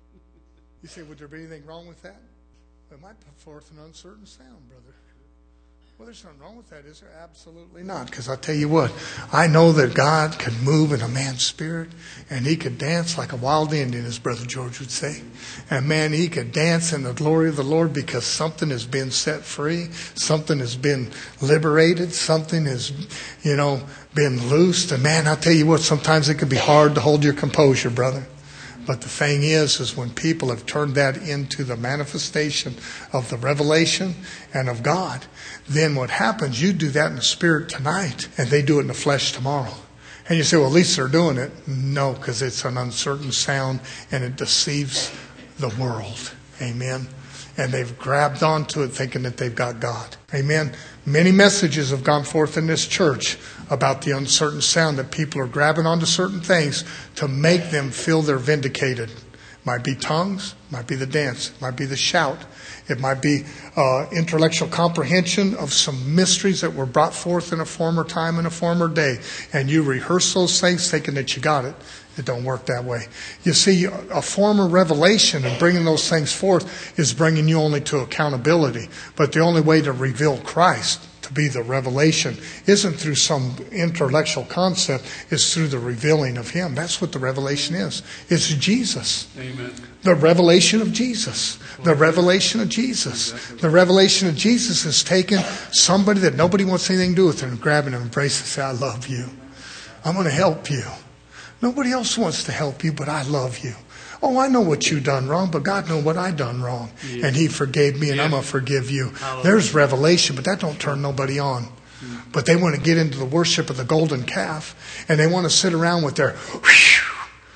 You say, would there be anything wrong with that? Well, it might put forth an uncertain sound, brother. Well, there's nothing wrong with that, is there? Absolutely not. Because I'll tell you what, I know that God could move in a man's spirit, and he could dance like a wild Indian, as Brother George would say. And man, he could dance in the glory of the Lord because something has been set free, something has been liberated, something has, you know, been loosed. And man, I'll tell you what, sometimes it can be hard to hold your composure, brother. But the thing is, is when people have turned that into the manifestation of the revelation and of God, then what happens, you do that in the spirit tonight, and they do it in the flesh tomorrow. And you say, well, at least they're doing it. No, because it's an uncertain sound, and it deceives the world. Amen. And they've grabbed onto it thinking that they've got God. Amen. Many messages have gone forth in this church about the uncertain sound, that people are grabbing onto certain things to make them feel they're vindicated. Might be tongues, might be the dance, might be the shout. It might be uh, intellectual comprehension of some mysteries that were brought forth in a former time, in a former day. And you rehearse those things thinking that you got it. It don't work that way. You see, a former revelation and bringing those things forth is bringing you only to accountability. But the only way to reveal Christ, to be the revelation, isn't through some intellectual concept. It's through the revealing of Him. That's what the revelation is. It's Jesus. Amen. The revelation of Jesus. The revelation of Jesus. The revelation of Jesus has taken somebody that nobody wants anything to do with, and grabbing him, embrace and say, I love you. I'm going to help you. Nobody else wants to help you, but I love you. Oh, I know what you done wrong, but God knows what I done wrong. Yeah. And He forgave me, and yeah. I'm going to forgive you. Hallelujah. There's revelation, but that don't turn nobody on. Mm. But they want to get into the worship of the golden calf, and they want to sit around with their whew,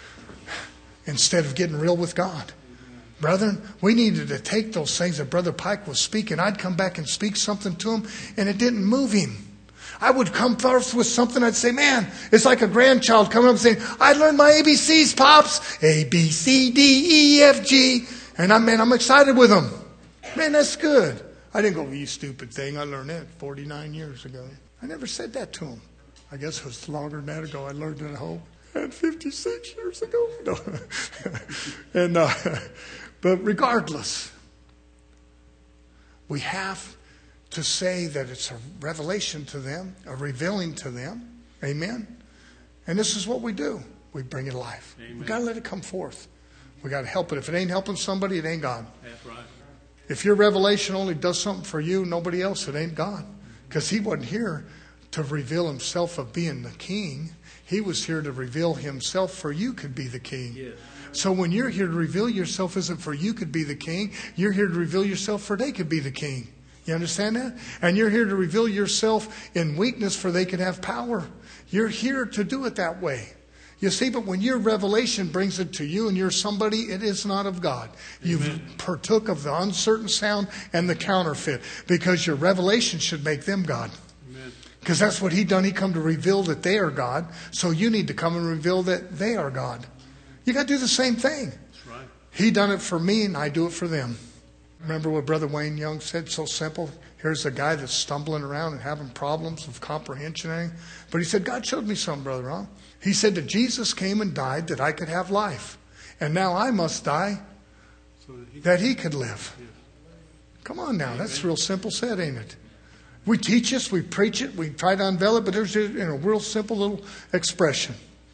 instead of getting real with God. Brethren, we needed to take those things that Brother Pike was speaking. I'd come back and speak something to him, and it didn't move him. I would come forth with something. I'd say, man, it's like a grandchild coming up and saying, I learned my A B Cs, Pops. A, B, C, D, E, F, G. And I, man, I'm excited with them. Man, that's good. I didn't go, you stupid thing. I learned that forty-nine years ago. I never said that to him. I guess it was longer than that ago. I learned it at home. And fifty-six years ago. No. and uh, But regardless, we have to say that it's a revelation to them, a revealing to them. Amen? And this is what we do. We bring it to life. Amen. We've got to let it come forth. We've got to help it. If it ain't helping somebody, it ain't God. That's right. If your revelation only does something for you, nobody else, it ain't God. Because he wasn't here to reveal himself of being the king. He was here to reveal himself for you could be the king. Yes. So when you're here to reveal yourself isn't for you could be the king. You're here to reveal yourself for they could be the king. You understand that? And you're here to reveal yourself in weakness for they could have power. You're here to do it that way. You see, but when your revelation brings it to you and you're somebody, it is not of God. You've Amen. partook of the uncertain sound and the counterfeit because your revelation should make them God. Amen. Because that's what he done. He come to reveal that they are God. So you need to come and reveal that they are God. You got to do the same thing. That's right. He done it for me and I do it for them. Remember what Brother Wayne Young said? So simple. Here's a guy that's stumbling around and having problems of comprehension. But he said, God showed me something, Brother Ron. He said that Jesus came and died that I could have life. And now I must die So that he, that he could live. Yes. Come on now. That's real simple said, ain't it? We teach this, we preach it, we try to unveil it, but there's a, you know, real simple little expression.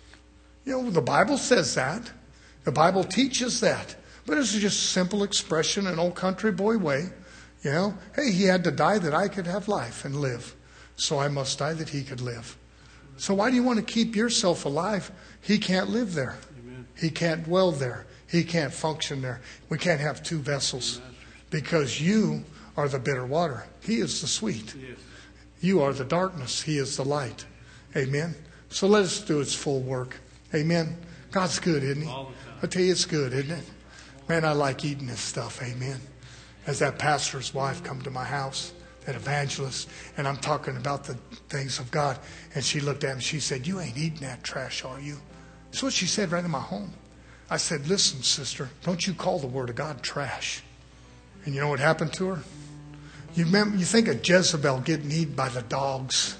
You know, the Bible says that. The Bible teaches that. But it's just a simple expression, an old country boy way. You know, hey, he had to die that I could have life and live. So I must die that he could live. So why do you want to keep yourself alive? He can't live there. Amen. He can't dwell there. He can't function there. We can't have two vessels because you are the bitter water. He is the sweet. Yes. You are the darkness. He is the light. Amen. So let us do its full work. Amen. God's good, isn't he? All the time. I tell you, it's good, isn't it? Man, I like eating this stuff. Amen. As that pastor's wife come to my house, that evangelist, and I'm talking about the things of God. And she looked at me and she said, you ain't eating that trash, are you? That's what she said right in my home. I said, listen, sister, don't you call the Word of God trash. And you know what happened to her? You remember, you think of Jezebel getting eaten by the dogs.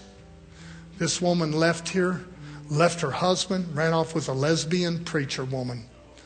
This woman left here, left her husband, ran off with a lesbian preacher woman.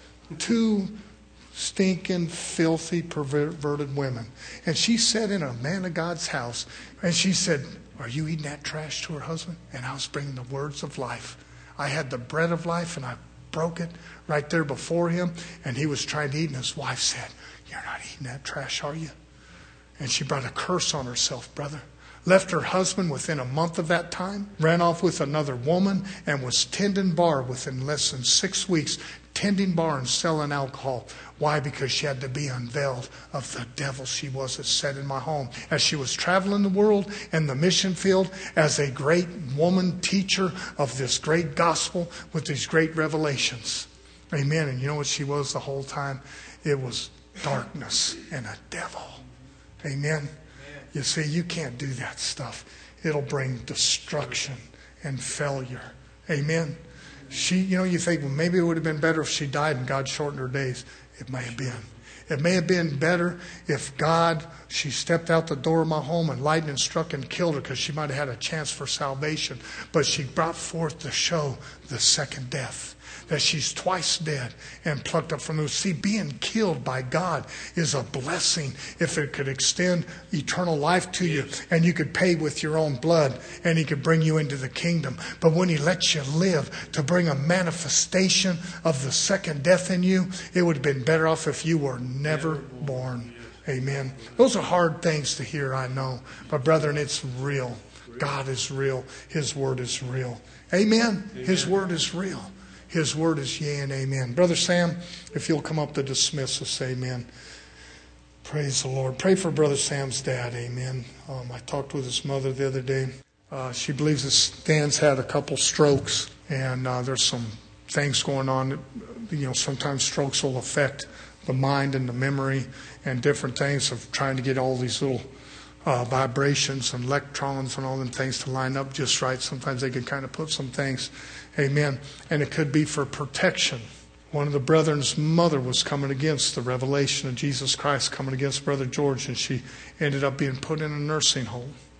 Two stinking, filthy, perverted women. And she sat in a man of God's house and she said, are you eating that trash to her husband? And I was bringing the words of life. I had the bread of life and I broke it right there before him. And he was trying to eat and his wife said, you're not eating that trash, are you? And she brought a curse on herself, brother. Left her husband within a month of that time, ran off with another woman, and was tending bar within less than six weeks, tending bar and selling alcohol. Why? Because she had to be unveiled of the devil she was that sat in my home. As she was traveling the world and the mission field as a great woman teacher of this great gospel with these great revelations. Amen. And you know what she was the whole time? It was darkness and a devil. Amen. You see, you can't do that stuff. It'll bring destruction and failure. Amen. She, you know, you think, well, maybe it would have been better if she died and God shortened her days. It may have been. It may have been better if God, she stepped out the door of my home and lightning struck and killed her because she might have had a chance for salvation. But she brought forth to show the second death. That she's twice dead and plucked up from the sea. Being killed by God is a blessing if it could extend eternal life to you and you could pay with your own blood and he could bring you into the kingdom. But when he lets you live to bring a manifestation of the second death in you, it would have been better off if you were never born. Amen. Those are hard things to hear, I know. But brethren, it's real. God is real. His word is real. Amen. His word is real. His word is yea and amen. Brother Sam, if you'll come up to dismiss us, amen. Praise the Lord. Pray for Brother Sam's dad, amen. Um, I talked with his mother the other day. Uh, she believes that Dan's had a couple strokes, and uh, there's some things going on. That, you know, sometimes strokes will affect the mind and the memory and different things of trying to get all these little uh, vibrations and electrons and all them things to line up just right. Sometimes they can kind of put some things. Amen. And it could be for protection. One of the brethren's mother was coming against the revelation of Jesus Christ, coming against Brother George, and she ended up being put in a nursing home.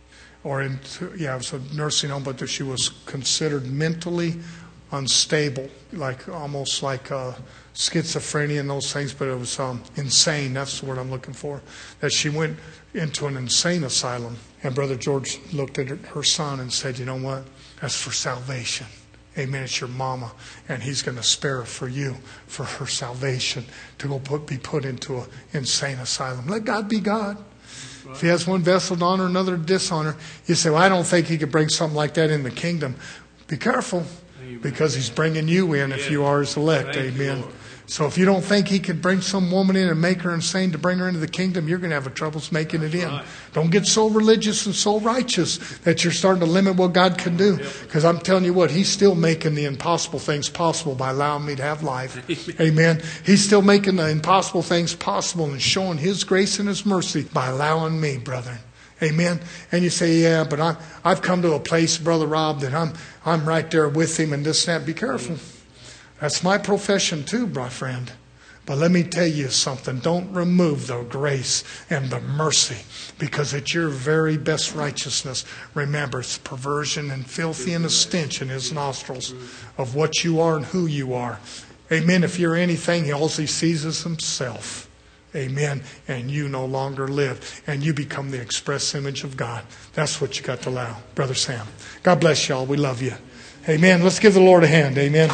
or into, yeah, it was a nursing home, but that she was considered mentally unstable, like almost like uh, schizophrenia and those things, but it was um, insane. That's the word I'm looking for. That she went into an insane asylum. And Brother George looked at her, her son and said, you know what? That's for salvation. Amen. It's your mama, and he's going to spare her for you, for her salvation, to go put, be put into an insane asylum. Let God be God. If he has one vessel to honor, another to dishonor, you say, well, I don't think he could bring something like that in the kingdom. Be careful, because he's bringing you in if you are his elect. Amen. So if you don't think he could bring some woman in and make her insane to bring her into the kingdom, you're going to have troubles making it in. Don't get so religious and so righteous that you're starting to limit what God can do. Because I'm telling you what, he's still making the impossible things possible by allowing me to have life. Amen. He's still making the impossible things possible and showing his grace and his mercy by allowing me, brethren. Amen. And you say, yeah, but I, I've come to a place, Brother Rob, that I'm I'm right there with him and this and that. Be careful. That's my profession too, my friend. But let me tell you something. Don't remove the grace and the mercy, because it's your very best righteousness. Remember, it's perversion and filthy and a stench in his nostrils of what you are and who you are. Amen. If you're anything, all he sees is himself. Amen. And you no longer live. And you become the express image of God. That's what you got to allow. Brother Sam. God bless y'all. We love you. Amen. Let's give the Lord a hand. Amen.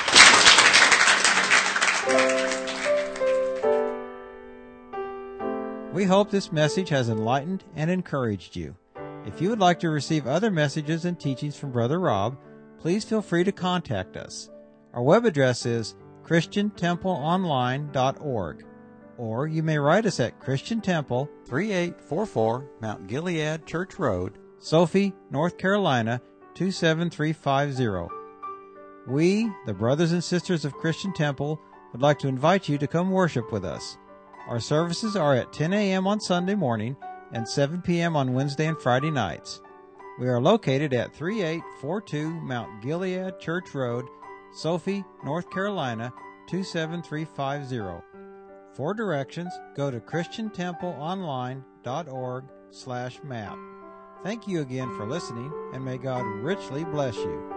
We hope this message has enlightened and encouraged you. If you would like to receive other messages and teachings from Brother Rob, please feel free to contact us. Our web address is christian temple online dot org, or you may write us at Christian Temple, thirty-eight forty-four Mount Gilead Church Road, Sophie, North Carolina, two seven three five zero. We, the brothers and sisters of Christian Temple, would like to invite you to come worship with us. Our services are at ten a.m. on Sunday morning and seven p.m. on Wednesday and Friday nights. We are located at thirty-eight forty-two Mount Gilead Church Road, Sophie, North Carolina, two seven three five zero. For directions, go to christian temple online dot org slash map. Thank you again for listening, and may God richly bless you.